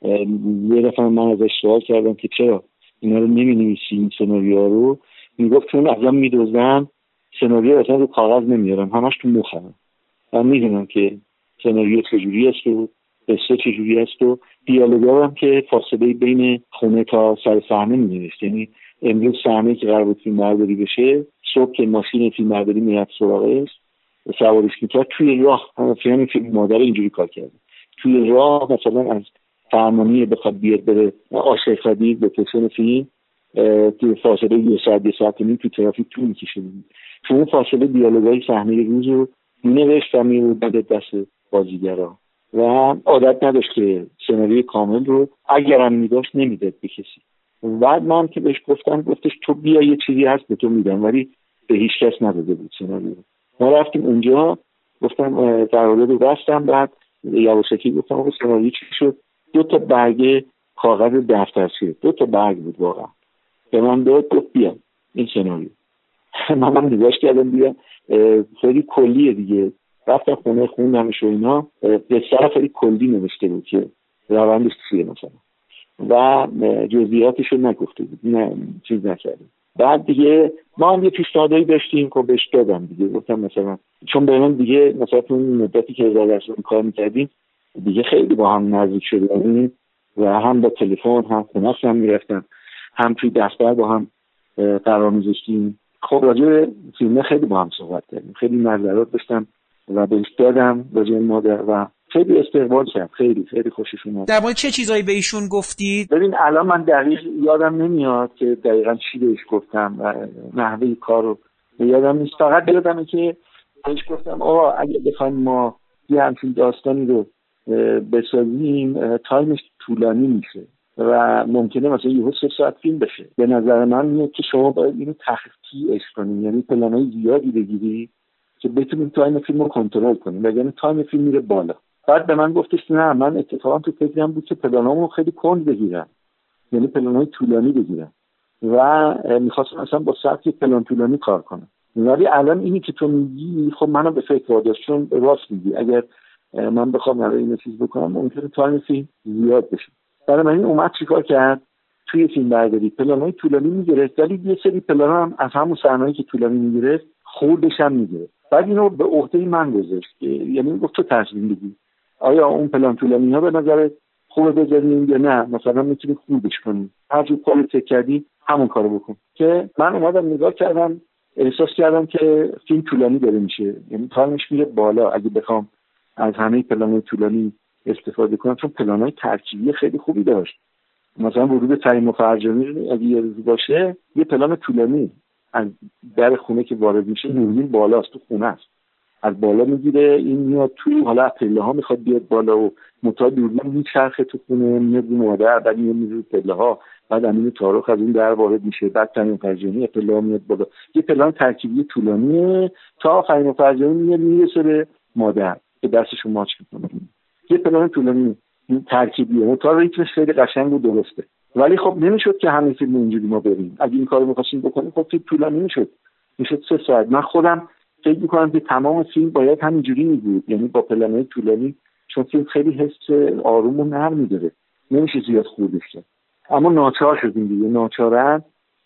یه دفعه من ازش سوال کردم که چرا اینا رو نمی‌نویسی این سناریوها رو، میگفت چون ازم میدوزن سناریو اصلا رو کاغذ نمیارم، همش تو مخم. من میدونم که سناریو چجوری است و قصه چجوری است و دیالوگا هم که فاصله بین خونه تا سر صحنه می‌نویسه. یعنی امروز صحنه که قرار بود فیلم برداری بشه، صبح که ماشین فیلم برداری میاد سراغش سوارش می‌کرد، توی راه فیلم فیلم مادر اینجوری کار کرده، توی راه مثلا از فرمانی بخواد بیاد بره عاشق خدید به پسن فیلم توی فاصله یه ساعت یه ساعت نیم تو ترافیک طول می‌کشه. تو اون فاصله دیالوگای صحنه روز رو می‌نوشت و می‌داد دست بازیگرا و عادت نداشت که سناریوی کامل رو اگرم می‌داشت نمیداد به کسی. بعد من که بهش گفتم گفتش تو بیا یه چیزی هست به تو میدم، ولی به هیچ کس نداده بود سناریو. ما رفتیم اونجا، گفتم قرارداد رو بستم، بعد یواشکی گفتم آقا سناریو چی شد؟ دو تا برگه کاغذ دفترچه، دو تا برگ بود واقعا به من داد، گفت بیا این سناریو. من هم نگاش کردم دیدم خیلی کلیه دیگه، رفتم خونه خوندمش و اینا، قصه خیلی کلی نوشته بود که روندش چیه مثلا و جزئیاتش رو نگفته بود، نه چیز نکردیم. بعد دیگه ما هم یه پیشنهادایی داشتیم که بهش دادم دیگه، گفتم مثلا چون به من دیگه مثلا اون مدتی که هزار درصد کار میکردیم دیگه خیلی با هم نزدیک شدیم، و هم با تلفن هم خونه‌اش هم میرفتم، هم توی دفتر با هم قرار می‌ذاشتیم. خب راجع به فیلم خیلی با هم صحبت کردیم، خیلی نظرات داشتم و بهش دادم راجع به مادر و خیلی استقبال کرد، خیلی خیلی خوشش اومد. در مورد چه چیزایی به ایشون گفتید؟ ببین الان من دقیق یادم نمیاد که دقیقاً چی بهش گفتم و نحوه کارو یادم نیست، فقط یادمه که بهش گفتم آقا اگه بخوایم ما یه همچین داستانی رو بسازیم تایمش طولانی میشه و ممکنه مثلا یه سه ساعت فیلم بشه. به نظر من میاد که شما باید اینو تخطیعش کنیم، یعنی پلانای زیادی بگیری که بتونیم تایم فیلم رو کنترل کنیم، وگرنه تایم فیلم میره بالا. بعد به من گفتش نه من اتفاقا تو فکرم بود که پلانامو خیلی کند بگیرم، یعنی پلانای طولانی بگیرم و میخواستم مثلا با سبک پلان طولانی کار کنم. ولی الان اینی که تو میگی خب منو به فکر واداشت، چون راست میگی اگر من بخوام الان اینو چیز بکنم ممکنه تایم فیلم زیاد بشه. برای من این اومد چیکار کرد توی فیلم برداری پلانای طولانی میگرفت، ولی یه سری پلانا هم از همون صحنه‌ای که طولانی میگرفت خوردش هم میگرفت. بعد اینو به عهده من گذاشت، یعنی گفت تو تصمیم بگیر آیا اون پلان طولانی ها به نظرت خوبه بذاریم یا نه مثلا میتونی خوبش کنی، هر جور کاری فکر کردی همون کارو بکن. که من اومدم نگاه کردم احساس کردم که فیلم طولانی داره میشه، یعنی تایمش میره بالا اگه بخوام از همه پلان‌های طولانی استفاده کنم، چون پلان‌های ترکیبی خیلی خوبی داشت. مثلا ورود فریم فرجانی اگه یه روز باشه یه پلان طولانی از در خونه که وارد میشه دوربین بالاست، تو خونه است، از بالا میگیره این میاد توی، حالا پله ها میخواد بیاد بالا و متا دوربین میچرخه تو خونه میاد رو مادر، بعد میاد میره پله ها، بعد امین تاروخ از اون در وارد میشه، بعد فریم فرجانی پله ها میاد بالا. یه پلان ترکیبی طولانیه تا فریم فرجانی میاد میرسه به مادر که دستشو ماچ میکنه. یه پلان طولانی ترکیبیه، متا ریتمش خیلی قشنگ و درسته. ولی خب نمیشد که همین فیلم اینجوری ما بریم، اگه این کارو می‌خواستیم بکنیم خب فیلم طولانی میشد، میشد سه ساعت. من خودم فکر می‌کنم که تمام فیلم باید همینجوری می‌بود، یعنی با پلن‌های طولانی، چون فیلم خیلی حس آروم و نرم می‌داره، نمیشه زیاد خوردش کرد. اما ناچار شدیم دیگه، ناچارن،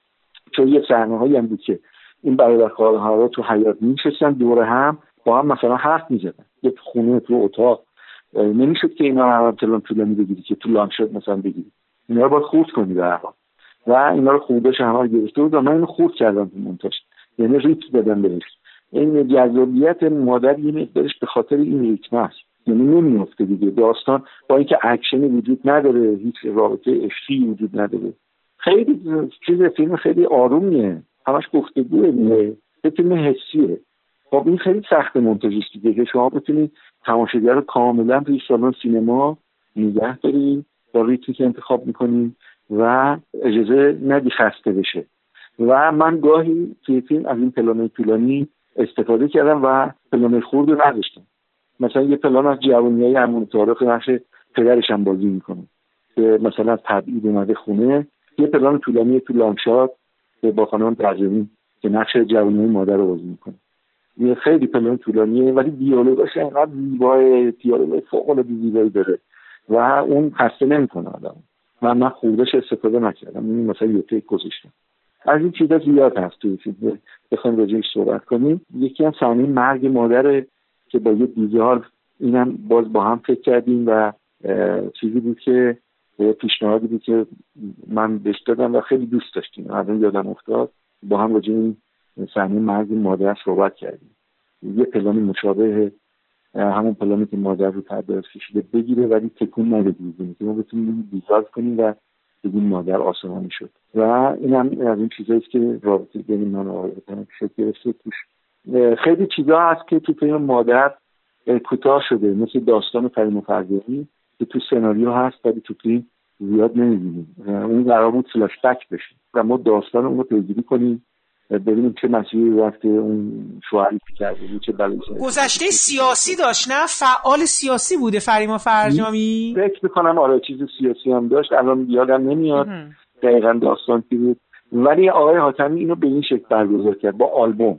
چون یه صحنه‌هایی هم بود که این برادر خاله‌ها تو حیاط می‌نشستن دور هم با هم مثلا حرف می‌زدن، یه خونه تو اتاق، نمیشد که اینا رو پلان طولانی بگیری که تو لانشات مثلا بگیری، اینا رو باید خورد کنی به هر حال و اینا رو خوردش همه رو گرفته بود و من اینو خورد کردم تو مونتاژ، یعنی ریتم دادم بهش. این جذابیت مادر یه مقدارش به خاطر این ریتم است، یعنی نمیافته دیگه داستان، با اینکه اکشنی وجود نداره، هیچ رابطه عشقی وجود نداره، خیلی چیز فیلم خیلی آرومیه، همش گفتگوه دیگه، فیلم حسیه. خب این خیلی سخت مونتاژیستی دیگه که شما بتونید تماشاگر رو کاملا توی سالن سینما نگه داری با ریتمی که انتخاب میکنی و اجازه ندی خسته بشه. و من گاهی توی فیلم از این پلان‌های طولانی استفاده کردم و پلان خورد رو نداشتم. مثلا یه پلان از جوانیای امون طارق نقش پدرش هم بازی میکنه که مثلا تبعید اومده خونه، یه پلان طولانی تو لانشات با خانم ترجمی که نقش جوانیای مادر رو بازی میکنه. یه خیلی پلان طولانیه ولی دیالوگاش انقدر زیبای، دیالوگ فوق‌العاده زیبایی داره و اون خسته نمیکنه آدم. و من خوردش استفاده نکردم، این مثلا یه تیک گذاشتم. از این چیزا زیاد هست توی فیلم بخوایم راجعش صحبت کنیم. یکی از صحنه مرگ مادره که با یه دیزار اینم باز با هم فکر کردیم و چیزی بود که پیشنهادی بود که من بهش دادم و خیلی دوست داشتیم. الان یادم افتاد با هم راجع این صحنه مرگ مادر صحبت کردیم. یه پلانی مشابه همون پلانی که مادر رو تبدیل کشیده بگیره ولی تکون نده دیگه، که ما بتونیم دیزار کنیم و بگیم مادر آسمانی شد. و اینم از این چیزایی که رابطه بین من و آقای شکل گرفته توش. خیلی چیزا هست که تو فیلم مادر کوتاه شده، مثل داستان فریم فرجانی که تو سناریو هست ولی تو فیلم زیاد نمی‌بینیم. اون قرار بود فلاش بک بشه و ما داستان اون رو پیگیری کنیم، ببینیم چه مسئولی رفته اون شوهری که کرده چه بلایی. گذشته سیاسی داشت نه؟ فعال سیاسی بوده فریما فرجامی؟ فکر میکنم آره چیز سیاسی هم داشت، الان یادم نمیاد دقیقاً داستان چی بود، ولی آقای حاتمی اینو به این شکل برگزار کرد با آلبوم.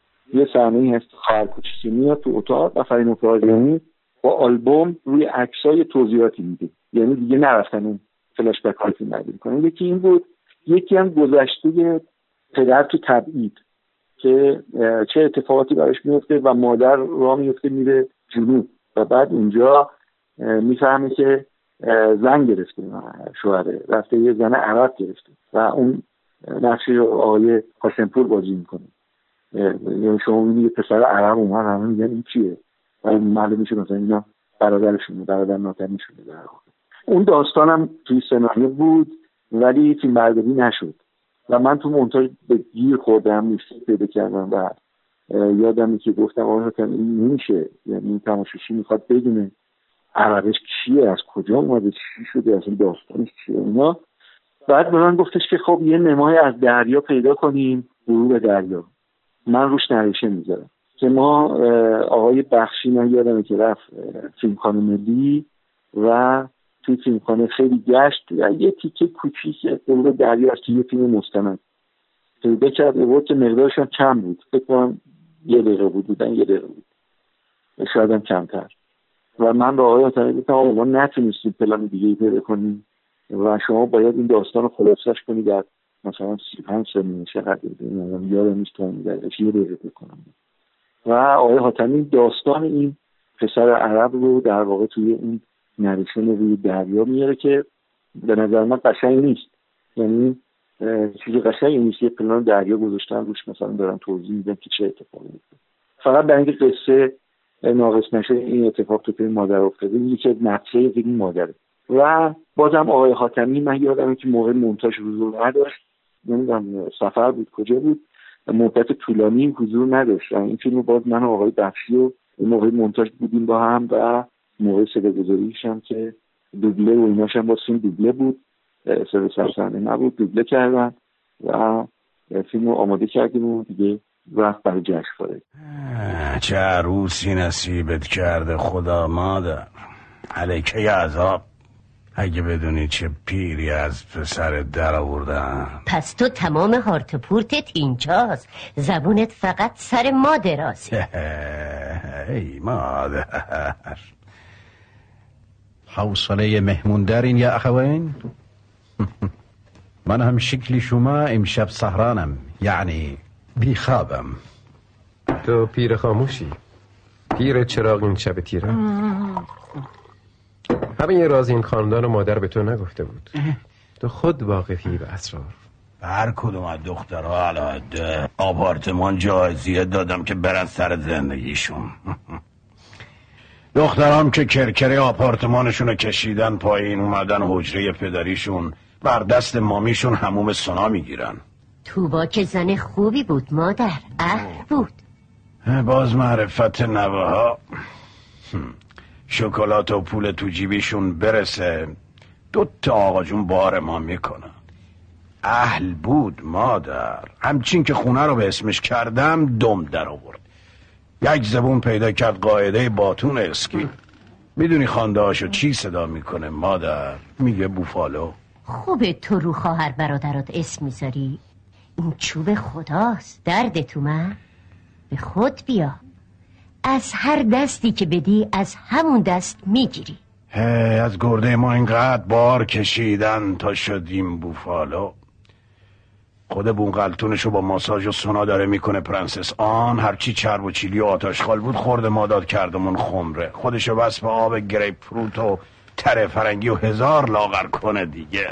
یه صحنه‌ای هست خواهر کوچیکی میاد تو اتاق و فریما فرجامی با آلبوم روی عکسای توضیحاتی میده، یعنی دیگه نرفتن اون فلاش بک هایی نگیری کنن. یکی این بود، یکی هم گذشته پدر تو تبعید که چه اتفاقاتی براش میفته و مادر راه میفته میره جنوب و بعد اونجا میفهمه که زن گرفته، شوهره رفته یه زن عرب گرفته و اون نقشی رو آقای قاسمپور بازی میکنه. یعنی شما میبینید پسر عرب اومد، همه میگن این کیه و معلوم میشه مثلا اینا برادرشونه، برادر ناتنیشونه. در واقع اون داستانم توی سناریو بود ولی فیلم برداری نشد و من تو مونتاژ به گیر خوردم، مشکل پیدا کردم و یادمه که گفتم آقا این نمیشه، یعنی تماشاچی میخواد بدونه عربش کیه، از کجا اومده، چی شده، اصلا داستانش چیه اینا. بعد به من گفتش که خب یه نمای از دریا پیدا کنیم، غروب دریا، من روش نریشه میذارم. که ما آقای بخشی، من یادمه که رفت فیلمخانه ملی و توی فیلمخانه خیلی گشت، یه تیکه کوچیک غروب دریا از توی فیلم مستند پیدا کرد، بود که مقدارش هم کم بود، فکر کنم یه دقیقه بود بودن یه دقیقه بود شاید هم کمتر. و من به آقای حاتمی گفتم آقا ما نتونستیم پلان دیگه ای پیدا کنیم و شما باید این داستان رو خلاصش کنید در مثلا سی و پنج ثانیه چقدر دیدیم یادم نیست تا می‌ذارش یه دقیقه بکنم. و آقای حاتمی داستان این پسر عرب رو در واقع توی این نریشن روی دریا میاره که به نظر من قشنگ نیست، یعنی چیزی قشنگی نیست. یه پلان دریا گذاشتن روش مثلا دارن توضیح میدن که چه اتفاقی میفته، فقط برای اینکه قصه ناقص نشه این اتفاق تو پای مادر افتاده، یکی که نقشه این مادره. و بازم آقای حاتمی من یادمه که موقع مونتاژ حضور نداشت، نمیدونم سفر بود کجا بود، مدت طولانی حضور نداشت. این فیلمو باز من و آقای بخشی و موقع مونتاژ بودیم با هم و موقع صداگذاریش هم که دوبله و ایناش هم با فیلم دوبله بود، صدا سرسنده نبود، دوبله کردن و فیلمو آماده کردیم و دیگه وقت برای جشنواره. چه عروسی نصیبت کرده خدا مادر، علیکه عذاب. اگه بدونی چه پیری از پسر در آوردم. پس تو تمام هارت پورتت اینجاست، زبونت فقط سر ما درازه. ای مادر، حوصله مهمون دارین یا اخوین؟ من هم شکلی شما امشب سهرانم، یعنی بیخوابم. تو پیر خاموشی، پیر چراغ این شب تیره. همین یه راز این خاندان و مادر به تو نگفته بود، تو خود واقفی به اسرار. هر کدوم از دخترها علاوه آپارتمان جایزیه دادم که برن سر زندگیشون. دخترام که کرکره آپارتمانشون رو کشیدن پایین، اومدن حجره پدریشون، بر دست مامیشون حموم سونا میگیرن. توبا که زن خوبی بود مادر، اهل بود. باز معرفت نوه ها. شکلات و پول تو جیبیشون برسه دو تا آقا جون بار ما میکنن. اهل بود مادر، همچین که خونه رو به اسمش کردم دم در آورد. یک زبون پیدا کرد قاعده باتون اسکی. میدونی خانده هاشو چی صدا میکنه مادر؟ میگه بوفالو. خوبه تو رو خواهر برادرات اسم میذاری؟ این چوب خداست، دردت اومد؟ به خود بیا، از هر دستی که بدی از همون دست میگیری. هی از گرده ما اینقدر بار کشیدن تا شدیم بوفالو. خود بونقلتونشو با ماساژ و سونا داره میکنه پرنسس آن. هرچی چرب و چیلی و آتشخال بود خورده ماداد کردمون خمره. خودشو بس به آب گریپ فروت و تره فرنگی و هزار لاغر کنه دیگه.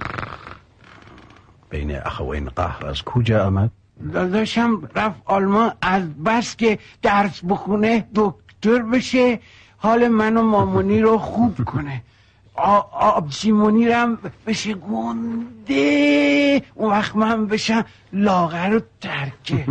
بین اخوین قهر از کجا آمد؟ داداشم رفت آلمان از بس که درس بخونه دکتر بشه، حال من و مامونی رو خوب کنه. آب سیمونی رم بشه گنده، اون وقت من بشم لاغر و ترکه.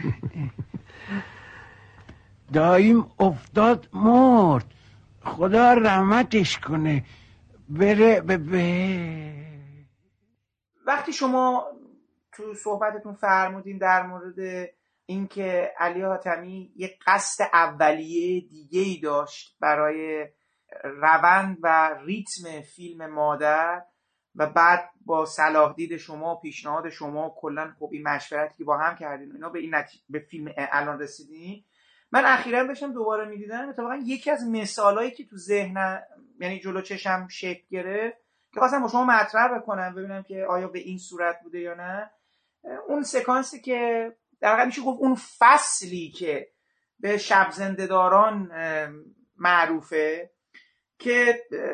داییم افتاد مرد، خدا رحمتش کنه، بره به به. وقتی شما تو صحبتتون فرمودین در مورد اینکه علی حاتمی یک قصد اولیه دیگه‌ای داشت برای روند و ریتم فیلم مادر و بعد با صلاح دید شما و پیشنهاد شما کلا خب این مشورتی که با هم کردین اینا به این نتیجه به فیلم الان رسیدین. من اخیراً داشتم دوباره می‌دیدم، اتفاقا یکی از مثالایی که تو ذهنم یعنی جلو چشم شکل گرفت که خواستم با شما مطرح بکنم ببینم که آیا به این صورت بوده یا نه، اون سکانسی که در واقع میشه گفت اون فصلی که به شب زنده‌داران معروفه که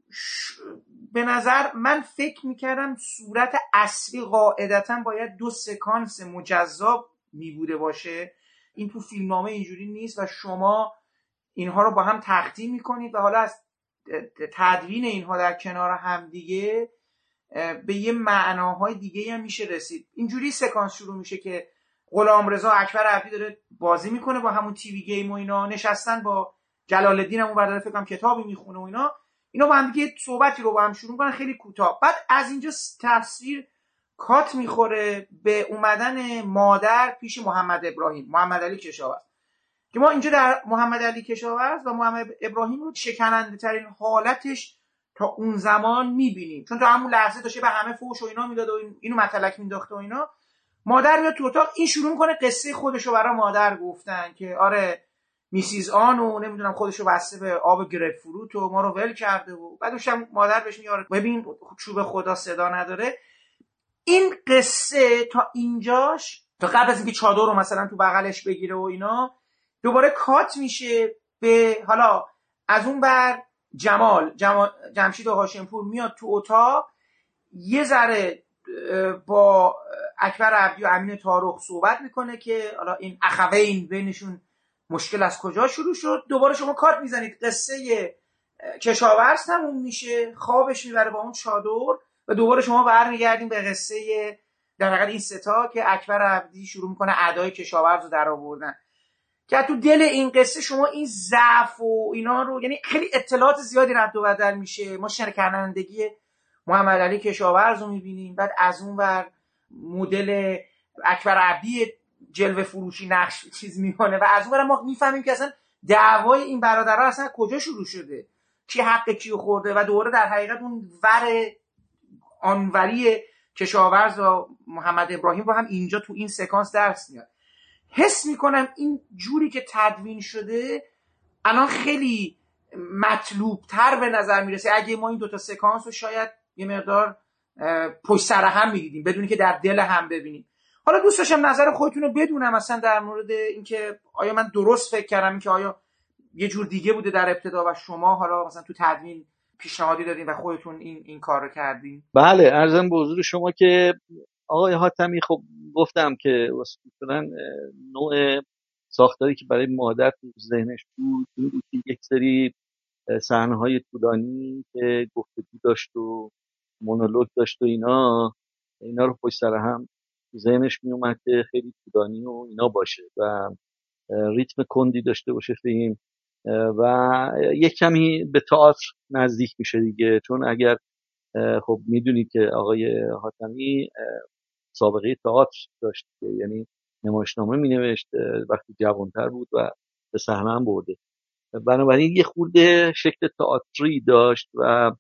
به نظر من فکر میکردم صورت اصلی قاعدتا باید دو سکانس مجزا میبوده باشه. این تو فیلمنامه اینجوری نیست و شما اینها رو با هم تقدیم میکنید و حالا از تدوین اینها در کنار هم دیگه به یه معناهای دیگه هم میشه رسید. اینجوری سکانس شروع میشه که غلامرضا اکبر عبدی داره بازی میکنه با همون تیوی گیم و اینا، نشستن با جلال الدین هم اون برداره فکرم کتابی میخونه و اینا اینا با هم دیگه صحبتی رو با هم شروع میکنن خیلی کوتاه. بعد از اینجا تصویر کات میخوره به اومدن مادر پیش محمد ابراهیم، محمد علی کشاورز، که ما اینجا در محمد علی کشاورز و محمد ابراهیم رو شکننده ترین حالتش تا اون زمان میبینیم، چون تا همون لحظه داشته به همه فوش و اینا میداد و اینو متلک مینداخته و اینا. مادر میاد تو اتاق، این شروع میکنه قصه خودشو برای مادر گفتن که آره میسیز آنو نمیدونم خودشو بسته به آب گریپ فروت و ما رو ول کرده و بعدش هم مادر بهش میگه ببین چوب خدا صدا نداره. این قصه تا اینجاش، تا قبل از اینکه چادر رو مثلا تو بغلش بگیره و اینا، دوباره کات میشه به حالا از اون بر جمال, جمال جمشید و هاشمپور میاد تو اتاق، یه ذره با اکبر عبدی و امین طارق صحبت میکنه که حالا این اخوین بینشون مشکل از کجا شروع شد. دوباره شما کات میزنید قصه کشاورز تموم میشه، خوابش میبره با اون چادر و دوباره شما برمیگردین به قصه در حقیقت این ستا که اکبر عبدی شروع میکنه ادای کشاورز رو در آوردن، که تو دل این قصه شما این ضعف و اینا رو، یعنی خیلی اطلاعات زیادی رد و بدل میشه. ما شکنندگی محمد علی کشاورز رو میبینیم، بعد از اون ور مدل اکبر عبدی جلوه فروشی نقش چیز میکنه و از اون ور ما میفهمیم که اصلا دعوای این برادرها اصلا کجا شروع شده، کی حق کیو خورده و دوباره در حقیقت اون ور آنوری کشاورز و محمد ابراهیم رو هم اینجا تو این سکانس درس میاد. حس میکنم این جوری که تدوین شده الان خیلی مطلوب تر به نظر میرسه اگه ما این دوتا سکانس رو شاید یه مقدار پشت سر هم میدیدیم بدونی که در دل هم ببینیم. حالا دوست داشتم نظر خودتون رو بدونم مثلا در مورد اینکه آیا من درست فکر کردم اینکه آیا یه جور دیگه بوده در ابتدا و شما حالا مثلا تو تدوین پیشنهادی دادین و خودتون این این کارو کردین. بله، عرضم به حضور شما که آقای حاتمی خب گفتم که اصولاً نوع ساختاری که برای مادر تو ذهنش بود این بود که یک سری صحنه‌های طولانی که گفتگو داشت و مونولوگ داشت و اینا اینا رو پشت سر هم ذهنش می اومد که خیلی طولانی و اینا باشه و ریتم کندی داشته باشه فیلم و یک کمی به تئاتر نزدیک میشه دیگه، چون اگر خب میدونید که آقای حاتمی سابقه تئاتر داشت، یعنی نمایشنامه مینوشت وقتی جوانتر بود و به صحنه هم برده، بنابراین یه خورده شکل تئاتری داشت و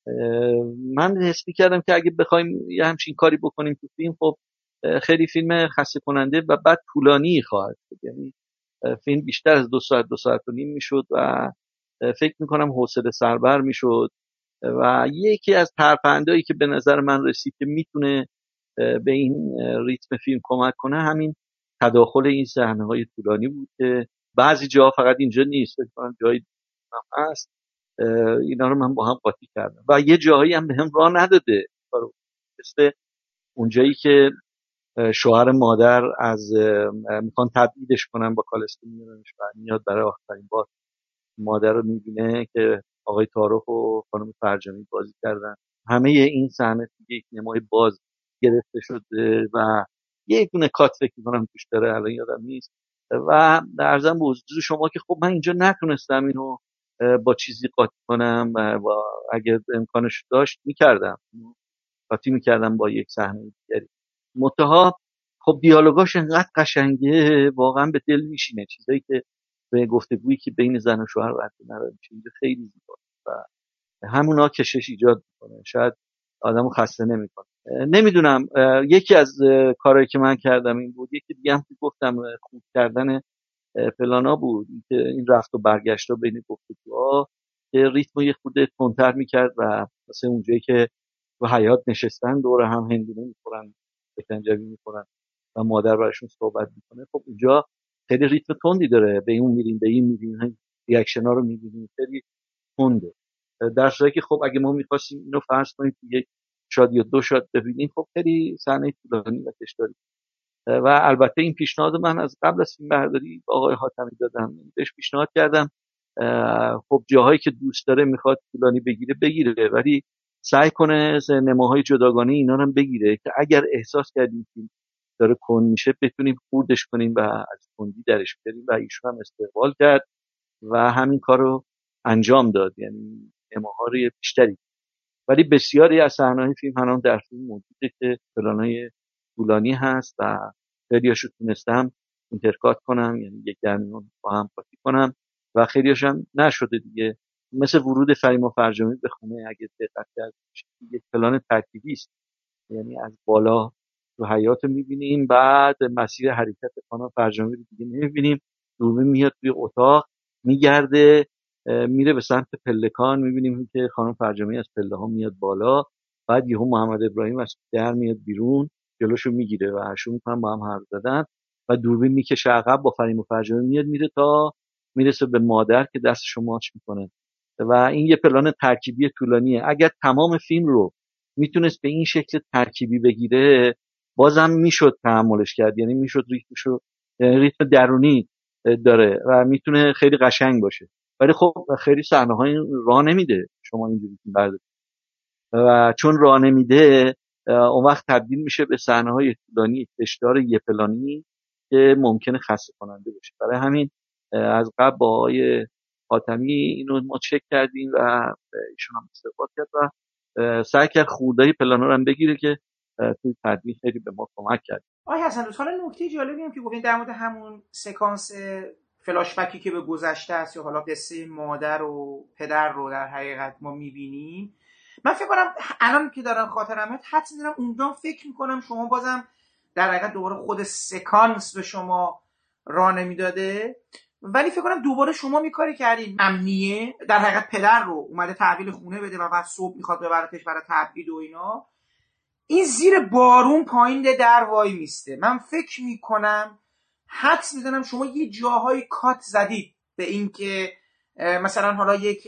من حس می‌کردم که اگه بخوایم یه همچین کاری بکنیم تو فیلم خب خیلی فیلم خسته کننده و بعد طولانی خواهد بود، یعنی فیلم بیشتر از دو ساعت دو ساعت و نیم میشد و فکر میکنم حوصله سربر میشد و یکی از ترفندایی که به نظر من رسید که میتونه به این ریتم فیلم کمک کنه همین تداخل این صحنه‌های طولانی بود که بعضی جا فقط اینجا نیست، فکر کنم جای هم هست، اینا رو من با هم قاطی کردم و یه جایی هم به هم راه نداده، مثل اونجایی که شوهر مادر از میخوان تبعیدش کنن با کالسکه میارنش و میاد برای آخرین بار مادر رو میبینه که آقای طارق و خانم فرجامی بازی کردن. همه این صحنه یک نمای باز گرفته شده و یک دونه کات فکر میکنم توش داره، الان یادم نیست و عرضم به حضور شما که خب من اینجا نتونستم اینو با چیزی قاطی کنم و اگر امکانش داشت میکردم قاطی میکردم با یک صحنه دیگری. منتها خب دیالوگاش انقدر قشنگه واقعا به دل میشینه، چیزایی که به گفتگویی که بین زن و شوهر رد نمیشه خیلی زیباست و همونا کشش ایجاد میکنه، شاید آدمو خسته نمیکنه. نمیدونم، یکی از کارهایی که من کردم این بود، یکی دیگه هم که گفتم خوب کردن پلانا بود که این رفت و برگشت بین گفتگوها که ریتمو یه خورده تندتر میکرد و مثلا اونجایی که و حیات نشستن دور هم هندونه میخورن بکنجبی میخورن و مادر براشون صحبت میکنه، خب اونجا خیلی ریتم تندی داره، به اون میریم به این میریم ریاکشن ها رو میبینیم خیلی تنده در صورتی که خب اگه ما می‌خواستیم اینو فرض کنیم یک شاد یا دو شاد ببینیم، خب خیلی صحنه طولانی و کشداری. و البته این پیشنهاد من از قبل از فیلم برداری آقای حاتمی دادم، بهش پیشنهاد کردم خب جاهایی که دوست داره میخواد طولانی بگیره بگیره، ولی سعی کنه نماهای جداگانه اینا رو بگیره که اگر احساس کردیم فیلم داره کند میشه بتونیم خوردش کنیم و از کندی درش بیاریم و ایشون هم استقبال کرد و همین کارو انجام داد، یعنی نماهای بیشتری. ولی بسیاری از صحنه‌های فیلم هنوز در فیلم موجوده که پلانای طولانی هست و خیلیاشو تونستم اینترکات کنم، یعنی یک درمیون با هم قاطی کنم و خیلیاش هم نشده دیگه. مثل ورود فریما فرجامی به خونه اگه دقت کرد یک پلان ترکیبی است، یعنی از بالا تو حیاط می‌بینیم، بعد مسیر حرکت خانم فرجامی رو دیگه نمی‌بینیم، دوربین میاد توی اتاق میگرده میره به سمت پلکان، می‌بینیم که خانم فرجامی از پله‌ها میاد بالا، بعد یهو محمد ابراهیم از در میاد بیرون جلوشو میگیره و شروع می‌کنن با هم حرف زدن و دوربین میکشه عقب با فریما فرجامی میاد میره تا میرسه به مادر که دستشو ماچ میکنه و این یه پلان ترکیبی طولانیه. اگر تمام فیلم رو میتونست به این شکل ترکیبی بگیره بازم میشد تحملش کرد، یعنی میشد ریتمشو، یعنی ریتم درونی داره و میتونه خیلی قشنگ باشه، ولی خب خیلی صحنه‌های راه نمیده شما اینجوری فیلم بردارید و چون راه نمیده اون وقت تبدیل میشه به صحنه‌های طولانی کشدار یه پلانی که ممکنه خسته کننده باشه. برای همین از قبل با آقای حاتمی اینو ما چک کردیم و ایشون هم استفاده کرد و سعی کرد خوردهای پلانا رو هم بگیره که توی تدوین خیلی به ما کمک کرد. آقای حسن دوست، حالا نکته جالبی هم که گفتین در مورد همون سکانس فلاش بکی که به گذشته است یا حالا قصه مادر و پدر رو در حقیقت ما می‌بینیم، من فکر کنم الان که دارم خاطرم حدس می‌زنم اونجا فکر می‌کنم شما بازم در حقیقت دوباره خود سکانس به شما راه نمیداده، ولی فکر کنم دوباره شما می‌کاری کردین امنیه در حقیقت پدر رو اومده تحویل خونه بده و بعد صبح می‌خواد ببرتش برای تبعید و اینا، این زیر بارون پایین در وای میسته. من فکر می‌کنم حدس می‌زنم شما یه جاهای کات زدید به این که مثلا حالا یک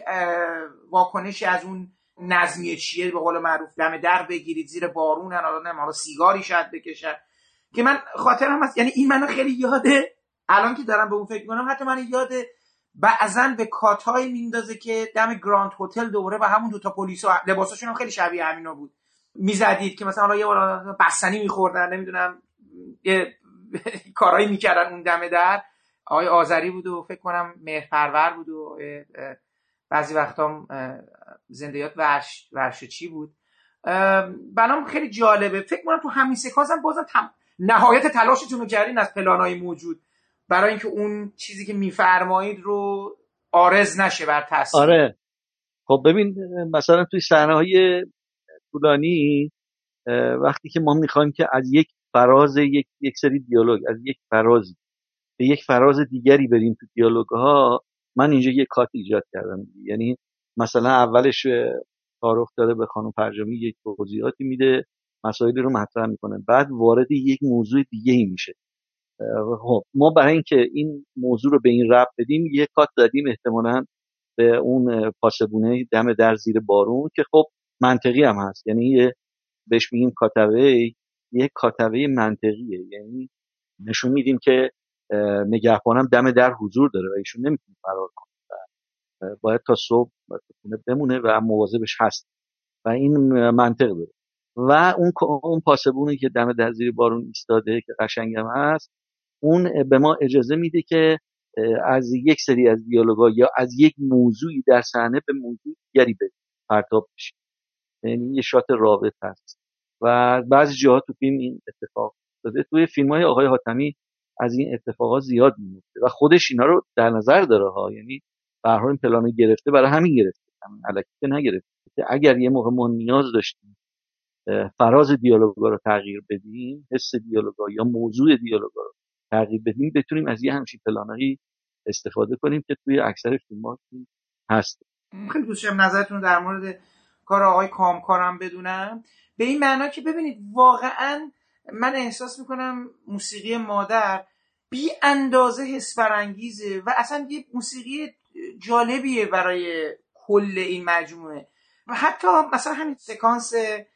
واکنشی از اون نظمیه چیه به قول معروف دم در بگیرید زیر بارونن، حالا نه حالا سیگاری شاید بکشن که من خاطرم هست، یعنی این منو خیلی یاده الان که دارم به اون فکر می‌کنم حتی من یاده بعضن به کاتای میندازه که دم گراند هتل دوباره و همون دوتا پلیسا لباساشون هم خیلی شبیه همینا بود میزدید که مثلا حالا یه بار بستنی می‌خوردن نمیدونم یه کارایی می‌کردن اون دم در. آقای آذری بود و فکر کنم مهرپرور بود و بعضی وقتا زندیات ورش ورشچی بود. برام خیلی جالبه، فکر کنم تو همین سکانس هم بازم تم... نهایت تلاشتون رو کردین از پلانای موجود برای اینکه اون چیزی که میفرمایید رو عارض نشه بر تصویر. آره خب ببین مثلا توی صحنه‌های طولانی وقتی که ما میخوایم که از یک فراز یک یک سری دیالوگ از یک فرازی به یک فراز دیگری بریم تو دیالوگ‌ها، من اینجا یک کات ایجاد کردم. یعنی مثلا اولش تعارف داره به خانم فرجامی، یک توضیحاتی میده، مسائلی رو مطرح میکنه، بعد وارد یک موضوع دیگه‌ای میشه. خب ما برای اینکه این موضوع رو به این ربط بدیم یک کات دادیم احتمالاً به اون پاسبونه دم در زیر بارون که خب منطقی هم هست، یعنی یه بهش میگیم کاتوی، یک کاتوی منطقیه، یعنی نشون میدیم که نگهبانم دم در حضور داره و ایشون نمیتونه فرار کنه، باید تا صبح خونه بمونه و مواظبش هست و این منطق داره. و اون اون پاسبونی که دم در زیر بارون ایستاده که قشنگم هست، اون به ما اجازه میده که از یک سری از دیالوگا یا از یک موضوعی در صحنه به موضوع دیگری پرتاب بشه، یعنی یه شات رابط هست و بعضی جاها تو فیلم این اتفاق افتاده. توی فیلم‌های آقای حاتمی از این اتفاقات زیاد میفته و خودش اینا رو در نظر داره ها، یعنی به هر حال این پلانو گرفته، برای همین گرفته، همین الکی نگرفته که اگر یه موقع ما نیاز داشتیم فراز دیالوگا رو تغییر بدیم، حس دیالوگا یا موضوع دیالوگا رو تغییر بدیم، بتونیم از یه همچین پلانایی استفاده کنیم که توی اکثر فیلم‌ها هست. خیلی دوست دارم نظرتون رو در مورد کار آقای کامکارم بدونم، به این معنا که ببینید واقعا من احساس میکنم موسیقی مادر بی اندازه حس برانگیزه و اصلا یه موسیقی جالبیه برای کل این مجموعه. و حتی مثلا همین سکانس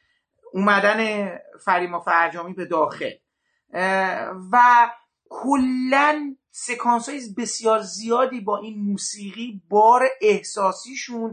اومدن فریما فرجامی به داخل و کلن سکانس های بسیار زیادی با این موسیقی بار احساسیشون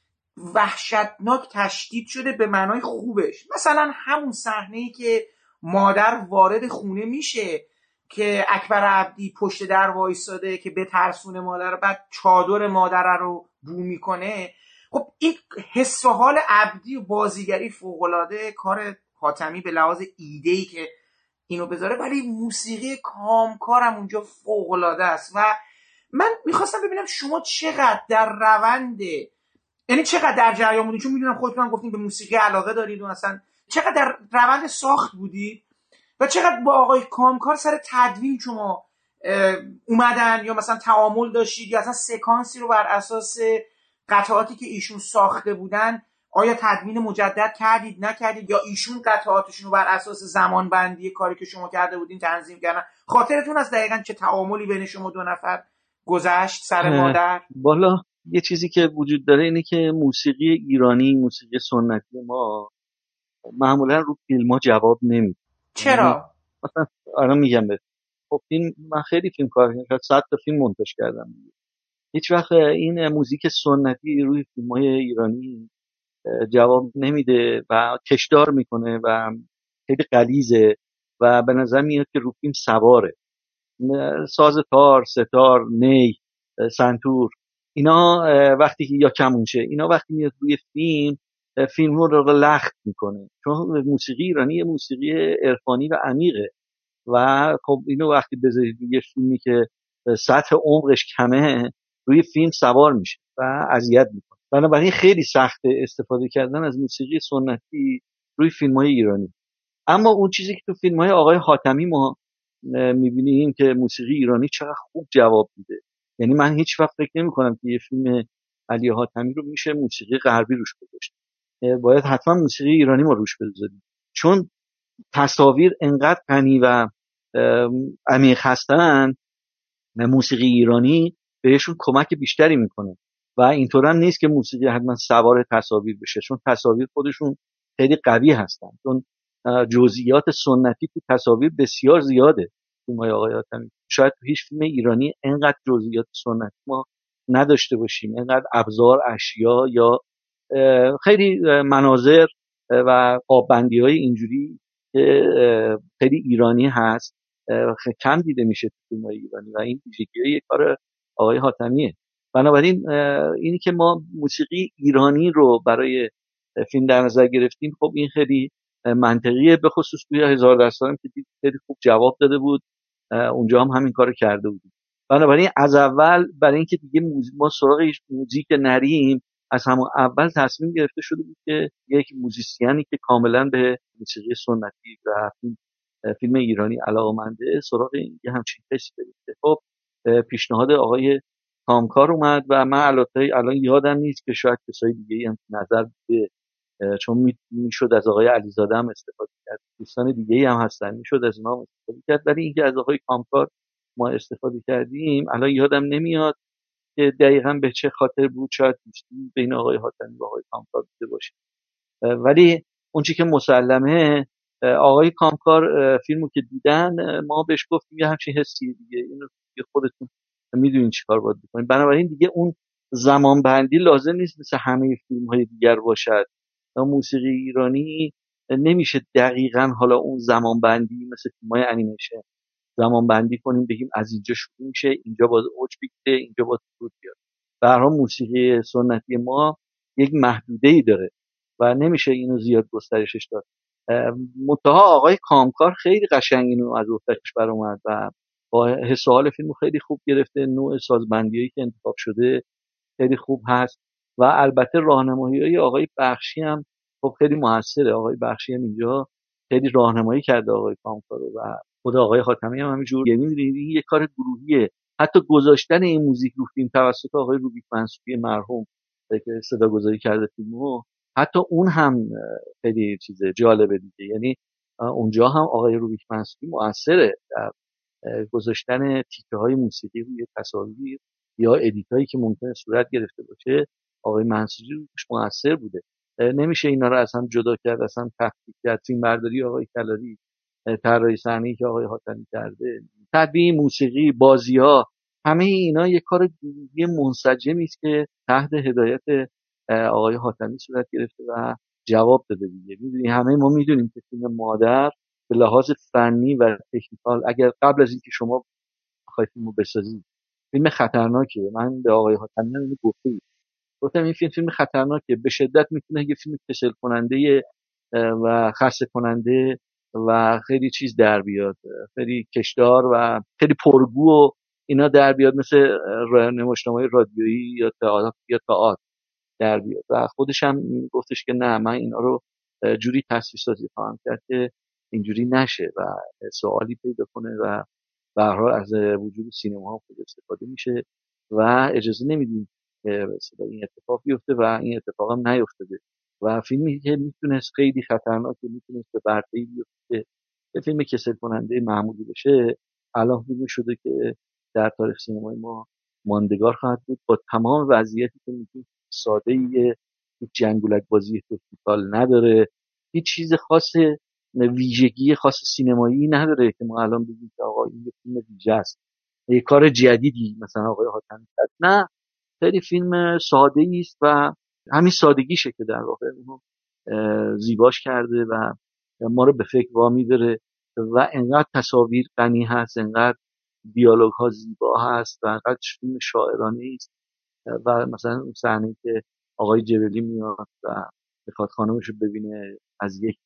وحشتناک تشدید شده به معنای خوبش. مثلا همون صحنه‌ای که مادر وارد خونه میشه که اکبر عبدی پشت در وایساده که بترسونه مادر، بعد چادر مادر رو بو میکنه. خب این حس و حال عبدی و بازیگری فوق‌العاده کار حاتمی به لحاظ ایده‌ای که اینو بذاره، ولی موسیقی کامکارم اونجا فوق‌العاده است. و من میخواستم ببینم شما چقدر در روند، یعنی چقدر در جریان بودید، چون میدونم خودتون هم گفتین به موسیقی علاقه دارید و اصلا چقدر در روند ساخت بودید و چقدر با آقای کامکار سر تدوین شما اومدن یا مثلا تعامل داشتید یا اصلا سکانسی رو بر اساس قطعاتی که ایشون ساخته بودن آیا تدوین مجدد کردید نکردید یا ایشون قطعاتشون رو بر اساس زمان بندی کاری که شما کرده بودین تنظیم کردن؟ خاطرتون از دقیقاً چه تعاملی بین شما دو نفر گذشت سر مادر؟ والا یه چیزی که وجود داره اینه که موسیقی ایرانی، موسیقی سنتی ما معمولا رو فیلم ها جواب نمیده. چرا؟ مثلا الان میگم به خب فیلم، من خیلی فیلم کار کردم، صد تا فیلم مونتاژ کردم، هیچ وقت این موزیک سنتی روی فیلم های ایرانی جواب نمیده و کشدار میکنه و خیلی غلیظه و به نظر میاد که رو فیلم سواره. ساز تار، ستار، نی، سنتور، اینا وقتی که یا کمونچه، اینا وقتی میاد روی فیلم، فیلم رو لخت میکنه، چون موسیقی ایرانی موسیقی عرفانی و عمیقه و خب اینو وقتی بذارید یه فیلمی که سطح عمقش کمه روی فیلم سوار میشه و اذیت میکنه. بنابراین خیلی سخته استفاده کردن از موسیقی سنتی روی فیلم‌های ایرانی. اما اون چیزی که تو فیلم‌های آقای حاتمی ما می‌بینیم که موسیقی ایرانی چقدر خوب جواب میده. یعنی من هیچ وقت فکر نمی‌کنم که یه فیلم علی حاتمی رو میشه موسیقی غربی روش گذاشت. باید حتما موسیقی ایرانی ما روش بذاریم، چون تصاویر انقدر غنی و عمیق هستن، موسیقی ایرانی بهشون کمک بیشتری میکنه و اینطور هم نیست که موسیقی حتما سوار تصاویر بشه، چون تصاویر خودشون خیلی قوی هستن، چون جزئیات سنتی تو تصاویر بسیار زیاده. فیلم‌های آقای حاتمی شاید تو هیچ فیلم ایرانی اینقدر جزئیات سنتی ما نداشته باشیم، اینقدر ابزار، اشیا یا خیلی مناظر و قاب‌بندی‌های اینجوری که خیلی ایرانی هست خیلی کم دیده میشه تو فیلم‌های ایرانی و این ویژگی کار آقای حاتمیه. بنابراین اینی که ما موسیقی ایرانی رو برای فیلم در نظر گرفتیم، خب این خیلی منطقیه، به خصوص توی هزار دستان که خیلی خوب جواب داده بود، اونجا هم همین کارو کرده بودیم. بنابراین از اول برای اینکه دیگه ما سراغ موزیک نریم، از همون اول تصمیم گرفته شده بود که یک موزیسیانی که کاملا به موسیقی سنتی و فیلم, فیلم ایرانی علاقه‌منده سراغ یه همچین کسی بریم. خب پیشنهاد آقای کامکار اومد و من البته الان یادم نیست که شاید کسای دیگه‌ای هم نظر بده، چون میشد از آقای علیزاده هم استفاده کرد، دوستان دیگه‌ای هم هستن میشد از اونها استفاده کرد، ولی اینکه از آقای کامکار ما استفاده کردیم الان یادم نمیاد که دقیقاً به چه خاطر بود، شاید بین آقای حاتمی و آقای کامکار بوده باشه. ولی اون چیزی که مسلمه آقای کامکار فیلمو که دیدن ما بهش گفتیم یه همچین حسی دیگه، اینو خودتون میدونین چیکار باید بکنین. بنابراین دیگه اون زمان بندی لازم نیست مثل همه فیلم‌های دیگر باشد. موسیقی ایرانی نمیشه دقیقاً حالا اون زمان بندی مثل فیلم‌های انیمیشن زمان بندی کنیم بگیم از اینجا شروع میشه، اینجا باز اوج بگیره، اینجا باز فرود بیاد. به هر حال موسیقی سنتی ما یک محدوده‌ای داره و نمیشه اینو زیاد گسترشش داد. منتها آقای کامکار خیلی قشنگ اینو از عهده‌اش برآمد و با حس و حال فیلمو خیلی خوب گرفته، نوع سازبندیایی که انتخاب شده خیلی خوب هست و البته راهنمایی‌های آقای بخشی هم خب خیلی موثره. آقای بخشی هم اینجا خیلی راهنمایی کرده آقای کامکار و خود آقای حاتمی هم همینجور. یعنی می‌بینید این یه کار گروهیه، حتی گذاشتن این موزیک رو فیلم توسط آقای روبیک منصوری مرحوم که صداگذاری کرده فیلمو، حتی اون هم خیلی چیز جالبه دیگه. یعنی اونجا هم آقای روبیک منصوری مؤثره در گذاشتن تیکه‌های موسیقی روی تصاویر یا ادیتایی که ممکنه صورت گرفته باشه. آقای منصوری روش موثر بوده. نمیشه اینا رو از هم جدا کرد، از هم تفکیک کرد. فیلم برداری آقای کلاری، طراحی صحنه‌ای که آقای حاتمی کرده، تدوین موسیقی، بازی‌ها، همه اینا یک کار یه منسجمی است که تحت هدایت آقای حاتمی صورت گرفته و جواب داده دیگه. میدونی همه ما میدونیم که فیلم مادر به لحاظ فنی و تکنیکال، اگر قبل از اینکه شما بخواید فیلمو بسازید، فیلم خطرناکه. من به آقای حاتمی اینو گفتم گفتم این فیلم فیلم خطرناکه، به شدت میتونه یه فیلم کسل کننده و خسته کننده و خیلی چیز در بیاد، خیلی کشدار و خیلی پرگو و اینا در بیاد، مثل نمایشنامه‌های رادیویی یا تئاتر یا تئاتر در بیاد. و خودش هم گفتش که نه، من اینا رو جوری تصویر سازی خواهم کرد که اینجوری نشه و سوالی پیدا کنه و به هر حال از وجود سینما هم خود استفاده میشه و اجازه نمیدیم که این اتفاق بیفته و این اتفاق هم نیفتاده. و فیلمی که میتونست خیلی خطرناک و میتونست به برتری بیفته، یه فیلم کسل کننده معمولی بشه، الان فیلمی شده که در تاریخ سینمای ما ماندگار خواهد بود، با تمام وضعیتی که میگیم ساده ایه، هیچ جنگولک بازی تکنیکال نداره، هیچ چیز خاص ویژگی خاص سینمایی نداره که ما الان بگیم که آقا این یه فیلم ویژه است، یه کار جدیدی مثلا آقای حاتمی کرد. نه، خیلی فیلم ساده است و همین سادگیشه که در واقع اونو زیباش کرده و ما رو به فکر وامی داره و انقدر تصاویر غنی هست، انقدر دیالوگ ها زیبا هست و انقدر فیلم شاعرانه است. و مثلا اون صحنه که آقای جبلی میاد و میخواد خانمش رو ببینه، از یک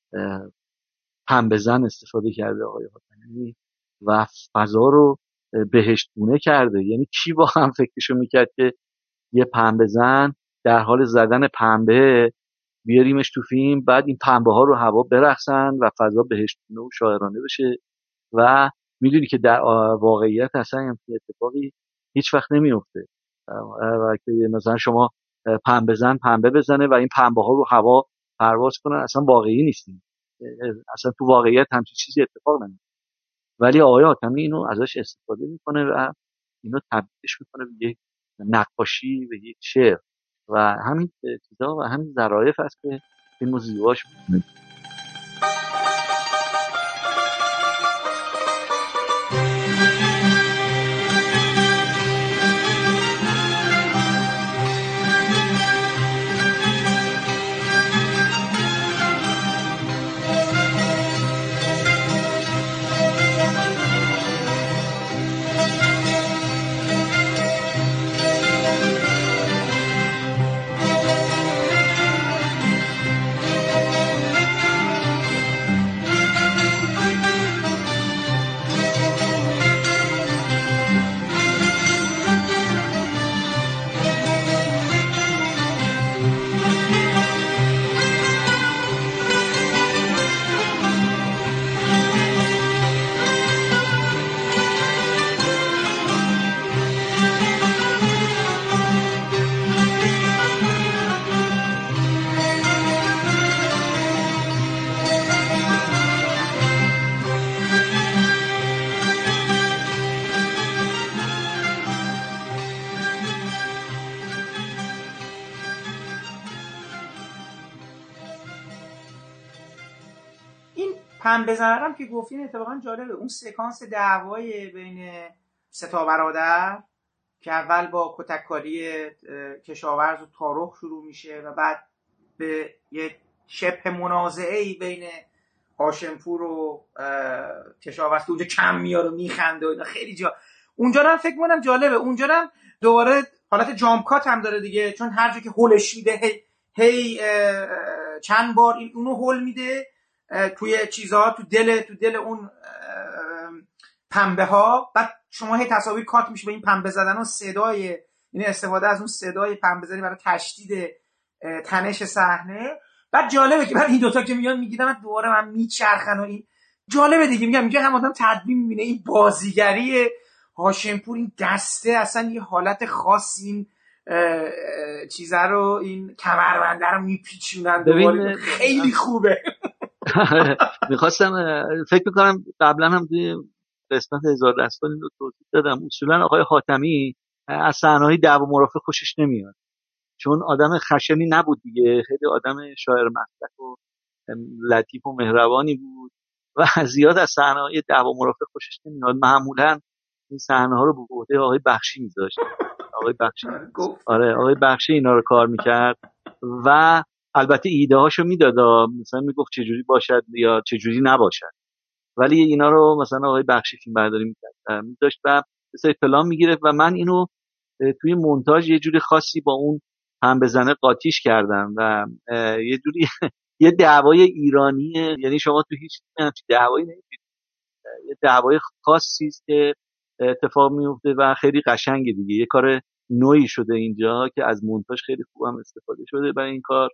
پنبه زن استفاده کرده آقای حاتمی و فضا رو بهشتگونه کرده. یعنی کی با هم فکرشو میکرد که یه پنبه زن در حال زدن پنبه بیاریمش تو فیلم، بعد این پنبه ها رو هوا برقصن و فضا بهشتگونه و شاعرانه بشه. و میدونی که در واقعیت اصلا همچین اتفاقی هیچ وقت نمیفته و که مثلا شما پنبه زن پنبه بزنه و این پنبه ها رو هوا پرواز کنن، اصلا واقعی نیستیم، اصلا تو واقعیت همچین چیزی اتفاق نمیفته. ولی آقای حاتمی اینو ازش استفاده میکنه و اینو تبدیلش میکنه به یک نقاشی، به یک شعر و همین چیزا و همین ظرافت هست که فیلمو زیباش میکنه. پنبه زنم که گفتین اتفاقا جالبه. اون سکانس دعوای بین سه تا برادر که اول با کتککاری کشاورز و تارخ شروع میشه و بعد به یه شبه منازعه‌ای بین هاشمپور و کشاورز که اونجا کم میاره و میخنده و اینا، خیلی جا اونجا هم فکر می‌کنم جالبه. اونجا هم دوباره حالت جامکات هم داره دیگه، چون هر جا که هولش میده هی, هی چند بار این اونو هول میده توی چیزها، تو دل تو دل اون پنبه ها. بعد شما هی تصاویر کات میشه به این پنبه زدن و صدای، یعنی استفاده از اون صدای پنبه زدن برای تشدید تنش صحنه. بعد جالبه که بعد این دوتا که میان میگیدن دوباره من میچرخن و این جالبه دیگه. میگم میگه هم آدم تدبیر میبینه این بازیگری هاشمپور، این دسته اصلا یه حالت خاصی، این چیزه رو، این کمربنده رو میپیچونن دوباره، خیلی خوبه. میخواستم فکر میکنم قبلا هم توی قسمت هزار دستان این رو توضیح دادم، اصولا آقای حاتمی از صحنه‌های دعوا مرافع خوشش نمیاد چون آدم خشنی نبود دیگه، خیلی آدم شاعر مسلک و لطیف و مهربانی بود و زیاد از صحنه‌های دعوا مرافع خوشش نمیاد. معمولا این صحنه‌ها رو به عهده آقای بخشی می‌ذاشت. آقای بخشی آره آقای بخشی اینا رو کار می‌کرد و البته ایده هاشو میداد، مثلا میگفت چه جوری باشد یا چه جوری نباشد، ولی اینا رو مثلا آقای بخشی فیلم برداری می‌کرد، می‌ذاشت و مثلا پلان می‌گرفت و من اینو توی مونتاژ یه جوری خاصی با اون هم بزنه قاطیش کردم و یه جوری یه دعوای ایرانیه، یعنی شما تو هیچ همچین دعوایی نمی‌بینید، یه دعوای خاصی است که اتفاق میفته و خیلی قشنگه دیگه. یه کار نوعی شده اینجا که از مونتاژ خیلی خوب هم استفاده شده برای این کار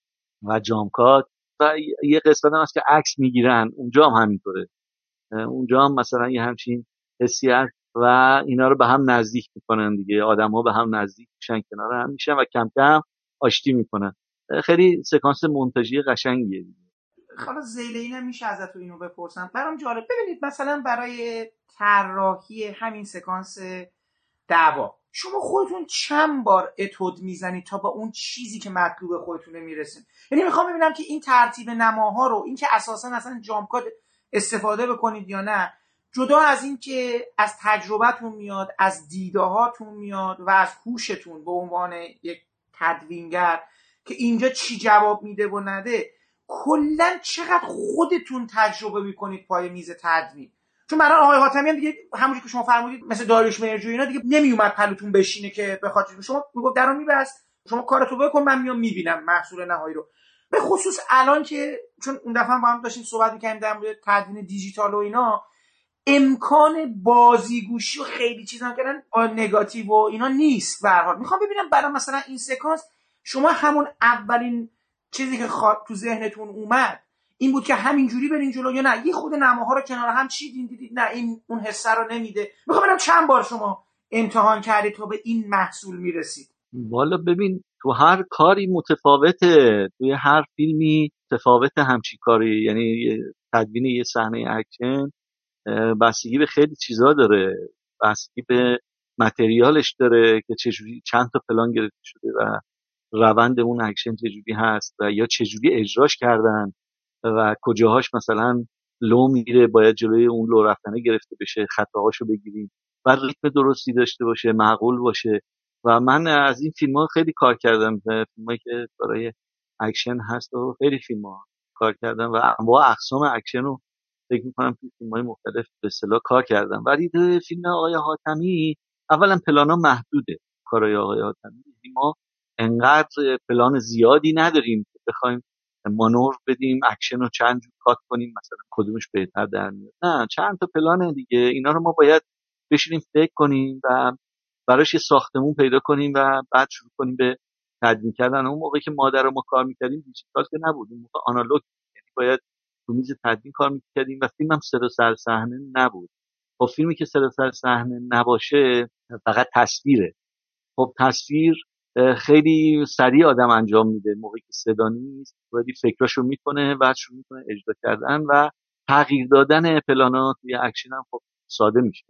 و جامکات و یه قسمت هم هست که عکس میگیرن، اونجا هم همینطوره، اونجا هم مثلا یه همچین حسی هست و اینا رو به هم نزدیک میکنن دیگه، آدم‌ها به هم نزدیک میشن، کنار هم میشن و کم کم آشتی میکنن. خیلی سکانس مونتاژی قشنگیه دیگه. خلاص ذیل اینم میشه ازت اینو بپرسم، برام جالب. ببینید مثلا برای طراحی همین سکانس دعوا شما خودتون چند بار اتود میزنید تا با اون چیزی که مطلوب خودتونه میرسید؟ یعنی میخوام ببینم که این ترتیب نماها رو، این که اساسا اصلا جامکات استفاده بکنید یا نه، جدا از این که از تجربتون میاد، از دیده هاتون میاد و از هوشتون به عنوان یک تدوینگر که اینجا چی جواب میده و نده، کلا چقدر خودتون تجربه میکنید پای میز تدوین؟ چون برای آقای حاتمی هم دیگه همونجوری که شما فرمودید مثل داریوش مهرجویی اینا دیگه نمیومد پلوتون بشینه که بخاطر شما میگفت درو میبست، شما کارتو بکن من میام میبینم محصول نهایی رو. به خصوص الان که چون اون دفعه با هم داشتیم صحبت می‌کردیم در مورد تدوین دیجیتال و اینا، امکان بازیگوشی و خیلی چیزا کردن نگاتیو و اینا نیست. به هر حال میخوام ببینم برای مثلا این سکانس شما همون اولین چیزی که تو ذهنتون اومد این بود که همینجوری برین جلو یا نه یه خود نماها رو کنار هم چیدین دیدید نه این اون حسه رو نمیده؟ میخوام ببینم چند بار شما امتحان کردید تا به این محصول میرسید. والا ببین تو هر کاری متفاوته، توی هر فیلمی متفاوته همچین کاری، یعنی تدوین یه صحنه اکشن بستگی به خیلی چیزا داره، بستگی به متریالش داره که چجوری چند تا پلان گرفته شده و روند اون اکشن چجوری هست و یا چجوری اجراش کردن و کجاهاش مثلا لو میره، باید جلوی اون لو رفتنه گرفته بشه، خطاهاشو بگیریم و ریتم درستی داشته باشه، معقول باشه. و من از این فیلم‌ها خیلی کار کردم، فیلمایی که برای اکشن هست و خیلی فیلم‌ها کار کردم و انواع اقسام اکشن رو فکر می‌کنم تو فیلم‌های مختلف به اصطلاح کار کردم. ولی تو فیلم آقای حاتمی اولا پلانا محدوده، کارهای آقای حاتمی ما انقدر پلان زیادی نداریم که بخوایم مانور بدیم اکشن رو چند جور کات کنیم مثلا کدومش بهتر در میاد، نه چند تا پلان دیگه، اینا رو ما باید بشینیم فکر کنیم و براش یه ساختمون پیدا کنیم و بعد شروع کنیم به تدوین کردن. اون موقعی که مادر رو ما کار می‌کردیم دیجیتال که نبود، اون موقع آنالوگ، یعنی باید تو میز تدوین کار می‌کردیم و فیلم هم سر سر صحنه نبود. خب فیلمی که سر سر صحنه نباشه فقط تصویره. خب تصویر خیلی سریع آدم انجام میده، موقعی که صدا نیست ولی فکراشو میکنه بعد شروع میکنه اجرا کردن و تغییر دادن پلانات توی اکشن هم خب ساده میشه،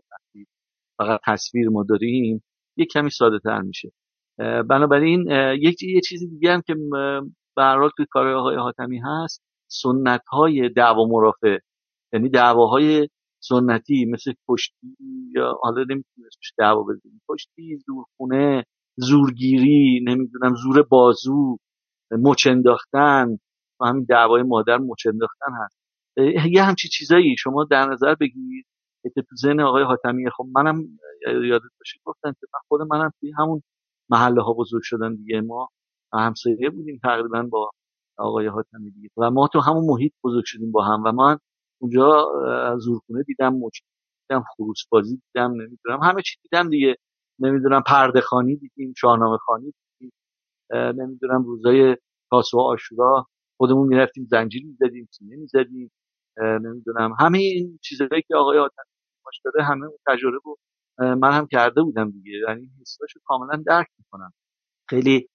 فقط تصویر ما داریم یه کمی ساده تر میشه. بنابراین یک یه چیزی دیگه هم که به هر حال توی کار آقای حاتمی هست، سنت های دعوا مرافع، یعنی دعواهای سنتی مثل کشتی یا حالا نمیتونیم اسمش دعوا بزنیم، کشتی، زورخونه، زورگیری، نمیدونم زور بازو، مچ انداختن و همین دعوای مادر مچ انداختن هست. یه همچی چیزایی شما در نظر بگیرید که تو ذهن آقای حاتمیه. خب منم یادت باشه گفتم که خود منم توی همون محله ها بزرگ شدم دیگه، ما همسایه بودیم تقریبا با آقای حاتمی دیگه و ما تو همون محیط بزرگ شدیم با هم و من اونجا زورخونه دیدم، مچ دیدم، خروس بازی دیدم، نمیدونم همه چی دیدم دیگه، نمیدونم پرده خوانی دیدیم، شاهنامه خوانی دیدیم، نمیدونم روزای تاسوعا عاشورا خودمون میرفتیم زنجیر میزدیم، سینه میزدیم، نمیدونم همه این چیزایی که آقای حاتمی باش داره همه اون تجربه رو من هم کرده بودم دیگه، یعنی حساشو کاملا درک میکنم. خیلی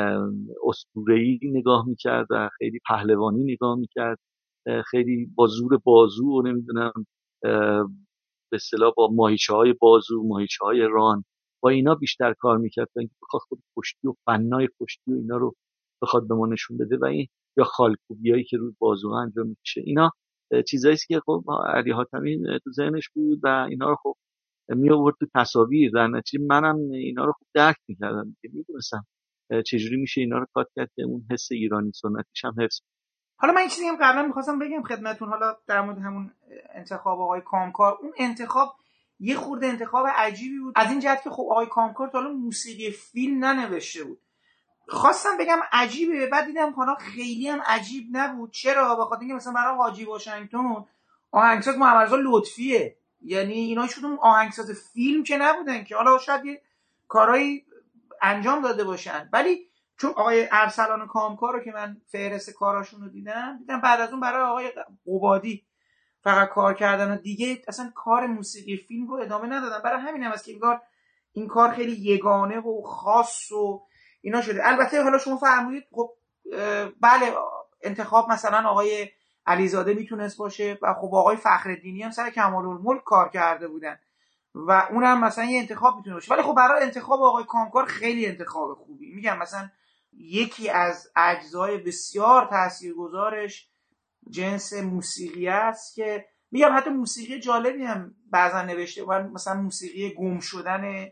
اسطوره‌ای نگاه میکرد و خیلی پهلوانی نگاه میکرد، خیلی با زور بازو و نمیدونم به اصطلاح با ماهیچه‌های بازو، ماهیچه‌های ران با اینا بیشتر کار میکرد تا اینکه بخواد خود کشتی و فنای کشتی و اینا رو بخواد به ما نشون بده. و این یا خالکوبیایی که روی بازوها انجام میشه، اینا چیزایی است که خب علی حاتمی تو ذهنش بود و اینا رو خب می آورد تو تصاویر. در نتیجه منم اینا رو خوب درک میکردم که میدونستم چجوری میشه اینا رو کات کرد که اون حس ایرانی سنتیش هم حفظ. حالا من این چیزی هم قبلا میخواستم بگم خدمتتون، حالا در مورد همون انتخاب آقای کامکار. اون انتخاب یه خورده انتخاب عجیبی بود از این جهت که خب آقای کامکار تا حالا موسیقی فیلم ننوشته بود. خواستم بگم عجیبه، بعد دیدم حالا خیلی هم عجیب نبود. چرا؟ بخاطر اینکه مثلا برای حاجی واشنگتن آهنگساز محمد رضا لطفیه، یعنی اینا شدون آهنگساز فیلم که نبودن که حالا شاید یه کارهایی انجام داده باشن، ولی چون آقای ارسلان کامکار رو که من فهرست کاراشون رو دیدم دیدم بعد از اون برای آقای قبادی فقط کار کردن و دیگه اصلا کار موسیقی فیلم رو ادامه ندادن. برای همین هم است که انگار این کار خیلی یگانه و خاص و اینا شده. البته حالا شما فرمودید خب بله انتخاب مثلا آقای علیزاده میتونست باشه و خب آقای فخرالدینی هم سر کمال‌الملک کار کرده بودن و اونم مثلا یه انتخاب میتونه باشه، ولی خب برای انتخاب آقای کامکار خیلی انتخاب خوبی. میگم مثلا یکی از اجزای بسیار تاثیرگذارش جنس موسیقی است که میگم حتی موسیقی جالبی هم بعضا نوشته و مثلا موسیقی گم شدن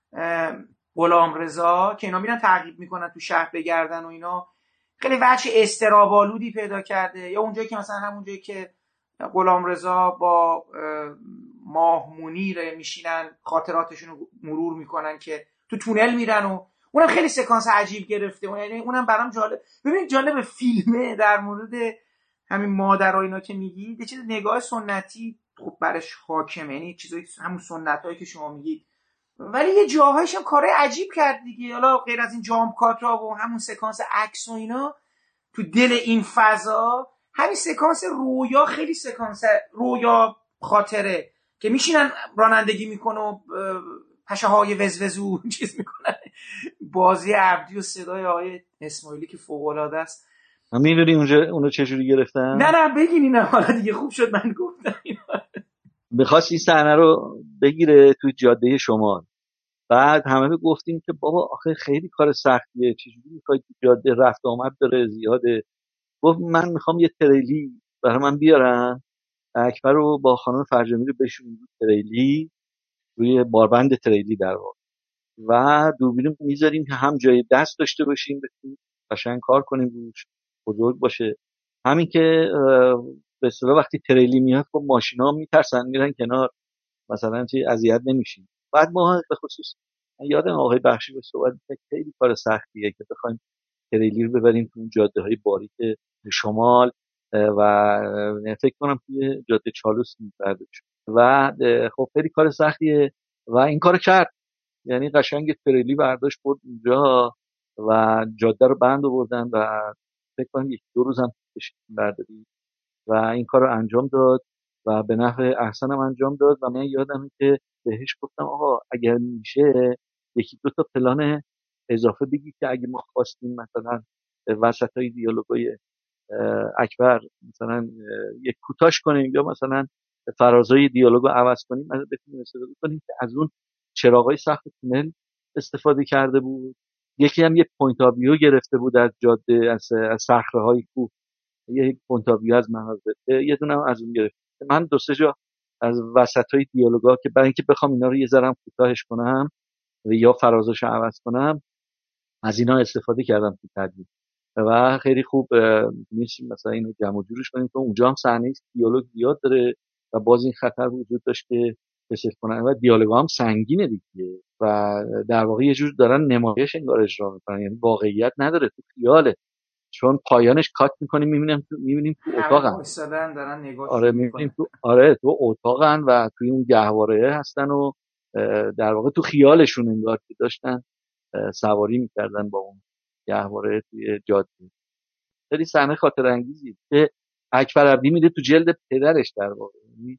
غلامرضا که اینا میرن تعقیب میکنن تو شهر بگردن و اینا، خیلی وجه استرابالودی پیدا کرده. یا اونجایی که مثلا همونجایی که غلامرضا با ماه منیر میشینن خاطراتشون رو مرور میکنن که تو تونل میرن و اونم خیلی سکانس عجیب گرفته، یعنی اونم برام جالب. ببینید جالب فیلمه در مورد همین مادر و اینا که میگید یه چیز نگاه سنتی خب برش حاکمه، یعنی چیزایی همون سنتایی که شما میگید، ولی یه جاهایش هم کارهای عجیب کرد دیگه. حالا غیر از این جامپ کات‌ها و همون سکانس عکس و اینا تو دل این فضا، همین سکانس رویا خیلی سکانس رویا خاطره که میشینن رانندگی میکنه و پشه‌های وزوزو چیز میکنن، بازی عبدی و صدای آقای اسماعیلی که فوق‌العاده است. میدونی اونجا اونو چجوری گرفتن؟ نه نه بگین اینا، حالا دیگه خوب شد من گفتم اینا. می‌خواست این صحنه رو بگیره تو جاده شمال، بعد همه گفتیم که بابا آخه خیلی کار سختیه، چجوری می‌خوای تو جاده رفت آمد داره زیاده. گفت من میخوام یه تریلی برای من بیارن، اکبر رو با خانم فرجامی رو بشون روی تریلی، روی باربند تریلی در واقع، و دوربین میذاریم که هم جای دست داشته باشیم بتونیم قشنگ کار کنیم روش، بزرگ باشه. همین که به اصطلاح وقتی تریلی میاد خب ماشینا میترسن میرن کنار، مثلا چی اذیت نمیشیم. بعد ما به خصوص یادم آقای بخشی به صحبت که خیلی کار سختیه که بخوایم تریلی رو ببریم تو جاده‌های باریک شمال و فکر کنم توی جاده چالوس می‌برده و خب خیلی کار سختیه و این کارو کرد. یعنی قشنگ تریلی برداشت برد اونجا و جاده رو بند آوردن و فکر کنم یک دو روز هم برداری و این کار رو انجام داد و به نحو احسن هم انجام داد. و من یادمه که بهش گفتم آقا اگر میشه یکی دو تا پلان اضافه بگی که اگه ما خواستیم مثلا وسطای دیالوگای اکبر مثلا یک کوتاش کنیم یا مثلا فرازای دیالوگو عوض کنیم، مثلا بتونیم استفاده کنیم که از اون چراغای سقف تونل استفاده کرده بود. یکی هم یک پوینت آف ویو گرفته بود از جاده، از صخره‌های کوه، یک پوینت آف ویو از مناظر، یه دونه هم از اون گرفته. من دو سه جا از وسطای دیالوگا که برای اینکه بخوام اینا رو یه ذره کوتاهش کنم و یا فرازاشو عوض کنم از اینا استفاده کردم تو تدوین و خیلی خوب میشیم مثلا اینو جمع و جورش کنیم. تو اونجا هم صحنه دیالوگ زیاد داره و باز این خطر وجود داشت که بسیار کنن و دیالوگ هم سنگینه دیگه و در واقع یه جور دارن نمایش انگار اجرا میکنن، یعنی واقعیت نداره، تو خیاله، چون پایانش کات میکنیم میبینیم تو میبینیم تو اتاقن دارن نگاه آره میبینیم تو آره تو اتاقن و توی اون گهواره هستن و در واقع تو خیالشون انگار که داشتن سواری میکردن با اون گهواره توی جاده. خیلی صحنه خاطر انگیزی که اکبر عبدی میده تو جلد پدرش، در واقع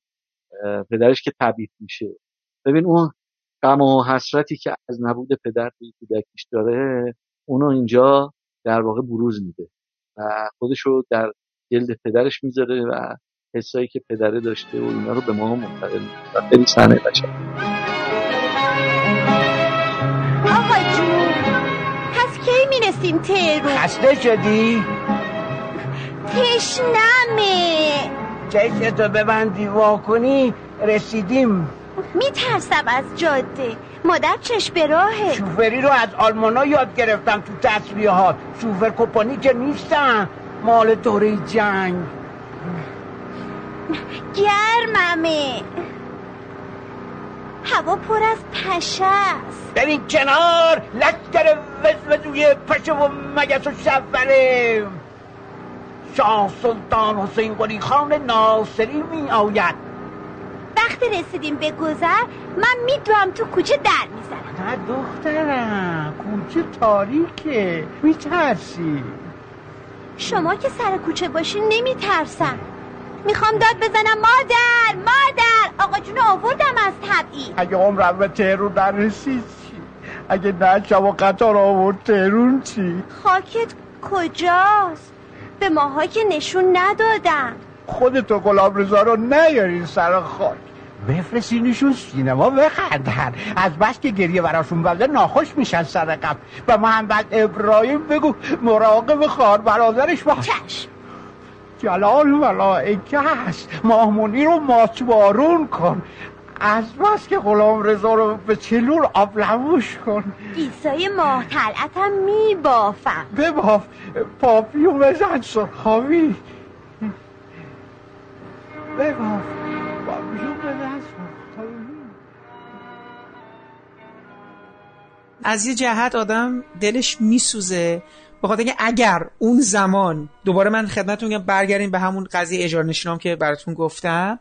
پدرش که تبعید میشه. ببین اون غم و حسرتی که از نبود پدر توی کودکیش داره اونو اینجا در واقع بروز میده و خودشو در جلد پدرش میذاره و حسایی که پدره داشته و اینا رو به ما منتقل میکنه. خیلی صحنه قشنگه. رفتیم تهرون. خسته شدی؟ تشنمه. چشتو ببندی وا کنی رسیدیم. میترسم از جاده، مادر چشم به راهه. شوفری رو از آلمانا یاد گرفتم تو تصویحات. شوفر کمپانی که نیستن، مال دوره جنگ. گرممه، هوا پر از پشه است. برین کنار، لشکر وزوزوی پشه و مگس و شفره. شاه سلطان حسین قلی خان ناصری می آید. وقتی رسیدیم به گذر من میدوام تو کوچه در میزنم. نه دخترم، کوچه تاریکه، میترسی. شما که سر کوچه باشین نمیترسم. میخوام داد بزنم مادر مادر، آقا جون آوردم از تبعید. اگه عمرم به تهرون در رسید چی؟ اگه نه شما قطار آورد تهرون چی؟ خاکت کجاست؟ به ماها که نشون ندادن. خودتو غلامرضا رو نیارین سر خاک، بفرستینشون سینما بخندن. از بس که گریه براشون بلده ناخوش میشن سر قبل. و محمد ابراهیم بگو مراقب خواهر برادرش باش. چشم. جلال ملائکه هست، مامونی رو ماتبارون کن. از بس که غلامرضا رو به چلور آبلموش کن. گیسای ماه طلعتم میبافم. بباف، پاپیون بزن سرخاوی. بباف، پاپیون بزن سرخاوی. از یه جهت آدم دلش میسوزه، بخاطر اینکه اگر اون زمان دوباره من خدمتتون میگم برگردیم به همون قضیه اجاره نشینام که براتون گفتم،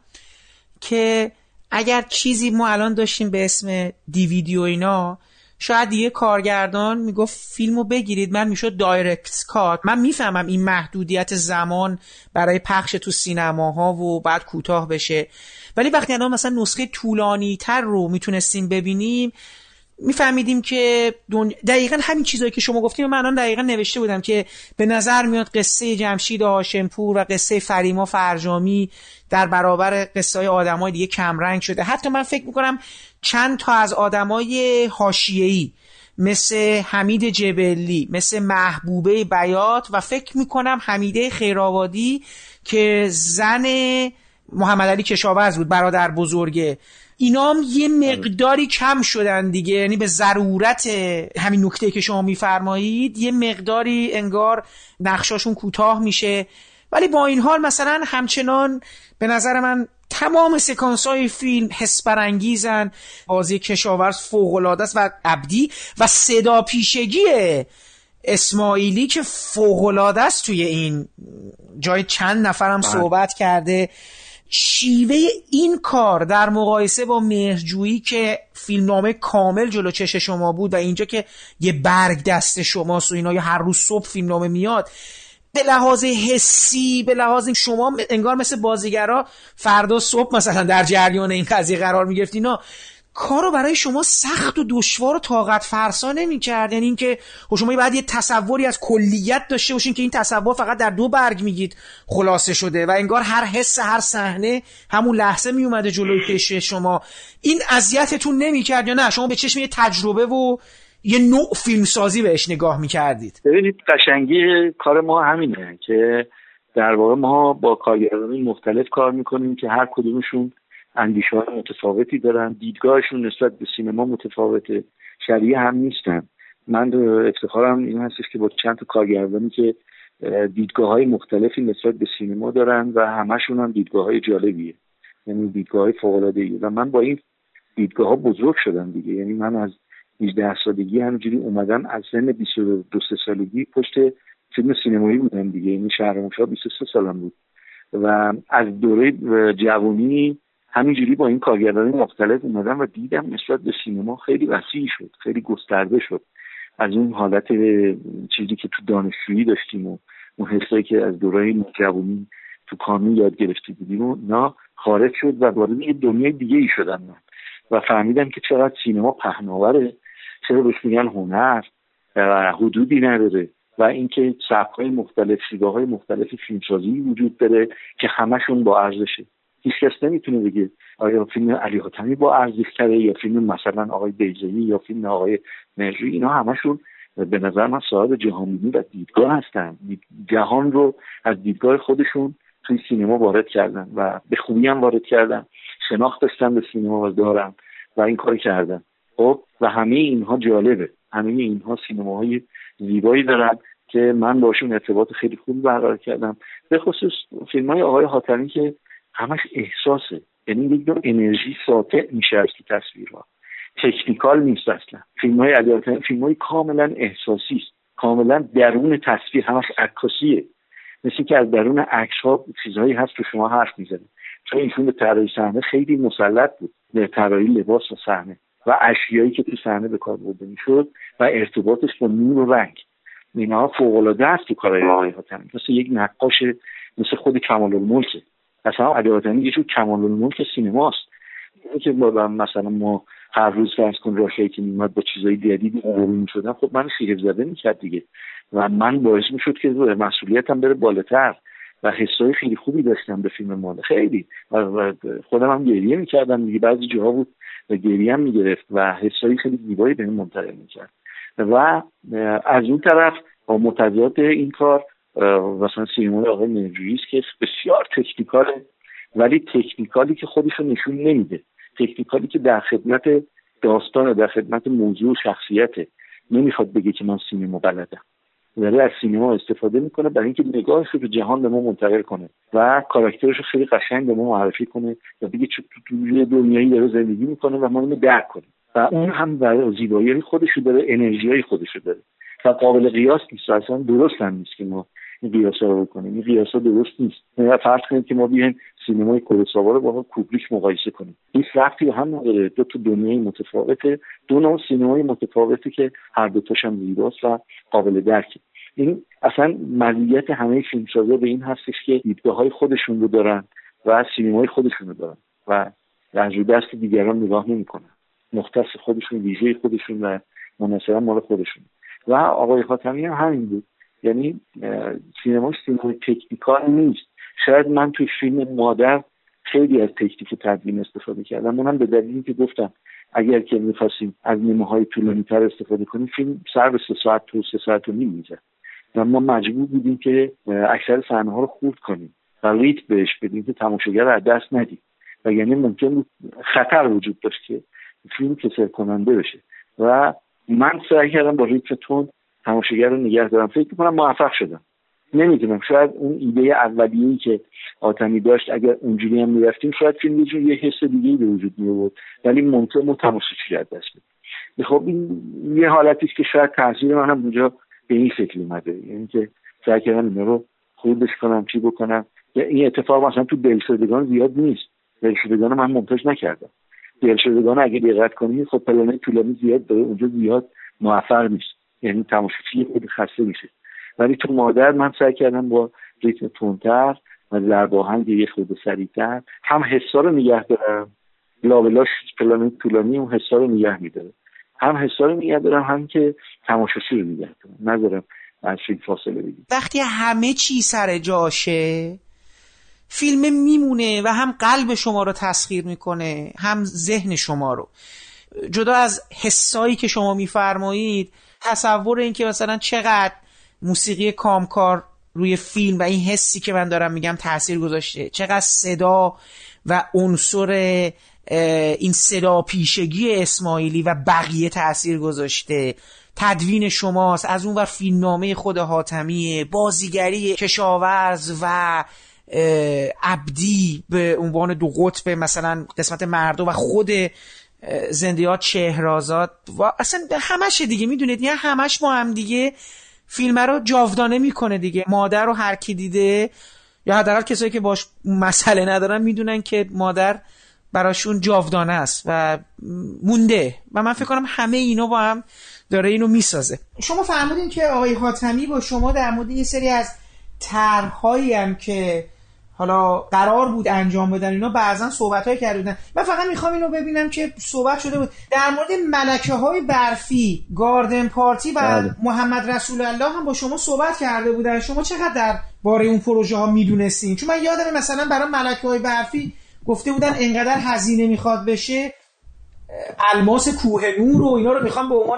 که اگر چیزی ما الان داشتیم به اسم دیویدی و اینا، شاید دیگه کارگردان میگفت فیلمو بگیرید، من میشد دایرکت کات. من میفهمم این محدودیت زمان برای پخش تو سینماها و بعد کوتاه بشه، ولی وقتی الان مثلا نسخه طولانی تر رو میتونستیم ببینیم، میفهمیدیم که دنیا... دقیقا همین چیزایی که شما گفتیم من الان دقیقا نوشته بودم که به نظر میاد قصه جمشید هاشمپور و قصه فریما فرجامی در برابر قصه های آدم های دیگه کمرنگ شده. حتی من فکر میکنم چند تا از آدم های حاشیه‌ای مثل حمید جبلی، مثل محبوبه بیات و فکر میکنم حمیده خیرآبادی که زن محمد علی کشاورز بود، برادر بزرگه، اینا هم یه مقداری کم شدن دیگه. یعنی به ضرورت همین نکته که شما میفرمایید یه مقداری انگار نقشاشون کوتاه میشه، ولی با این حال مثلا همچنان به نظر من تمام سکانس‌های فیلم حس برانگیزن. بازی کشاورز فوق‌العاده است و عبدی و صدا پیشگی اسماعیلی که فوق‌العاده است توی این جای چند نفرم صحبت کرده. شیوه این کار در مقایسه با مهرجویی که فیلمنامه کامل جلو چش شما بود و اینجا که یه برگ دست شماست و اینا یا هر روز صبح فیلمنامه میاد، به لحاظ حسی، به لحاظ شما انگار مثل بازیگرا فردا صبح مثلا در جریان این قضیه قرار میگرفت، اینا کارو برای شما سخت و دشوار و طاقت فرسا نمی‌کرد. یعنی اینکه شما باید یه تصوری از کلیت داشته باشین که این تصور فقط در دو برگ میگید خلاصه شده و انگار هر حس هر صحنه همون لحظه می اومده جلوی چشم شما. این اذیتتون نمی‌کرد یا نه شما به چشم یه تجربه و یه نوع فیلمسازی بهش نگاه می‌کردید؟ ببینید قشنگی کار ما همینه که در واقع ما با کارگردانان مختلف کار می‌کنیم که هر کدومشون اندیشه‌های متفاوتی دارن، دیدگاهشون نسبت به سینما متفاوته، شبیه هم نیستن. من افتخارم این هستش که با چند تا کارگردانی که دیدگاه‌های مختلفی نسبت به سینما دارن و همشون هم دیدگاه‌های جالبیه، یعنی دیدگاه‌های فوق‌العاده‌ای و من با این دیدگاه‌ها بزرگ شدم دیگه. یعنی من از هجده سالگی همینجوری اومدم، از سن بیست و دو سالگی پشت فیلم سینمایی بودم دیگه. یعنی شهرام‌شاه بیست و سه سالم بود و از دوره جوانی همینجوری با این کارگردانی مختلف اومدم و دیدم نسبت به سینما خیلی وسیع شد، خیلی گسترده شد. از اون حالت چیزی که تو دانشجویی داشتیم و اون حسایی که از دوره جوانی تو کانون یاد گرفته بودیم و نه خارج شد و وارد یه دنیای دیگه ای شدم من و فهمیدم که چقدر سینما پهناوره، چرا بهش میگن هنر و حدودی نداره و اینکه سبک‌های مختلف، شیوه‌های مختلف فیلمسازی وجود داره که همشون با ارزشه. هیچ کس نمیتونه بگه آیا فیلم علی حاتمی با ارزش‌تره یا فیلم مثلا آقای بیضایی یا فیلم آقای مهرجویی. اینا همشون به نظر من صاحب جهانبینی و دیدگاه هستن، جهان رو از دیدگاه خودشون توی سینما وارد کردن و به خوبی هم وارد کردن، شناخت داشتن به سینما و دارن و این کار کردن. خب و همه اینها جالبه، همه اینها سینماهای زیبایی دارن که من باشون ارتباط خیلی خوب برقرار کردم، به خصوص فیلم‌های آقای حاتمی که همش احساسه، یعنی یک نوع انرژی ساطع میشه از تصویرها، تکنیکال نیست اصلا. فیلم‌های علی حاتمی فیلم‌های کاملا احساسی است، کاملا درون تصویر، همش عکاسیه، مثل که از درون عکس‌ها چیزهایی هست که شما حرف می‌زنید. چون این فیلم طراحی صحنه خیلی مسلط بود به طراحی لباس و صحنه و اشیایی که تو صحنه به کار برده می‌شد و ارتباطش با نور و رنگ، اینا فوق‌العاده است تو کارهای آقای حاتمی. مثل یک نقاش، مثل خود کمال الملک. مثلا علی حاتمی یه جور کمال الملک سینماست. اینه که مثلا ما هر روز فرض کن راهی که میومد با چیزای جدیدی عمومی می‌شدن، خب من خیره زده می‌کرد دیگه و من باعث می‌شد که مسئولیتم بره بالاتر و حسای خیلی خوبی داشتم به فیلم مال خیلی و خودم هم گریه می‌کردم دیگه، بعضی جاها بود و گریه هم می‌گرفت و حسای خیلی زیبایی بهم منتقل می‌کرد. و از اون طرف با متضاد این کار مثلا سینمای آقای مهرجویی است که بسیار تکنیکاله، ولی تکنیکالی که خودش رو نشون نمیده، تکنیکالی که در خدمت داستان، در خدمت موضوع شخصیته، نمیخواد بگه که من سینما بلدم، ولی از سینما استفاده میکنه برای اینکه نگاهش رو به جهان به ما منتقل کنه و کاراکترش رو خیلی قشنگ به ما معرفی کنه و بگه چه توی دنیایی داره زندگی میکنه و ما اینو درک کنیم و اون هم برای زیبایی خودش رو داره، انرژیای خودش رو داره و قابل قیاس نیست، اصلا درست هم نیست که ما این قیاسا رو بکنیم، این قیاسا درست نیست. نه فرض کنید که ما بیایم سینمای کوروساوا رو با کوبریک مقایسه کنیم، این ربطی هم نداره، دو تا دنیای متفاوته، دو نوع سینمای متفاوته که هر دو تاش هم زیباست و قابل درکه. این اصلا مزیت همه فیلمسازا به این هستش که دیدگاه‌های خودشون رو دارن و سینمای خودشون رو دارن و از رو دست دیگران نگاه نمی‌کنن، مختص خودشون، ویژه خودشون و منحصرا مال خودشون. و آقای حاتمی هم همین بود، یعنی سینما سینمای تکنیکال نیست. شاید من توی فیلم مادر خیلی از تکنیک تدوین استفاده کردم، اونم به دلیلی که گفتم اگر که می‌خواستیم از نیمه‌های طولانی‌تر استفاده کنیم فیلم سر به سه ساعت تو سه ساعت و نیم میشه و ما مجبور بودیم که اکثر صحنه‌ها رو خورد کنیم و ریتم بهش بدیم که تماشاگر رو از دست ندیم و یعنی ممکن بود خطر وجود داشت که فیلم کسل کننده بشه و من سعی کردم با ریتم تند تماشاگر رو نگه دارم. فکر می‌کنم موفق شدم. نمیدونم، شاید اون ایده اولیه‌ای که حاتمی داشت اگر اونجوری هم می‌رفتیم شاید فیلم یه جور یه حس دیگه‌ای به وجود می‌آورد، ولی منتها متماشاگر از دست می‌داد. خب این یه حالتی است که شاید تاثیر منم اونجا به این شکل اومده، یعنی که سعی کردم اینا رو خوردش کنم، چی بکنم. این اتفاق مثلا تو دلشدگان زیاد نیست، دلشدگان من مونتاژ نکردم. دلشدگان اگه دقت کنید خب پلنای طولانی زیاد داره، اونجا زیاد موفق نیست، یعنی تماشاچی خیلی خسته میشه. ولی تو مادر من سعی کردم با ریتم تندتر و ضرب آهنگ یه خورده سریعتر هم حسا رو نگه دارم، لابلاش پلنای طولانی اون حسا رو نگه میداره، هم حسا رو نگه دارم، هم که تماشاچی رو نگه دارم، نذارم از فیلم فاصله بگیرم. وقتی همه چی سر جاشه فیلم میمونه و هم قلب شما رو تسخیر میکنه هم ذهن شما رو. جدا از حسایی که شما میفرمایید، تصور این که مثلا چقدر موسیقی کامکار روی فیلم و این حسی که من دارم میگم تأثیر گذاشته، چقدر صدا و عنصر این صدا پیشگی اسماعیلی و بقیه تأثیر گذاشته، تدوین شماست، از اون ور فیلمنامه خود حاتمی، بازیگری کشاورز و عبدی به عنوان دو قطب مثلا قسمت مردم و خود زندیات شهرآزاد و اصلا همش دیگه میدونید، یعنی همش با هم دیگه فیلم رو جاودانه میکنه دیگه. مادر رو هر کی دیده یا حداقل کسایی که باش مسئله ندارن میدونن که مادر براشون جاودانه است و مونده و من فکر کنم همه اینا با هم داره اینو میسازه. شما فرمودین که آقای حاتمی با شما در مورد یه سری از طرح‌هایی هم که حالا قرار بود انجام بدن اینا بعضا صحبت‌های کرده بودن. من فقط میخوام اینو ببینم که صحبت شده بود در مورد ملکه‌های برفی، گاردن پارتی و بله. محمد رسول الله هم با شما صحبت کرده بودن. شما چقدر در باره اون پروژه ها میدونستین؟ چون من یادم مثلا برای ملکه‌های برفی گفته بودن اینقدر هزینه میخواد بشه، الماس کوه نور و اینا رو میخوام به عنوان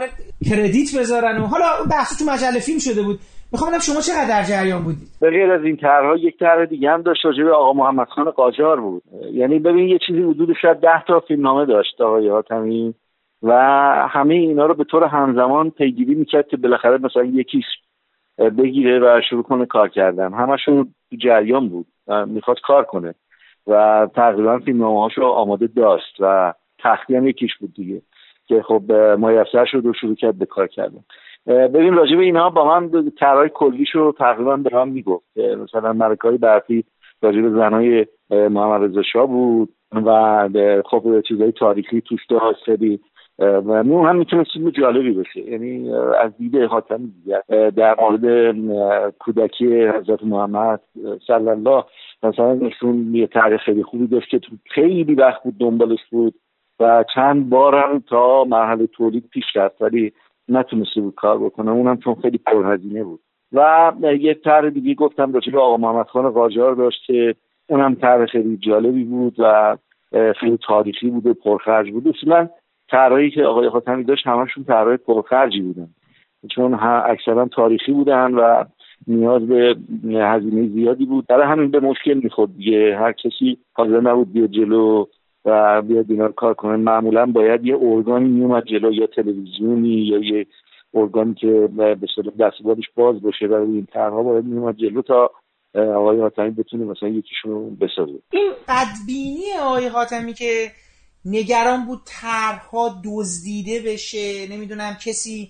کردیت بذارن و حالا بحث تو مجله فیلم شده بود. میخوام ببینم شما چقدر در جریان بودید؟ به غیر از این طرح‌ها یک طرح دیگه هم داشت راجع به آقا محمد خان قاجار بود. یعنی ببین یه چیزی حدود شاید ده تا فیلمنامه داشت آقای حاتمی و همه اینا رو به طور همزمان پیگیری میکرد که بالاخره مثلا یکیش بگیره و شروع کنه کار کردن. همشون تو جریان بود، میخواد کار کنه و تقریبا فیلمنامه‌هاشو آماده داشت و تختی هم یکیش بود دیگه که خب میسر شد و شروع کرد به کار کردن. ببین راجع به اینا با من طرح‌های کلیشو تقریبا به هم میگفت. مثلا ملکه‌های برفی راجع به زنای محمد رضا شاه بود و خب چیزای تاریخی توش داشت خیلی و اون هم میتونه فیلم جالبی بشه. یعنی از دید حاتمی در مورد کودکی حضرت محمد صلی الله مثلا نشون یه طرح خیلی خوبی داشت که خیلی وقت بود دنبالش بود و چند بارم تا مرحله تولید پیش رفت ولی نتونسته بود کار بکنه، اونم چون خیلی پرهزینه بود. و یه طرح دیگه گفتم راجع به آقا محمد خان قاجار داشت که اونم طرح خیلی جالبی بود و خیلی تاریخی بود و پرخرج بود. اصلا طرحی که آقای حاتمی داشت همشون طرحهای پرخرجی بودن چون اکثرا تاریخی بودن و نیاز به هزینه زیادی بود، برای همین به مشکل میخورد دیگه. هر کسی حاضر نبود بیاد جلو و بیاد اینا رو کار کنه. معمولا باید یه ارگانی میومد جلو، یا تلویزیونی یا یه ارگانی که به اصطلاح دستبالش باز باشه و این طرحها باید میومد جلو تا آقای حاتمی بتونه مثلا یکیشونو بسازه. این بدبینی آقای حاتمی که نگران بود طرحها دزدیده بشه، نمیدونم کسی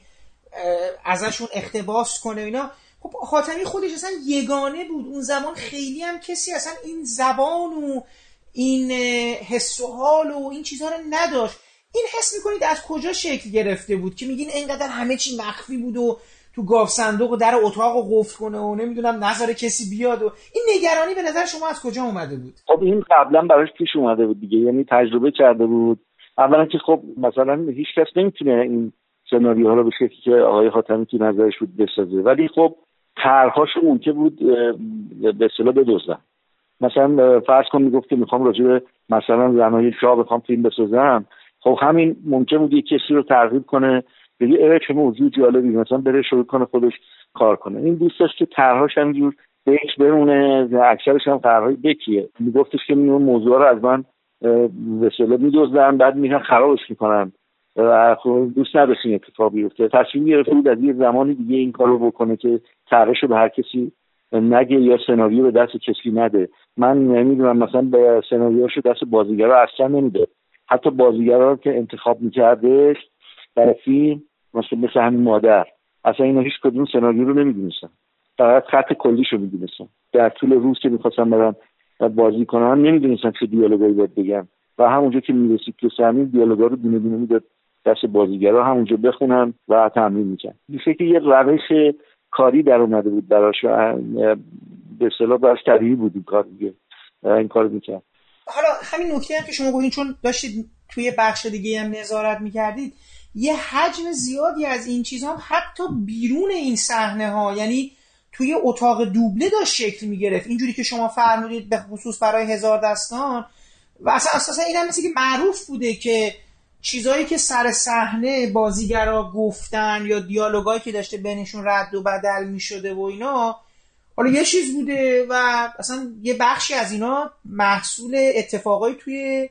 ازشون اقتباس کنه اینا. خب حاتمی خودش اصلا یگانه بود اون زمان، خیلی هم کسی اصلا این زبان و این حس و حال و این چیزها رو نداشت. این حس میکنید از کجا شکل گرفته بود که میگین اینقدر همه چی مخفی بود و تو گاف صندوق و در اتاق رو قفل کنه و نمیدونم نظر کسی بیاد و این نگرانی به نظر شما از کجا اومده بود؟ خب این قبلا براش پیش اومده بود دیگه، یعنی تجربه کرده بود. اولا که خب مثلا هیچ کس نمیتونه این سناریوها رو به شکلی که آقای حاتمی تو نظرش بود بسازه، ولی خب طرح‌هاشو ممکن بود به اصطلاح بدزدن. مثلا فرض کن میگفت که میخوام راجع به مثلا زنای شاه بخوام فیلم بسازم، خب همین ممکن بود یک کسی رو ترغیب کنه بگه اه چه موضوع جالبی، مثلا بره شروع کنه خودش کار کنه. این دوست داشت که طرح‌هاش همینجور بهش بمونه، اکثرش هم طرح‌های بکیه. میگفتش که این موضوع رو از من به اصطلاح میدزدن بعد میرن خرابش میکنن و خب دوست نداشت این اتفاق بیفته. تصمیم گرفته بود از یه زمانی دیگه این کارو بکنه که طرحشو به هر کسی نگه یا سناریو به دست کسی نده. من نمیدونم مثلا به سناریوشو دست بازیگرا اصلا نمیده، حتی بازیگرا رو که انتخاب میکردش برای فیلم مثلا مثل همین مادر، اصلا اینا هیچ کدوم سناریو رو نمیدونستن، فقط خط کلیشو میدونستن. در طول روز که میخواستن برن بازی کنن نمیدونستن چه دیالوگایی باید بگن و همونجا که میرسید تو صحنه دیالوگا رو دونه دونه میداد دست بازیگرا همونجا بخونن و تمرین میکنن. میشه که یه روش کاری در اومده بود براش و به اصطلاح براش طبیعی بود این کار دیگه این کارو میکنن. حالا همین نکته هم که شما گفتین چون داشتید توی بخش دیگه هم نظارت میکردید، یه حجم زیادی از این چیزها هم حتی بیرون این صحنه ها، یعنی توی اتاق دوبله داشت شکل میگرفت، اینجوری که شما فرمودید به خصوص برای هزار دستان. و اصلا اساسا این هم مثل که معروف بوده که چیزایی که سر صحنه بازیگرا گفتن یا دیالوگایی که داشته بینشون رد و بدل میشده و اینا، حالا یه چیز بوده و اصلا یه بخشی از اینا محصول اتفاقایی توی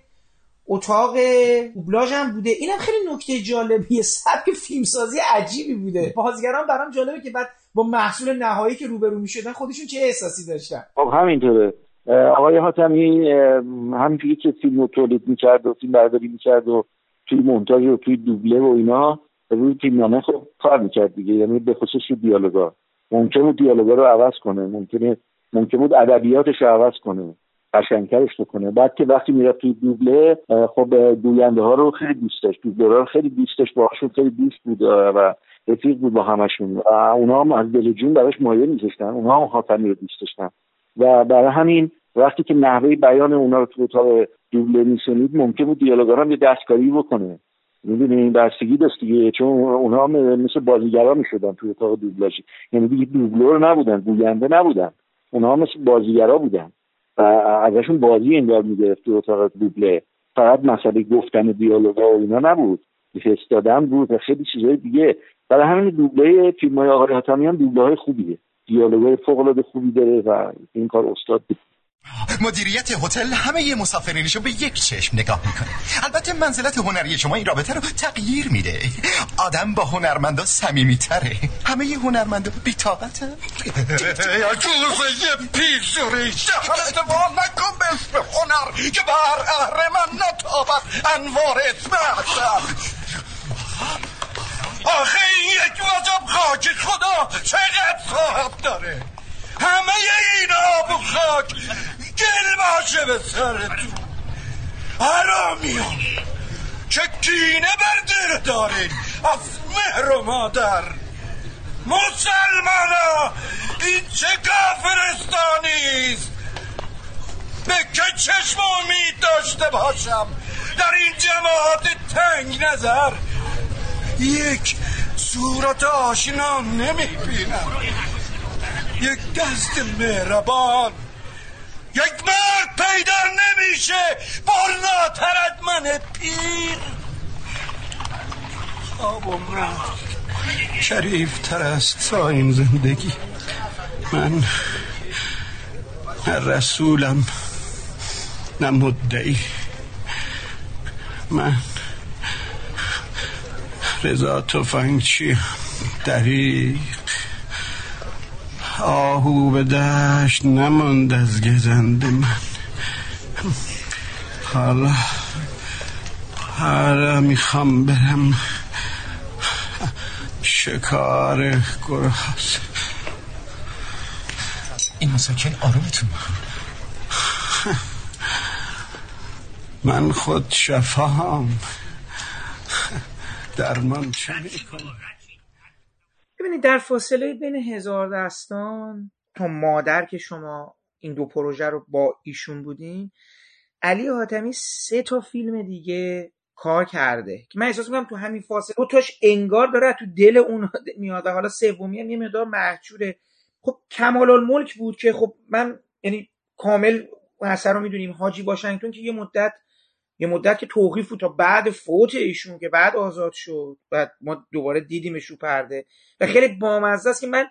اتاق دوبلاژ هم بوده. اینم خیلی نکته جالبیه، سبک فیلمسازی عجیبی بوده. بازیگران برام جالبه که بعد با محصول نهایی که روبرو میشدن خودشون چه احساسی داشتن. خب همینطوره. آقای حاتمی همینجوری که فیلم رو تولید میکرد و فیلم برداری میکرد و توی مونتاژ و توی دوبله و اینا روی فیلمنامه خب کار میکرد دیگه، یعنی به خصوص دیالوگا ممکن بود دیالوگا رو عوض کنه، ممکنه ممکن بود ادبیاتش رو عوض کنه، قشنگترش بکنه. بعد که وقتی میرفت توی دوبله خب گوینده ها رو خیلی دوست داشت، دوبلورا رو خیلی دوست داشت، باهاشون خیلی دوست بود و رفیق بود با همشون و اونا هم از دل جون براش مایه میذاشتن، اونا هم حاتمی رو دوست داشتن و برای همین وقتی که نحوه بیان اونا رو تو اتاق دوبله میشنید ممکن بود دیالوگا رو یه دستکاری بکنه. می‌دونین بستگی داشت دیگه، چون اونا مثل بازیگرا میشدن تو اتاق دوبلاژ، یعنی دیگه دوبلور نبودن، گوینده نبودن، اونا مثل بازیگرا بودن و ازشون بازی انگار میگرفت تو اتاق دوبله، فقط مسئله گفتن دیالوگا و اینا نبود. فرستادن بود و خیلی چیزای دیگه. برای همین دوبله فیلم‌های آقای حاتمی هم دوبله‌های خوبیه، دیالوگای فوق‌العاده خوبی داره و این کار استاد بود. مدیریت هتل همه مسافرینشو به یک چشم نگاه میکنه. البته منزلت هنری شما این رابطه رو تغییر میده. آدم با هنرمندا صمیمی‌تره. همه هنرمندا بی‌طاقتن. یا جوزه پیشوری شهرت ما نکن به اسم هنر که بر اهرمن نتابد انوار اسم حسن. آخه این یک وجب خاک خدا چقدر صاحب داره. همه این آب و خاک گل باشه به سرتون. حرامیان چه کینه بر دل دارین از مهر و مادر. مسلمانا این چه کافرستانیست. به که چشم امید داشته باشم در این جماعت تنگ نظر یک صورت آشنا نمیبینم، یک دست مهربان، یک مرد پیدا نمیشه بالاتر از من پیر. خوابم رفت شریف تر است تا این زندگی. من نه رسولم نه مدعی. من رضا تفنگچی دریغ. آهو به دشت نماند از گزند من. حالا حالا میخوام برم شکار گراز. این مساکن آرومتون میکنه. من خود شفاهم، درمان چه میکنم؟ ببینید در فاصله بین هزار دستان تا مادر که شما این دو پروژه رو با ایشون بودین، علی حاتمی سه تا فیلم دیگه کار کرده که من احساس میکنم تو همین فاصله دو تاش انگار داره تو دل اون میاد و حالا سومی هم یه مقدار محجوره. خب کمال الملک بود که خب من یعنی کامل اثر رو میدونیم. حاجی واشنگتن که یه مدت یه مدت که توقیف بود تا بعد فوت ایشون که بعد آزاد شد، بعد ما دوباره دیدیمش رو پرده و خیلی بامزه است که من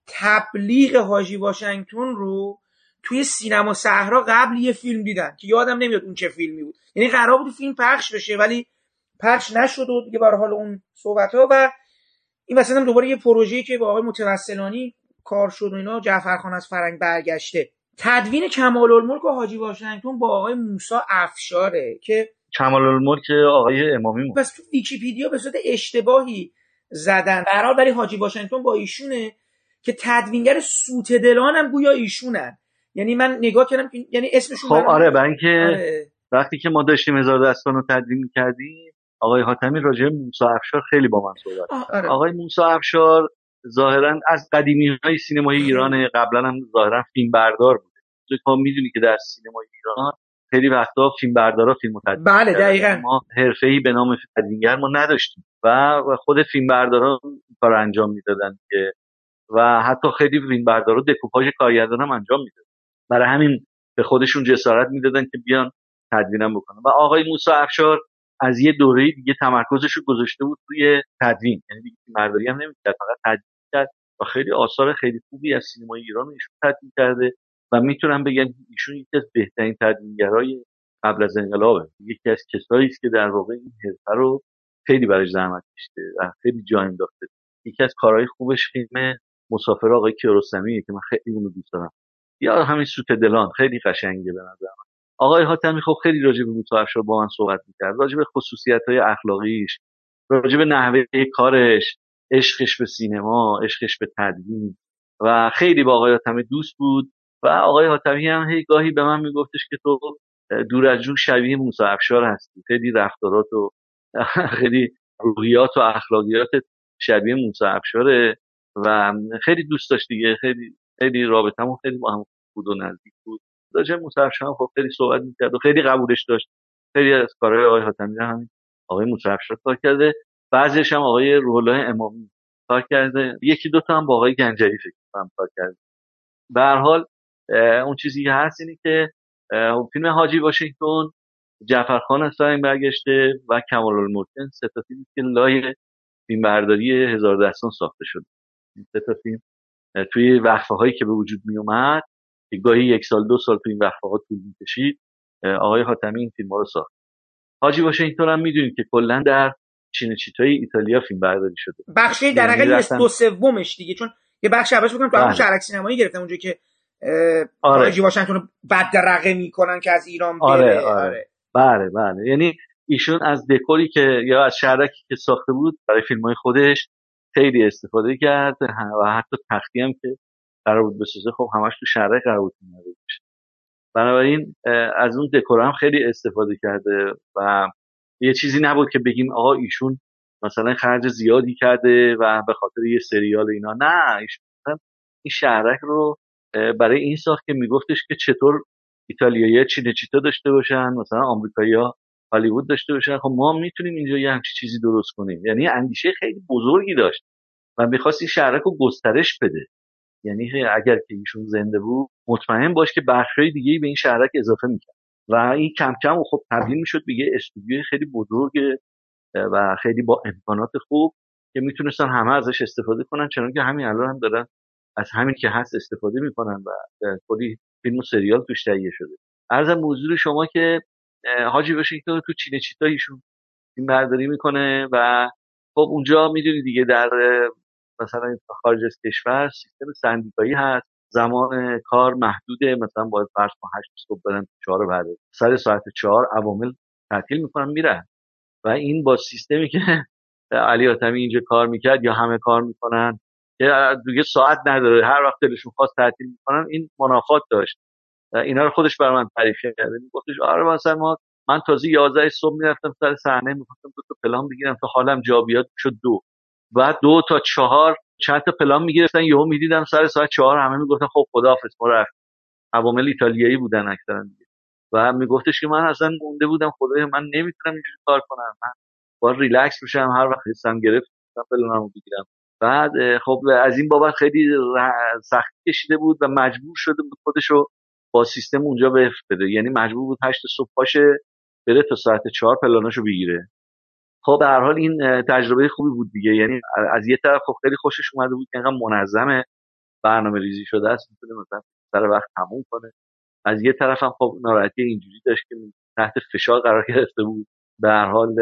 تبلیغ حاجی واشنگتن رو توی سینما صحرا قبل یه فیلم دیدم که یادم نمیاد اون چه فیلمی بود. یعنی قرار بود فیلم پخش بشه ولی پخش نشد و دیگه برای حال اون صحبت‌ها. و این وسط هم دوباره یه پروژه‌ای که با آقای متوسلانی کار شد و اینا، جعفرخان از فرنگ برگشته. تدوین کمال الملک و حاجی واشنگتن با آقای موسی افشاره که کمال الملک آقای امامی بود. بس تو ویکی‌پدیا به صورت اشتباهی زدن قرار، ولی حاجی واشنگتن با ایشونه که تدوینگر سوت دلان هم گویا ایشونن. یعنی من نگاه کردم یعنی اسمشون خب آره، برای اینکه آره. وقتی که ما داشتیم هزار دستان رو تدوین می‌کردیم آقای حاتمی راجع به موسی افشار خیلی با من صحبت کرد. آره. آقای موسی افشار ظاهرا از قدیمی‌های سینمای ایران، قبلا هم ظاهرا فیلم بردار بود. تو میدونی که در سینمای ایران خیلی وقتا فیلم بردارا فیلمو تدوین بله دقیقاً ما حرفه‌ای به نام تدوینگر ما نداشتیم و خود فیلم بردارا کار انجام میدادن که و حتی خیلی فیلم بردارا دکوپاژ کارگردان هم انجام میدادن. برای همین به خودشون جسارت میدادن که بیان تدوینم بکنن. و آقای موسی افشار از یه دوره دیگه تمرکزش رو گذاشته بود روی تدوین، یعنی دیگه فیلم برداری هم نمی‌کرد، فقط تدوین کرد و خیلی آثار خیلی خوبی از سینمای ایران ایشون تدوین کرده و میتونم بگم ایشون یکی از بهترین تدوینگرای قبل از انقلابه. یکی از کسایی است که در واقع این حرفه رو خیلی برای زحمت کشیده و خیلی جا انداخته. یکی از کارهای خوبش فیلم مسافر آقای کیارستمیه که من خیلی اونو دوست دارم، یا همین سوت دلان خیلی قشنگه به نظر من. آقای حاتمی خب خیلی راجع به موسی افشار با من صحبت می‌کرد، راجع به خصوصیت‌های اخلاقیش، راجع به نحوه کارش، عشقش به سینما، عشقش به تدوین و خیلی با آقای حاتمی دوست بود. و آقای حاتمی هم هی گاهی به من میگفتش که تو دور از جون شبیه موسی افشار هستی، خیلی رفتارات و خیلی روحیات و اخلاقیات شبیه موسی افشاره و خیلی دوست داشت دیگه. خیلی خیلی رابطمون خیلی با هم بود و نزدیک بود. راجع به موسی افشار خب خیلی صحبت می‌کرد و خیلی قبولش داشت. خیلی از کارهای آقای حاتمی هم آقای موسی افشار کار کرده، بعضیش هم آقای روح الله امامی کار کرده، یکی دو تا هم با آقای گنجوی فکر کنم کار کرده. به هر حال اون چیزی که هست اینه که فیلم حاجی واشنگتن جعفرخان اصفهانی برگشته و کمال‌الملکن، سه تا فیلمی که لای فیلم برداری هزار دستان ساخته شده. این سه تا فیلم توی وقفه هایی که به وجود می اومد که گاهی یک سال دو سال توی این وقفه ها طول می‌کشید، آقای حاتمی این فیلم ها رو ساخت. حاجی واشنگتن هم میدونید که کلا در چینه‌چیتای ایتالیا فیلم برداری شده. بخشی در حقیقت رفتن... دو سومش دیگه، چون یه بخش اولش بگم تو همون شهرک سینمایی گرفتم اونجا که آره. حاجی واشنگتن رو بدرقه میکنن که از ایران بره. آره آره. آره. بله بله، یعنی ایشون از دکوری که یا از شهرکی که ساخته بود برای فیلم‌های خودش خیلی استفاده کرد و حتی تختی هم که قرار بود بسازه خب همش تو شهرک قرار بود بشه. بنابراین از اون دکور هم خیلی استفاده کرده و یه چیزی نبود که بگیم آقا ایشون مثلا خرج زیادی کرده و به خاطر یه سریال اینا. نه، ایشون این شهرک رو برای این ساخت که میگفتش که چطور ایتالیایی‌ها چینه‌چیتا داشته باشن، مثلا آمریکایی‌ها هالیوود داشته باشن، خب ما میتونیم اینجا یه همچین چیزی درست کنیم. یعنی اندیشه خیلی بزرگی داشت و می‌خواست این شهرک رو گسترش بده. یعنی اگر که ایشون زنده بود مطمئن باش که بخشای دیگه‌ای به این شهرک اضافه می‌کرد و این کم کم خب تبدیل می‌شد به یه استودیوی خیلی بزرگ و خیلی با امکانات خوب که میتونستن همه ازش استفاده کنن، چون که همین الان هم دارن از همین که هست استفاده میکنن و کلی فیلم و سریال توش تهیه شده. عرضم به حضور شما که حاجی واشنگتن تو چینه‌چیتا ایشون فیلم برداری میکنه و خب اونجا میدونی دیگه در مثلا خارج از کشور سیستم سندیکایی هست، زمان کار محدوده، مثلا باید فرض کن هشت صبح برن چهار بعد سر ساعت چهار عوامل تعطیل میکنن میرن و این با سیستمی که علی حاتمی اینجا کار میکرد یا همه کار میکنن که دیگه ساعت نداره، هر وقت دلشون خواست تعطیل میکنن، این منافات داشت. اینا رو خودش برای من تعریف کرد. میگفتش آره مثلا ما من تازه یازده صبح میرفتم سر صحنه میخواستم دو تا پلان بگیرم تا حالم جا بیاد شد دو، بعد دو تا چهار چند تا پلان میگرفتن یهو میدیدم سر ساعت چهار همه میگفتن خب خداحافظ ما رفت. عوامل ایتالیایی بودن اکثرا دیگه و میگفتش که من اصلا مونده بودم خدایا من نمیتونم اینجوری کار کنم، من باید ریلکس بشم، هر وقت حسم گرفت پلانمو بگیرم. بعد خب از این بابت خیلی سختی کشیده بود و مجبور شده بود خودشو با سیستم اونجا به بده، یعنی مجبور بود هشت صبح پاشه بره تا ساعت چهار پلاناشو بگیره. خب به هر حال این تجربه خوبی بود دیگه، یعنی از یه طرف خب خیلی خوشش اومده بود که اینقدر منظمه برنامه ریزی شده است، میتونه مثلا سر وقت تموم کنه. از یه طرف هم خب ناراحتی اینجوری داشت که تحت فشار قرار گرفته بود، به هر حال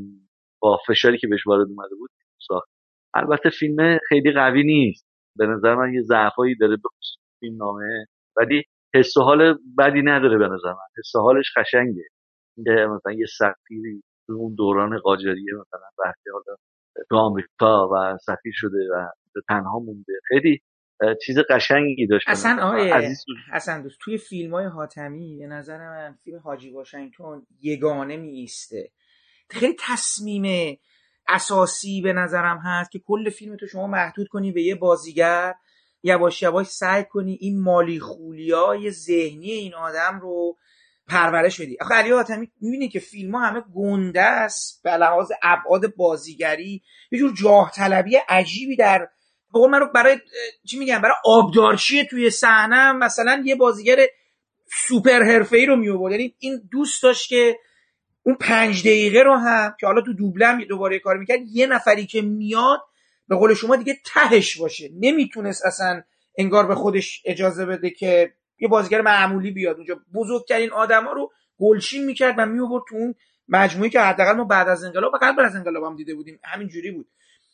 با فشاری که بهش وارد اومده بود ساخت. البته فیلم خیلی قوی نیست، به نظر من یه ضعفایی داره به خصوص فیلمنامه، ولی حس و حال بدی نداره به نظر من، حس و حالش قشنگه. اینکه مثلا یه سفیری تو اون دوران قاجاریه مثلا رفته حالا تو آمریکا و سفیر شده و تنها مونده، خیلی چیز قشنگی داشت. اصلا آقای حسن دوست توی فیلم‌های حاتمی به نظر من فیلم حاجی واشنگتن یگانه می ایسته. خیلی تصمیم اساسی به نظرم هست که کل فیلم تو شما محدود کنی به یه بازیگر، یواش یواش سعی کنی این مالی خولیای ذهنی این آدم رو پرورش بدی. آخه علی حاتمی می‌بینی که فیلم‌ها همه گنده است به لحاظ ابعاد بازیگری، یه جور جاه طلبی عجیبی در بقول من رو برای چی میگم برای آبدارچی توی صحنه مثلا یه بازیگر سوپر حرفه‌ای رو می‌آورد. یعنی این دوست داشت که اون پنج دقیقه رو هم که حالا تو دوبلم دوباره کار میکرد یه نفری که میاد به قول شما دیگه تهش باشه، نمیتونست اصلا انگار به خودش اجازه بده که یه بازیگر معمولی بیاد اونجا. بزرگترین آدما رو گلچین میکرد و میآورد تو اون مجموعه که حداقل ما بعد از انقلاب و قبل از انقلاب هم دیده بودیم همین جوری بود.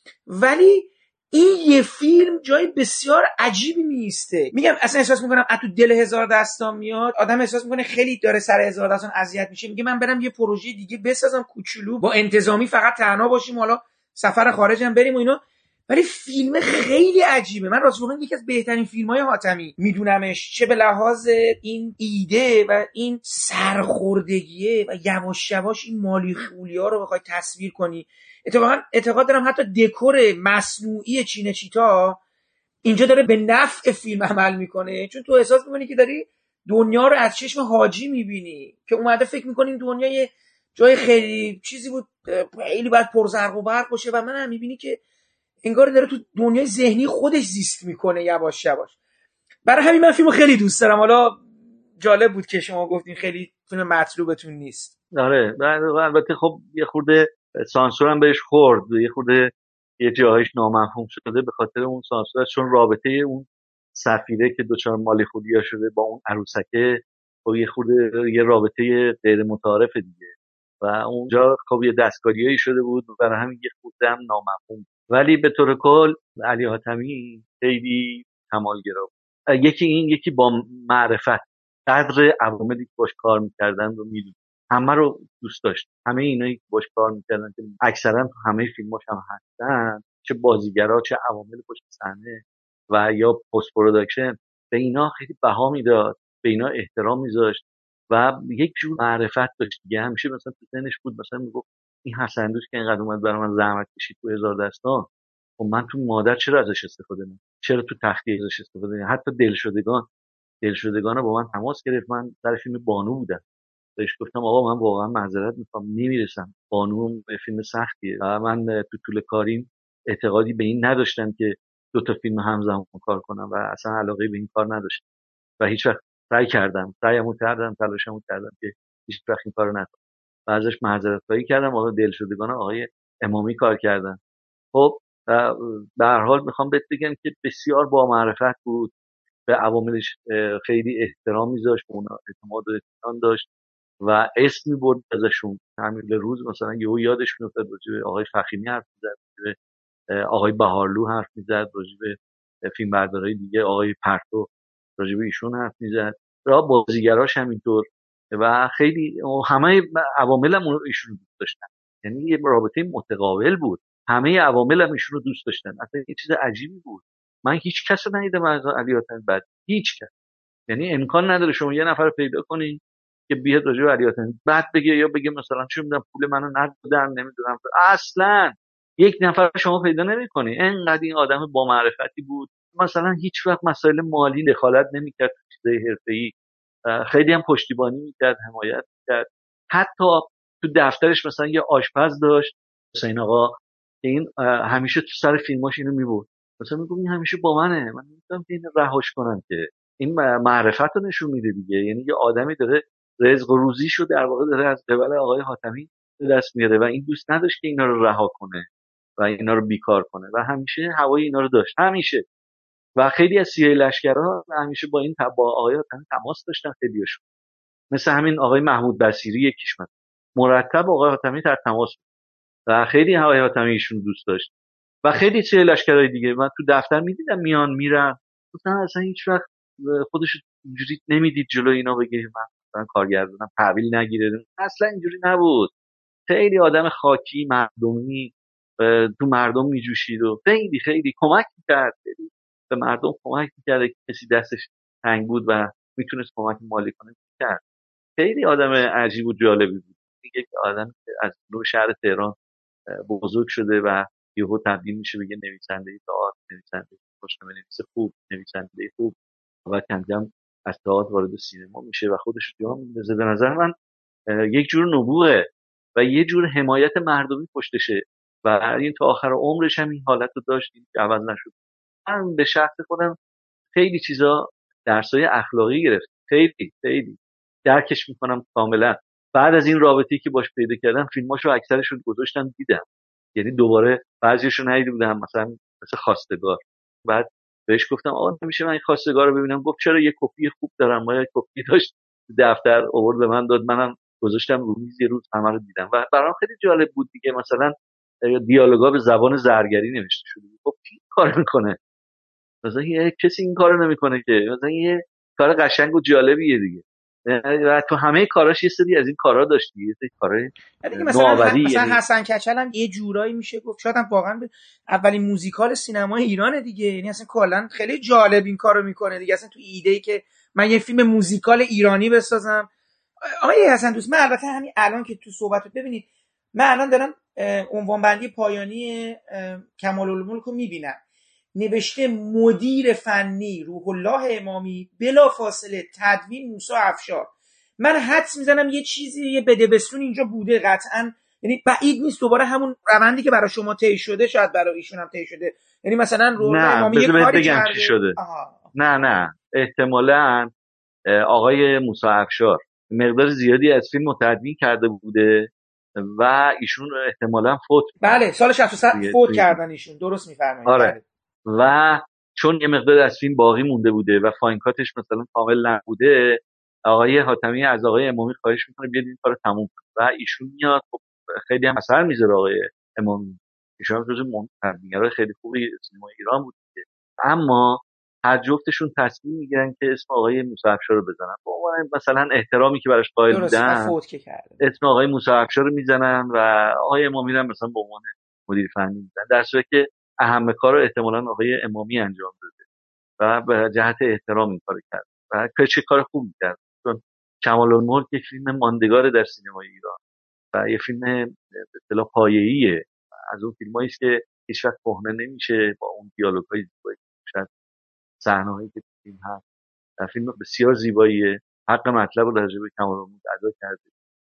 ولی این یه فیلم جای بسیار عجیبی میسته. میگم اصلا احساس میکنم از تو دل هزار دستان میاد، آدم احساس میکنه خیلی داره سر هزار دستان اذیت میشه، میگه من برم یه پروژه دیگه بسازم کوچولو با انتظامی فقط تنها باشیم، حالا سفر خارج هم بریم و اینا. ولی فیلم خیلی عجیبه. من راستش یکی از بهترین فیلم‌های حاتمی میدونمش، چه به لحاظ این ایده و این سرخوردگیه و یواش یواش این مالی خولیا رو بخوای تصویر کنی. اتفاقا اعتقاد دارم حتی دکور مصنوعی چینه‌چیتا اینجا داره به نفع فیلم عمل میکنه، چون تو احساس میکنی که داری دنیا رو از چشم حاجی میبینی که اومده فکر میکنی این دنیا یه جای خیلی چیزی بود، خیلی باید پرزرق و برق باشه و من هم میبینی که انگار داره تو دنیای ذهنی خودش زیست میکنه یواش یواش. برای همین من فیلمو خیلی دوست دارم. حالا جالب بود که شما گفتین خیلی فیلم مطلوبتون نیست. آره البته خب یه خورده سانسور هم بهش خورد، یه خورده یه جاهایش نامفهوم شده به خاطر اون سانسور، چون رابطه اون سفیره که دوچار مالی خودیا شده با اون عروسکه خب یه خورده یه رابطه غیر متعارف دیگه و اونجا خب یه دستکاریایی شده بود برای همین یه خورده هم نامفهوم. ولی به طور کل علی حاتمی خیلی کمالگرا بود. یکی این، یکی با معرفت، قدر عواملی که باش کار میکردن رو میدید، همه رو دوست داشت. همه اینایی که باش کار میکردن که اکثرا تو همه فیلماش هم هستن، چه بازیگرا چه عوامل پشت صحنه و یا پست پروداکشن، به اینا خیلی بها میداد، به اینا احترام میذاشت و یک جور معرفت داشت دیگه. همیشه مثلا تو ذهنش بود، مثلا میگفت این حسن دوست که اینقدر اومد برای من زحمت کشید تو هزار دستان، خب من تو مادر چرا ازش استفاده نمی‌کنم، چرا تو تختی ازش استفاده نمی‌کنم. حتی دلشدگان دلشدگان با من تماس گرفت، من در فیلم بانو بودم، بهش گفتم آقا من واقعا معذرت میخوام نمیرسم، بانو فیلم سختیه و من تو طول کاریم اعتقادی به این نداشتم که دو تا فیلم همزمان کار کنم و اصلا علاقه به این کار نداشتم و هیچ وقت سعی کردم سعیمو کردم تلاشمو کردم که هیچ وقت این کارو نکنم و ازش معذرت خواهی کردم. آقا دلشدگان آقای امامی کار کردن. خب به هر حال میخوام بهت بگم که بسیار با معرفت بود، به عواملش خیلی احترام میذاشت، اونا اعتماد و اطمینان داشت و اسم میبرد ازشون. همین روز مثلا یهو یادش میافتاد راجع به آقای فخیمی حرف میزد، راجع به آقای بهارلو حرف میزد، راجع به فیلم بردارای دیگه آقای پرتو راجع به ایشون حرف میزد، را بازیگراش همینطور و خیلی همه عوامل هم ایشون رو دوست داشتن. یعنی یه رابطه متقابل بود، همه عوامل هم ایشون رو دوست داشتن. اصلا یه چیز عجیبی بود، من هیچ کس رو ندیدم از علی حاتمی بعد، هیچ کس. یعنی امکان نداره شما یه نفر پیدا کنی که بیاد راجع به علی حاتمی بعد بگه یا بگه مثلا چه میدونم پول منو ندادن نمیدونم، اصلا یک نفر شما پیدا نمی‌کنی. انقدر این آدم با معرفتی بود، مثلا هیچ وقت مسائل مالی دخالت نمی‌کرد تو چیزای حرفه‌ای، خیلی هم پشتیبانی می‌کرد، حمایت می‌کرد. حتی تو دفترش مثلا یه آشپز داشت حسین آقا که این همیشه تو سر فیلماش اینو می‌برد، مثلا میگم این همیشه با منه، من نمی‌تونم که اینو رهاش کنم، که این معرفت رو نشون میده دیگه. یعنی یه آدمی داره رزق و روزیشو در واقع داره از قبل آقای حاتمی دست میاره و این دوست نداشت که اینا رو رها کنه و اینا رو بیکار کنه و همیشه هوای اینا رو داشت همیشه. و خیلی از سیاهی لشکرها همیشه با این با آقای حاتمی تماس داشتن، خیلیشون مثل همین آقای محمود بصیری یکیش من مرتب آقای حاتمی در تماس بود و خیلی آقای حاتمی ایشون دوست داشت و خیلی سیاهی لشکرهای دیگه من تو دفتر میدیدم میان میرن، مثلا اصلا هیچ وقت خودش اینجوری نمیدید جلوی اینا بگه من مثلا کارگردانم تحویل نگیره، اصلا اینجوری نبود. خیلی آدم خاکی مردمی، تو مردم میجوشید و خیلی خیلی کمک میکرد، خیلی به مردم کمک میکرد که کسی دستش تنگ بود و میتونست کمک مالی کنه میکرد. خیلی آدم عجیب و جالبی بود. یک آدم که از نوع شهر تهران بزرگ شده و یهو تبدیل میشه بگه نویسنده تئاتر، نویسنده خوشنویس خوب، نویسنده خوب و کم کم از تئاتر وارد سینما میشه و خودش جا میندازه. به نظر من یک جور نبوغه و یه جور حمایت مردمی پشتشه و این تا آخر عمرش هم این حالت رو داشت، این که عوض نشد. من به شخص خودم خیلی چیزا درسای اخلاقی گرفت، خیلی خیلی درکش میکنم کاملا. بعد از این رابطه‌ای که باش پیدا کردم فیلماشو اکثرش رو گذاشتم دیدم، یعنی دوباره بعضیشو ندیده بودم، مثلا مثل خواستگار. بعد بهش گفتم آقا نمیشه من این خواستگار رو ببینم؟ گفت چرا، یه کپی خوب دارم. ما یه کپی داشت دفتر آورد به من داد، منم گذاشتم رو میز، یه روز همه رو دیدم و برام خیلی جالب بود دیگه. مثلا دیالوگا به زبان زرگری نوشته شده. خب کی کار میکنه؟ مثلا یه کسی این کارو نمیکنه که، مثلا یه کار قشنگ و جالبیه دیگه. و تو همه کاراش یه سری از این کارا داشتی، یه سری کارای نوآوری. مثلا یعنی حسن کچل هم یه جورایی میشه گفت شاید هم واقعا اولین موزیکال سینمای ایران دیگه. یعنی اصلا کلا خیلی جالب این کارو میکنه دیگه. اصلا تو ایده‌ای که من یه فیلم موزیکال ایرانی بسازم. آقای حسن دوست، من البته همین الان که تو صحبتت ببینید، من الان دارم عنوان بندی پایانی کمال‌الملک رو میبینم، نوشته مدیر فنی روح الله امامی، بلا فاصله تدوین موسی افشار. من حدس میزنم یه چیزی یه بدبستون اینجا بوده قطعا، یعنی بعید نیست دوباره همون روندی که برای شما طی شده شاید برای ایشون هم طی شده. یعنی مثلا روح الله امامی یه کاری کرده. نه نه احتمالاً آقای موسی افشار مقدار زیادی از فیلم تدوین کرده بوده و ایشون احتمالاً فوت. بله سال شصت و سه فوت کردن ایشون، درست میفرمایید. آره. بله. و چون یه مقدار از فیلم باقی مونده بوده و فاینکاتش مثلا کامل نبوده، آقای حاتمی از آقای امامی خواهش میکنه بیاد این کارو تموم کنه و ایشون میاد. خب خیلی هم اثر میذاره آقای امامی، ایشون جزو مربیگرای خیلی خوبی سینما ایران بود. اما هر جفتشون تصمیم میگیرن که اسم آقای موسی افشار رو بزنن، با عنوان مثلا احترامی که براش قائل بودن فوت که کرده اسم آقای موسی افشار رو میزنن و آقای امامی رو مثلا به عنوان مدیر فنی میزنن، در صورتی که اهم کار رو احتمالاً آقای امامی انجام داده و به جهت احترام این کارو کرد و چه کار خوبی کرد. چون کمال الملک یک فیلم ماندگار در سینمای ایران و یه فیلم به اصطلاح پایه‌ایه، از اون فیلمایی است که هیچ وقت کهنه نمیشه با اون دیالوگ‌های زیبایی که صحنه‌هایی که فیلم هست. فیلم بسیار زیباییه، حق مطلب رو راجع به کمال الملک ادا کرده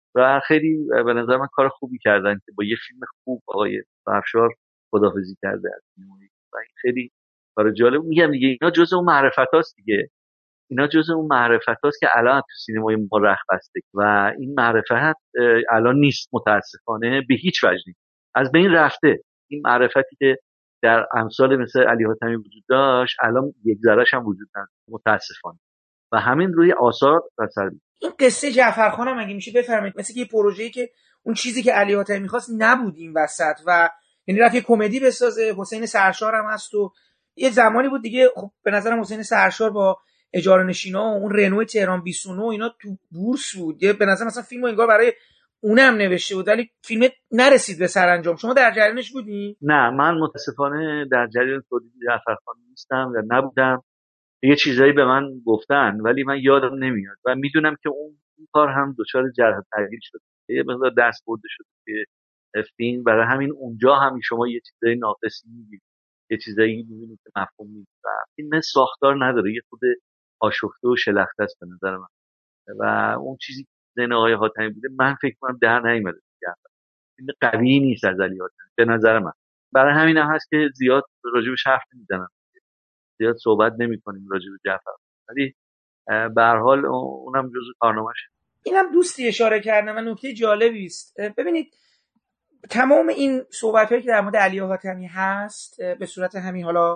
و خیلی به نظر من کار خوبی کردن که با یه فیلم خوب آقای افشار خداحافظی کرده از سینمای و این خیلی کار جالب. میگم دیگه اینا جزء اون معرفتاست دیگه، اینا جزء اون معرفتاست که الان تو سینمای ما رخ بسته و این معرفت الان نیست متاسفانه، به هیچ وجه نیست، از بین رفته. این معرفتی که در امثال مثل علی حاتمی وجود داشت الان یک ذره‌اش هم وجود نداره متاسفانه و همین روی آثار اثر. این قصه جعفرخان هم اگه میشه بفرمایید، مثل که یه پروژه‌ای که اون چیزی که علی حاتمی می‌خواست نبود این وسط و یعنی رفت یه کمدی بسازه. حسین سرشار هم هست و یه زمانی بود دیگه. خب به نظرم حسین سرشار با اجاره نشینا و اون رنو تهران بیست و نه اینا تو بورس بود. یه به نظر مثلا فیلمو انگار برای اونم نوشته بود ولی فیلم نرسید به سرانجام. شما در جریانش بودی؟ نه من متاسفانه در جریان تولید جعفرخان نیستم و نبودم. یه چیزایی به من گفتن ولی من یادم نمیاد و میدونم که اون کار هم دچار جرح تغییر شد، یه مقدار دست برده شد که فیلم، برای همین اونجا هم شما یه چیزای ناقصی میبینید، یه چیزایی میبینید که مفهوم نیست و فیلم ساختار نداره، یه خود آشفته و شلخته است به نظر من و اون چیزی که ذهن آقای حاتمی بوده من فکر کنم در نیومده دیگه. فیلم قوی نیست از علی حاتمی به نظر من، برای همین هم هست که زیاد راجبش حرف نمیزنن، زیاد صحبت نمی‌کنیم راجع به جعفر، ولی به هر حال اونم جزء کارنامه‌شه. اینم دوستی اشاره کردم و نکته جالبی است. ببینید تمام این صحبت‌هایی که در مورد علی حاتمی هست به صورت همین حالا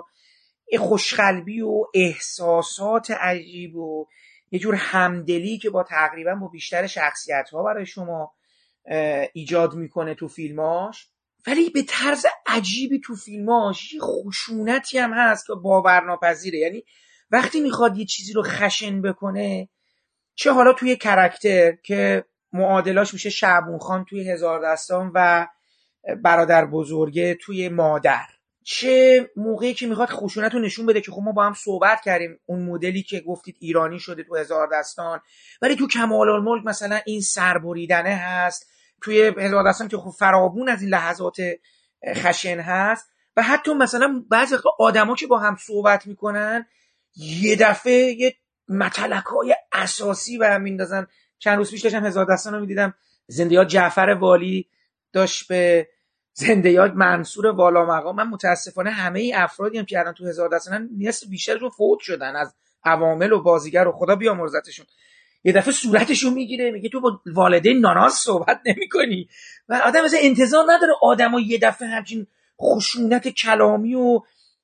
خوشقلبی و احساسات عجیب و یه جور همدلی که با تقریبا با بیشتر شخصیت‌ها برای شما ایجاد میکنه تو فیلماش، ولی به طرز عجیبی تو فیلماش یه خشونتی هم هست که باورناپذیره. یعنی وقتی میخواد یه چیزی رو خشن بکنه، چه حالا توی کرکتر که معادلاش میشه شعبون خان توی هزار دستان و برادر بزرگه توی مادر، چه موقعی که میخواد خشونت رو نشون بده که خب ما با هم صحبت کردیم اون مدلی که گفتید ایرانی شده تو هزار دستان، ولی تو کمال الملک مثلا این سربریدنه هست، توی هزار دستان که خب فرابون از این لحظات خشن هست و حتی مثلا بعضی آدما که با هم صحبت میکنن یه دفعه یه متلکای اساسی به هم میندازن. چند روز پیش داشتم هزار دستان رو میدیدم، زنده یاد جعفر والی داشت به زنده یاد منصور والا مقام. من متاسفانه همه ای افرادی هم که الان تو هزار دستان نصف بیشترشون فوت شدن از عوامل و بازیگر و خدا بیامرزتشون. یه دفعه صورتشو میگیره میگه تو با والدین ناناز صحبت نمی‌کنی و آدم مثلا انتظار نداره آدمو یه دفعه همچین خشونت کلامی و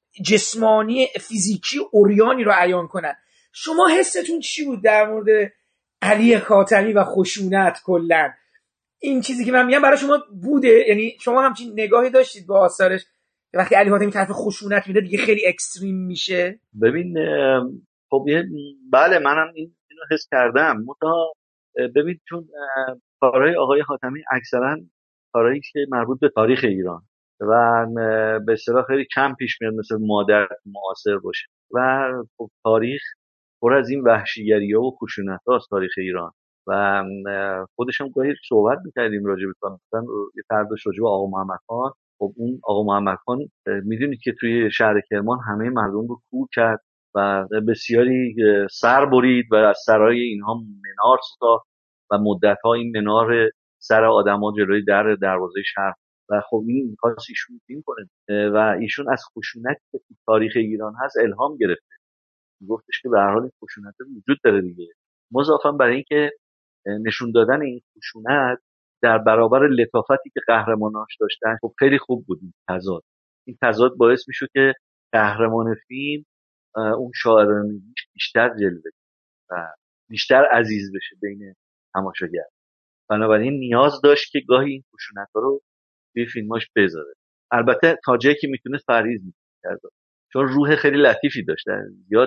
جسمانی فیزیکی اوریانی رو عیان کنن. شما حستون چی بود در مورد علی حاتمی و خشونت کلا؟ این چیزی که من میگم برای شما بوده؟ یعنی شما همچین نگاهی داشتید با آثارش وقتی علی حاتمی طرف خشونت میده دیگه خیلی اکستریم میشه؟ ببین خب بله منم این اینو حس کردم. متا ببین چون کارهای آقای حاتمی اکثرا کارهایی که مربوط به تاریخ ایران و به اصطلاح خیلی کم پیش میاد مثل مادر معاصر باشه و خب تاریخ پر از این وحشیگری‌ها و خشونت‌هاست تاریخ ایران و خودش هم گاهی صحبت می‌کردیم راجع به مثلا یه تردش راجع به آقا محمد خان. خب اون آقا محمد خان میدونید که توی شهر کرمان همه مردم رو کور کرد و بسیاری سر برید و از سرای اینها منار ساخت و مدت‌ها این منار سر آدم‌ها جلوی در دروازه شهر و خب این می‌خواست ایشون فیلم کنه و ایشون از خشونتی که تو تاریخ ایران هست الهام گرفته. گفتش که به هر حال خشونت وجود داره دیگه، مضافاً برای اینکه نشون دادن این خشونت در برابر لطافتی که قهرماناش داشتن خب خیلی خوب بود. این تضاد این تضاد باعث میشه که قهرمان فیلم اون شاعرانگیش بیشتر جلوه و بیشتر عزیز بشه بین تماشاگر. بنابراین نیاز داشت که گاهی این خشونت‌ها رو توی فیلماش بذاره. البته تا جایی که میتونه پرهیز می‌کرد، چون روح خیلی لطیفی داشته، زیاد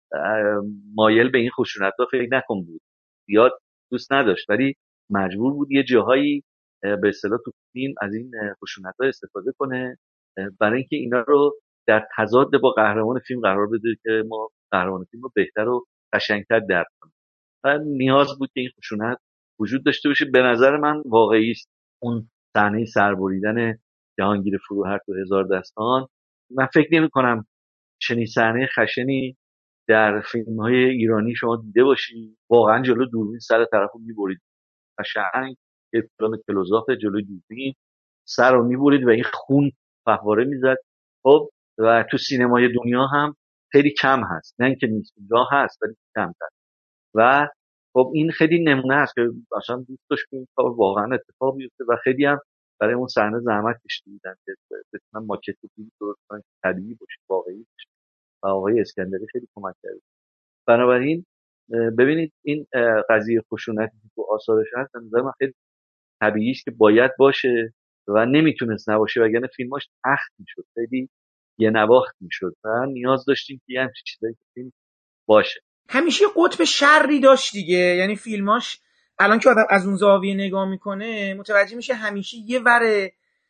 مایل به این خشونت‌ها فکر نکن بود، زیاد دوست نداشت، ولی مجبور بود یه جاهایی به اصطلاح تو فیلم از این خشونت‌ها استفاده کنه برای اینکه اینا رو در تضاد با قهرمان فیلم قرار بده که ما قهرمان فیلم رو بهتر و قشنگتر درک کنیم. و نیاز بود که این خشونت وجود داشته باشه. به نظر من واقعی است اون صحنه سربریدن جهانگیر فروهر تو هزار دستان. من فکر نمی کنم چنین صحنه خشنی در فیلم‌های ایرانی شما دیده باشی. واقعا جلو دوربین سر طرفو می‌برید، قشنگ یه پلان کلوزآپ جلو دوربین سر رو می‌برید و این خون فواره می‌زد. خب و تو سینمای دنیا هم خیلی کم هست، نه اینکه نیست، اونجا هست ولی کمتر. و خب این خیلی نمونه است که اصلا دوست داشت که این کار واقعا اتفاق بیفته و خیلی هم برای اون صحنه زحمت کشیدن که بتونن ماکت فیلم درست کنن که طبیعی باشه، واقعی باشه. و آقای اسکندری خیلی کمک کرد. بنابراین ببینید این قضیه خشونتی که تو آثارش هست به نظر من خیلی طبیعی است که باید باشه و نمیتونست نباشه، وگرنه فیلماش تخت میشد، خیلی یه نواخت میشد و نیاز داشتیم که همین چیزایی تو فیلم باشه. همیشه قطب شری داشت دیگه، یعنی فیلماش الان که آدم از اون زاویه نگاه میکنه متوجه میشه همیشه یه ور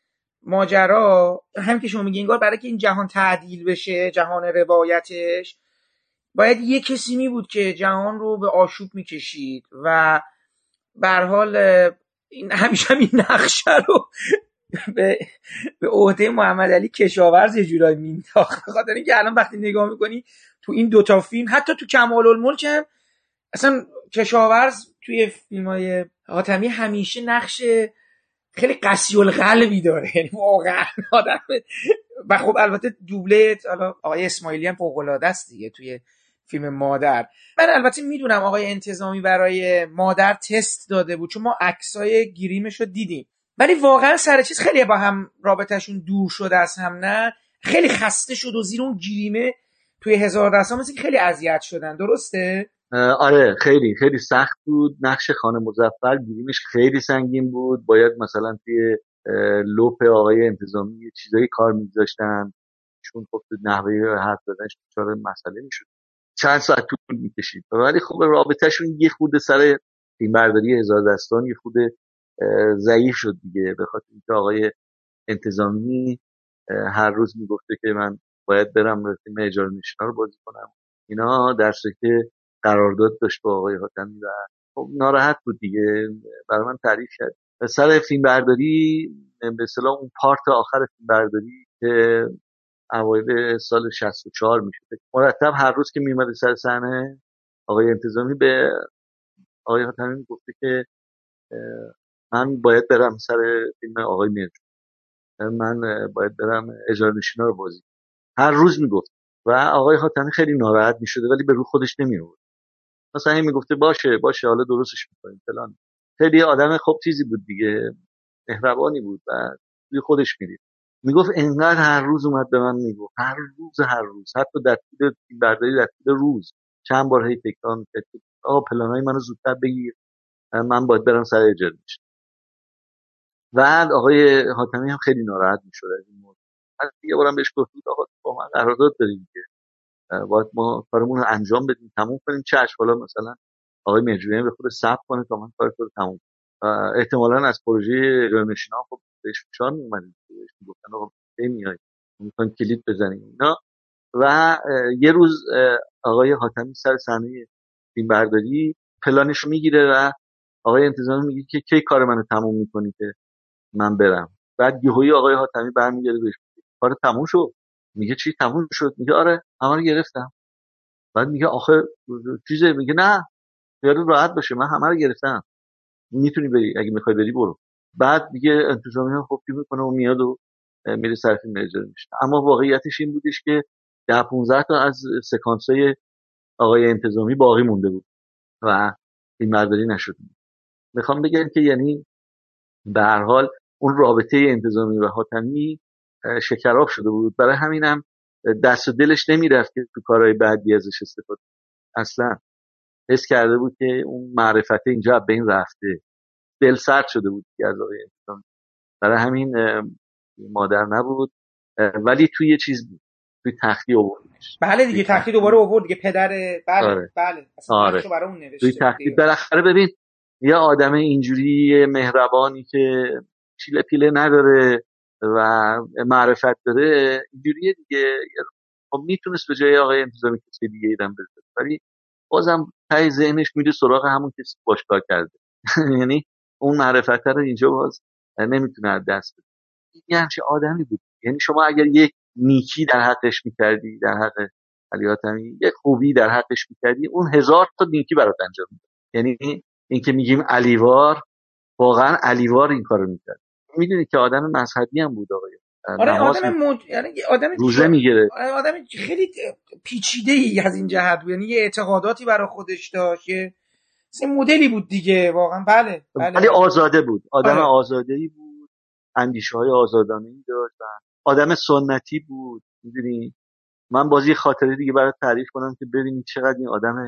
ماجرا هم که شما میگین انگار برای که این جهان تعدیل بشه، جهان روایتش، باید یه کسی می بود که جهان رو به آشوب میکشید و به هر حال این همیشه هم این نقشه رو به به عهده محمد علی کشاورز یه جورایی مینداخت. خاطر اینکه الان وقتی نگاه میکنی تو این دوتا فیلم، حتی تو کمال الملک هم اصلا کشاورز توی فیلم‌های حاتمی همیشه نقش خیلی قسی القلبی داره، یعنی واقعا آدم. و خب البته دوبله آقای اسماعیلی هم فوق‌العاده است دیگه توی فیلم مادر. من البته میدونم آقای انتظامی برای مادر تست داده بود چون ما عکسای گیریمش رو دیدیم، ولی واقعا سر چیز خیلی با هم رابطهشون دور شده از هم، نه خیلی خسته شد و زیر اون گیریمه توی هزار دستان مثل که خیلی اذیت شدن. درسته؟ آره خیلی خیلی سخت بود. نقش خانم مظفر گیریمش خیلی سنگین بود، باید مثلا توی لوپ آقای انتظامی یه چیزایی کار میذاشتن چون خب نحوه حرف زدنش دچار مسئله میشد، چند ساعت طول میکشید. ولی خب رابطهشون یه خورده سر فیلمبرداری هزار دستان یه خورده ضعیف شد دیگه، به خاطر اینکه آقای انتظامی هر روز میگفته که من باید برم فیلم اجاره نشینا رو بازی کنم، اینا در که قرارداد داشت با آقای حاتمی و خب ناراحت بود دیگه. برای من تعریف کرد سر فیلم برداری، به اصطلاح اون پارت آخر فیلم برداری که اوایل سال شصت و چهار میشه، مرتب هر روز که میومد سر صحنه آقای انتظامی به آقای حاتمی میگفته که من باید برم سر فیلم آقای میرجو، من باید برم اجاره نشینا رو بازی. هر روز میگفت و آقای حاتمی خیلی ناراحت میشده ولی به رو خودش نمیآورد. مثلا این میگفته باشه باشه حالا درستش میکنیم فلان. خیلی آدم خوب چیزی بود دیگه، مهربانی بود و روی خودش میرید. میگفت انقدر هر روز اومد به من میگفت، هر روز هر روز، حتی در طول برداری در طول روز چند بار هی تکرار میکرد آقا پلانای منو زودتر بگیر، من باید برم سر اجاره نشین. و آقای حاتمی هم خیلی ناراحت میشد از این موضوع. یه بارم بهش گفت آقا با من قرارداد داریم که باید ما کارمون رو انجام بدیم، تموم کنیم. چش حالا مثلا آقای مجروحی به خود صبر کنه تا من کار رو تموم کنم. احتمالاً از پروژه اجاره نشینا خب بهش فشار میومد، بهش میگفتن آقا کی میای میخوایم کلید بزنیم اینا. و یه روز آقای حاتمی سر صحنه فیلم برداری پلانش رو میگیره و آقای انتظامی میگه که کی کار منو تموم میکنی که من برم. بعد یهویی آقای حاتمی برمیگرده بهش کار تموم شد. میگه چی تموم شد؟ میگه آره همه رو گرفتم. بعد میگه آخه چیزه؟ میگه نه یارو راحت باشه من همه رو گرفتم، میتونی بری اگه میخوای بری برو. بعد دیگه انتظامی هم خب میکنه و میاد و میره سر فیلم اجاره میشه. اما واقعیتش این بودش که ده پانزده تا از سکانس‌های آقای انتظامی باقی مونده بود و فیلم برداری نشد. میخوام بگم که یعنی به هر حال اون رابطه انتظامی و حاتمی شکراب شده بود، برای همینم دست و دلش نمیرفت که تو کارهای بعدی ازش استفاده اصلا. حس کرده بود که اون معرفت اینجا به این رفته، دل سرد شده بود که از آقای انتظامی، برای همین مادر نبود. ولی توی یه چیز بود، توی تختی آوردش. بله دیگه تختی دوباره آورد دیگه، پدر. بله آره. بله اصلا آره. برای اون نوشته توی تختی بالاخره ببین یه آدم اینجوری مهربانی که چیله پیله نداره و معرفت داره اینجوریه دیگه، خب میتونست به جای آقای انتظامی کسی دیگه ایدم بزنه، ولی بازم تای ذهنش میره سراغ همون کسی باش کار کرده. یعنی اون معرفت رو اینجا باز نمیتونه از دست بده. این همچه آدمی بود. یعنی شما اگر یک نیکی در حقش میکردی، در حق علی حاتمی یک خوبی در حقش میکردی، اون هزار تا نیکی برات انجام میده. یعنی این که میگیم علیوار، واقعا علیوار این کارو میکرد. میدونی که آدم مذهبی هم بود آقای. آره آدم مد... یعنی آدم روزه میگیره، آدم خیلی پیچیده‌ای از این جهت بود، یعنی یه اعتقاداتی برای خودش داشت، یه مدلی بود دیگه واقعا. بله بله ولی آزاده بود، آدم آره. آزاده‌ای بود، اندیشه‌های آزادانه‌ای داشت، آدم سنتی بود. میدونی من بازی خاطره دیگه برای تعریف کنم که ببینید چقدر این آدم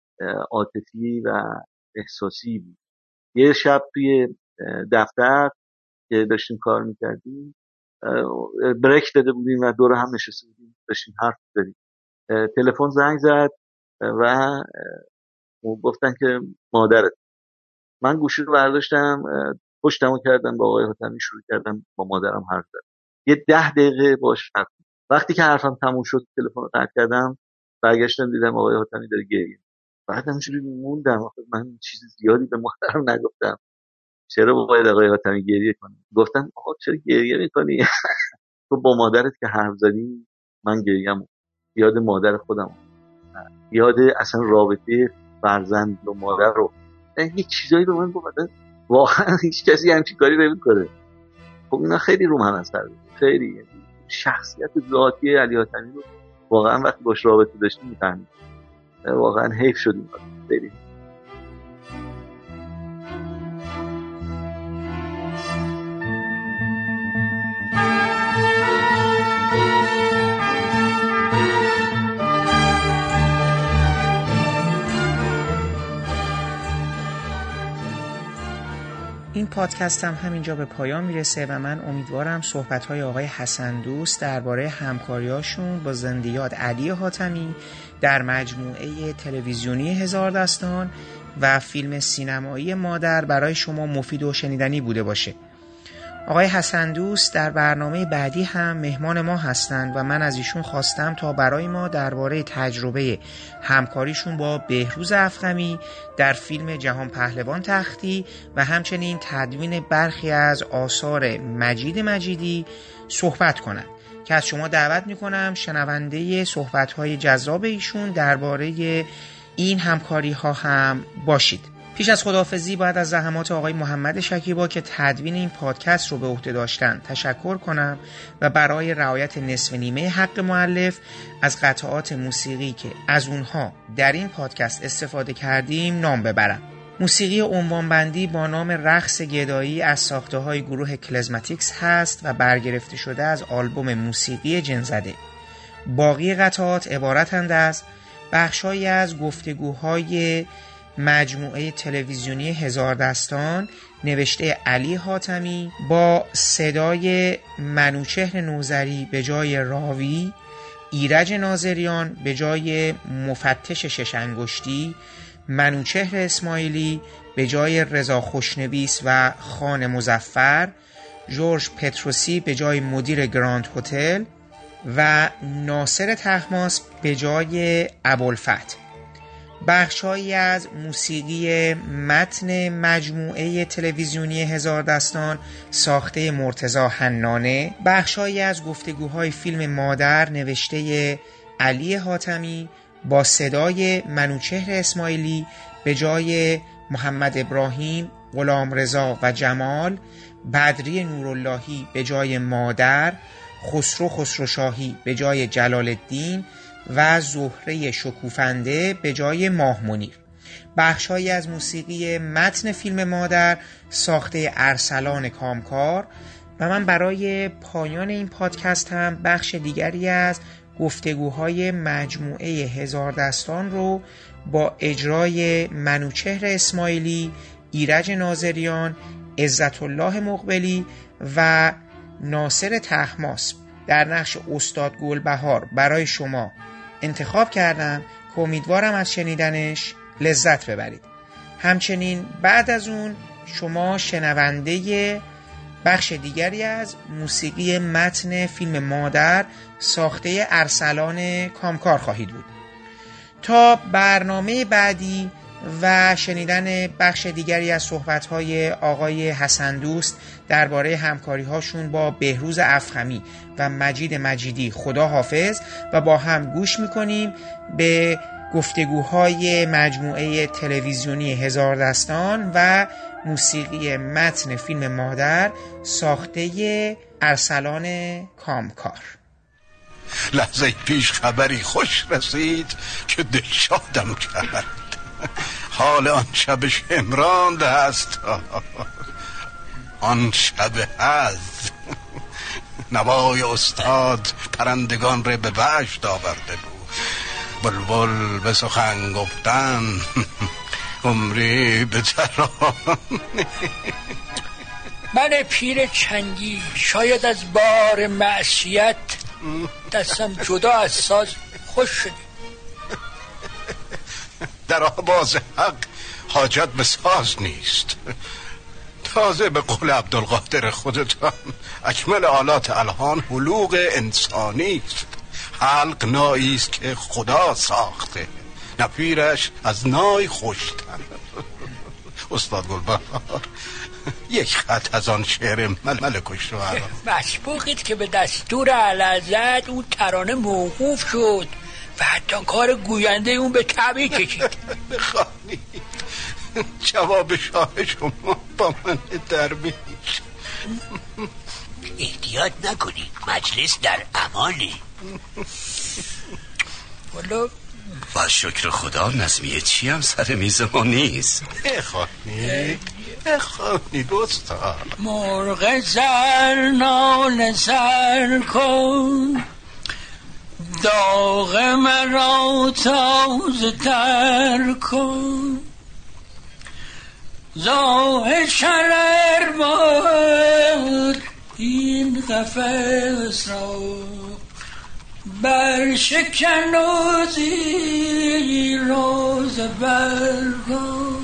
عاطفی و احساسی بود. یه شب توی دفتر که داشتیم کار میکردیم بریک داده بودیم و دور هم نشسته بودیم داشتیم حرف زدیم، تلفن زنگ زد و گفتن که مادرت. من گوشی رو برداشتم پشتمو کردم با آقای حاتمی شروع کردم با مادرم حرف زدن. یه ده دقیقه باش حرف. وقتی که حرفم تموم شد تلفن رو قطع کردم، برگشتم دیدم آقای حاتمی داره گریه. بعد همینجوری موندم، من چیز زیادی به مادرم نگفتم، چرا باید آقای حاتمی گریه کنه؟ گفتم آقا چرا گریه میکنی؟ تو با مادرت که حرف زدی من گریم، یاد مادر خودم، یاد اصلا رابطه فرزند و مادر رو، یه چیزایی به من گفت واقعا هیچ کسی همچین کاری نمیکنه. خب اینا خیلی رو من اثر داشت، خیلی شخصیت ذاتی علی حاتمی رو واقعا وقتی باش رابطه داشتیم میفهمید، واقعا حیف شدیم خیلی. این پادکست هم همینجا به پایان میرسه و من امیدوارم صحبت‌های آقای حسن دوست درباره همکاریاشون با زنده‌یاد علی حاتمی در مجموعه تلویزیونی هزار دستان و فیلم سینمایی مادر برای شما مفید و شنیدنی بوده باشه. آقای حسن دوست در برنامه بعدی هم مهمان ما هستند و من از ایشون خواستم تا برای ما درباره تجربه همکاریشون با بهروز افخمی در فیلم جهان پهلوان تختی و همچنین تدوین برخی از آثار مجید مجیدی صحبت کنند که از شما دعوت میکنم شنونده صحبت‌های جذاب ایشون درباره این همکاری ها هم باشید. پیش از خداحافظی باید از زحمات آقای محمد شکیبا که تدوین این پادکست رو به عهده داشتن تشکر کنم و برای رعایت نصف نیمه حق مؤلف از قطعات موسیقی که از اونها در این پادکست استفاده کردیم نام ببرم. موسیقی عنوانبندی با نام رقص گدایی از ساخته‌های گروه کلزماتیکس هست و برگرفته شده از آلبوم موسیقی جنزده. باقی قطعات عبارتند از بخشایی از گفتگوهای مجموعه تلویزیونی هزار دستان نوشته علی حاتمی با صدای منوچهر نوذری به جای راوی، ایرج ناظریان به جای مفتش شش انگشتی، منوچهر اسماعیلی به جای رضا خوشنویس و خان مظفر، جورج پتروسی به جای مدیر گراند هتل و ناصر طهماسب به جای ابوالفتح. بخش‌هایی از موسیقی متن مجموعه تلویزیونی هزار دستان ساخته مرتضی حنانه، بخش‌هایی از گفتگوهای فیلم مادر نوشته علی حاتمی با صدای منوچهر اسماعیلی به جای محمد ابراهیم، غلامرضا و جمال، بدری نوراللهی به جای مادر، خسرو خسروشاهی به جای جلال الدین و زهره شکوفنده به جای ماه منیر. بخش‌هایی از موسیقی متن فیلم مادر ساخته ارسلان کامکار و من برای پایان این پادکست هم بخش دیگری از گفتگوهای مجموعه هزار دستان رو با اجرای منوچهر اسماعیلی، ایرج ناظریان، عزت الله مقبلی و ناصر طهماسب در نقش استاد گلبهار برای شما انتخاب کردم که امیدوارم از شنیدنش لذت ببرید. همچنین بعد از اون شما شنونده بخش دیگری از موسیقی متن فیلم مادر ساخته ارسلان کامکار خواهید بود. تا برنامه بعدی و شنیدن بخش دیگری از صحبت‌های آقای حسن دوست درباره همکاری‌هاشون با بهروز افخمی و مجید مجیدی خدا حافظ و با هم گوش می‌کنیم به گفتگوهای مجموعه تلویزیونی هزار دستان و موسیقی متن فیلم مادر ساخته ارسلان کامکار. لحظه پیش خبری خوش رسید که دلشادم کرد. حال آن شب شمران دست آن شب هز نوای استاد پرندگان را به وجد آورده بود. بلبل به سخن گفتن عمری به تران. من پیر چنگی شاید از بار معصیت دستم جدا از ساز خوش شدی. در آواز حق حاجت به ساز نیست. تازه به قول عبدالقادر خودتان اکمل آلات الهان حلوق انسانی است. حلق نایی است که خدا ساخته، نپیرش از نای خوشتن. استاد گلبهار یک خط از آن شعر ململ کش رو هرام. مسبوقید که به دستور اعلیحضرت اون ترانه موقوف شد و حتی کار گوینده اون به تعبیه کشید. بخوانید جواب شاه شما با من درویش. احتیاط نکنید، مجلس در امانه. والا با شکر خدا نظمیه چی هم سر میز ما نیست. بخوانید بخوانید استاد. مرغ زر نال زر کن، داغ مرا تازه تر کن، زاه شرر باد این قفس را بر شکن و زیر روز برگان.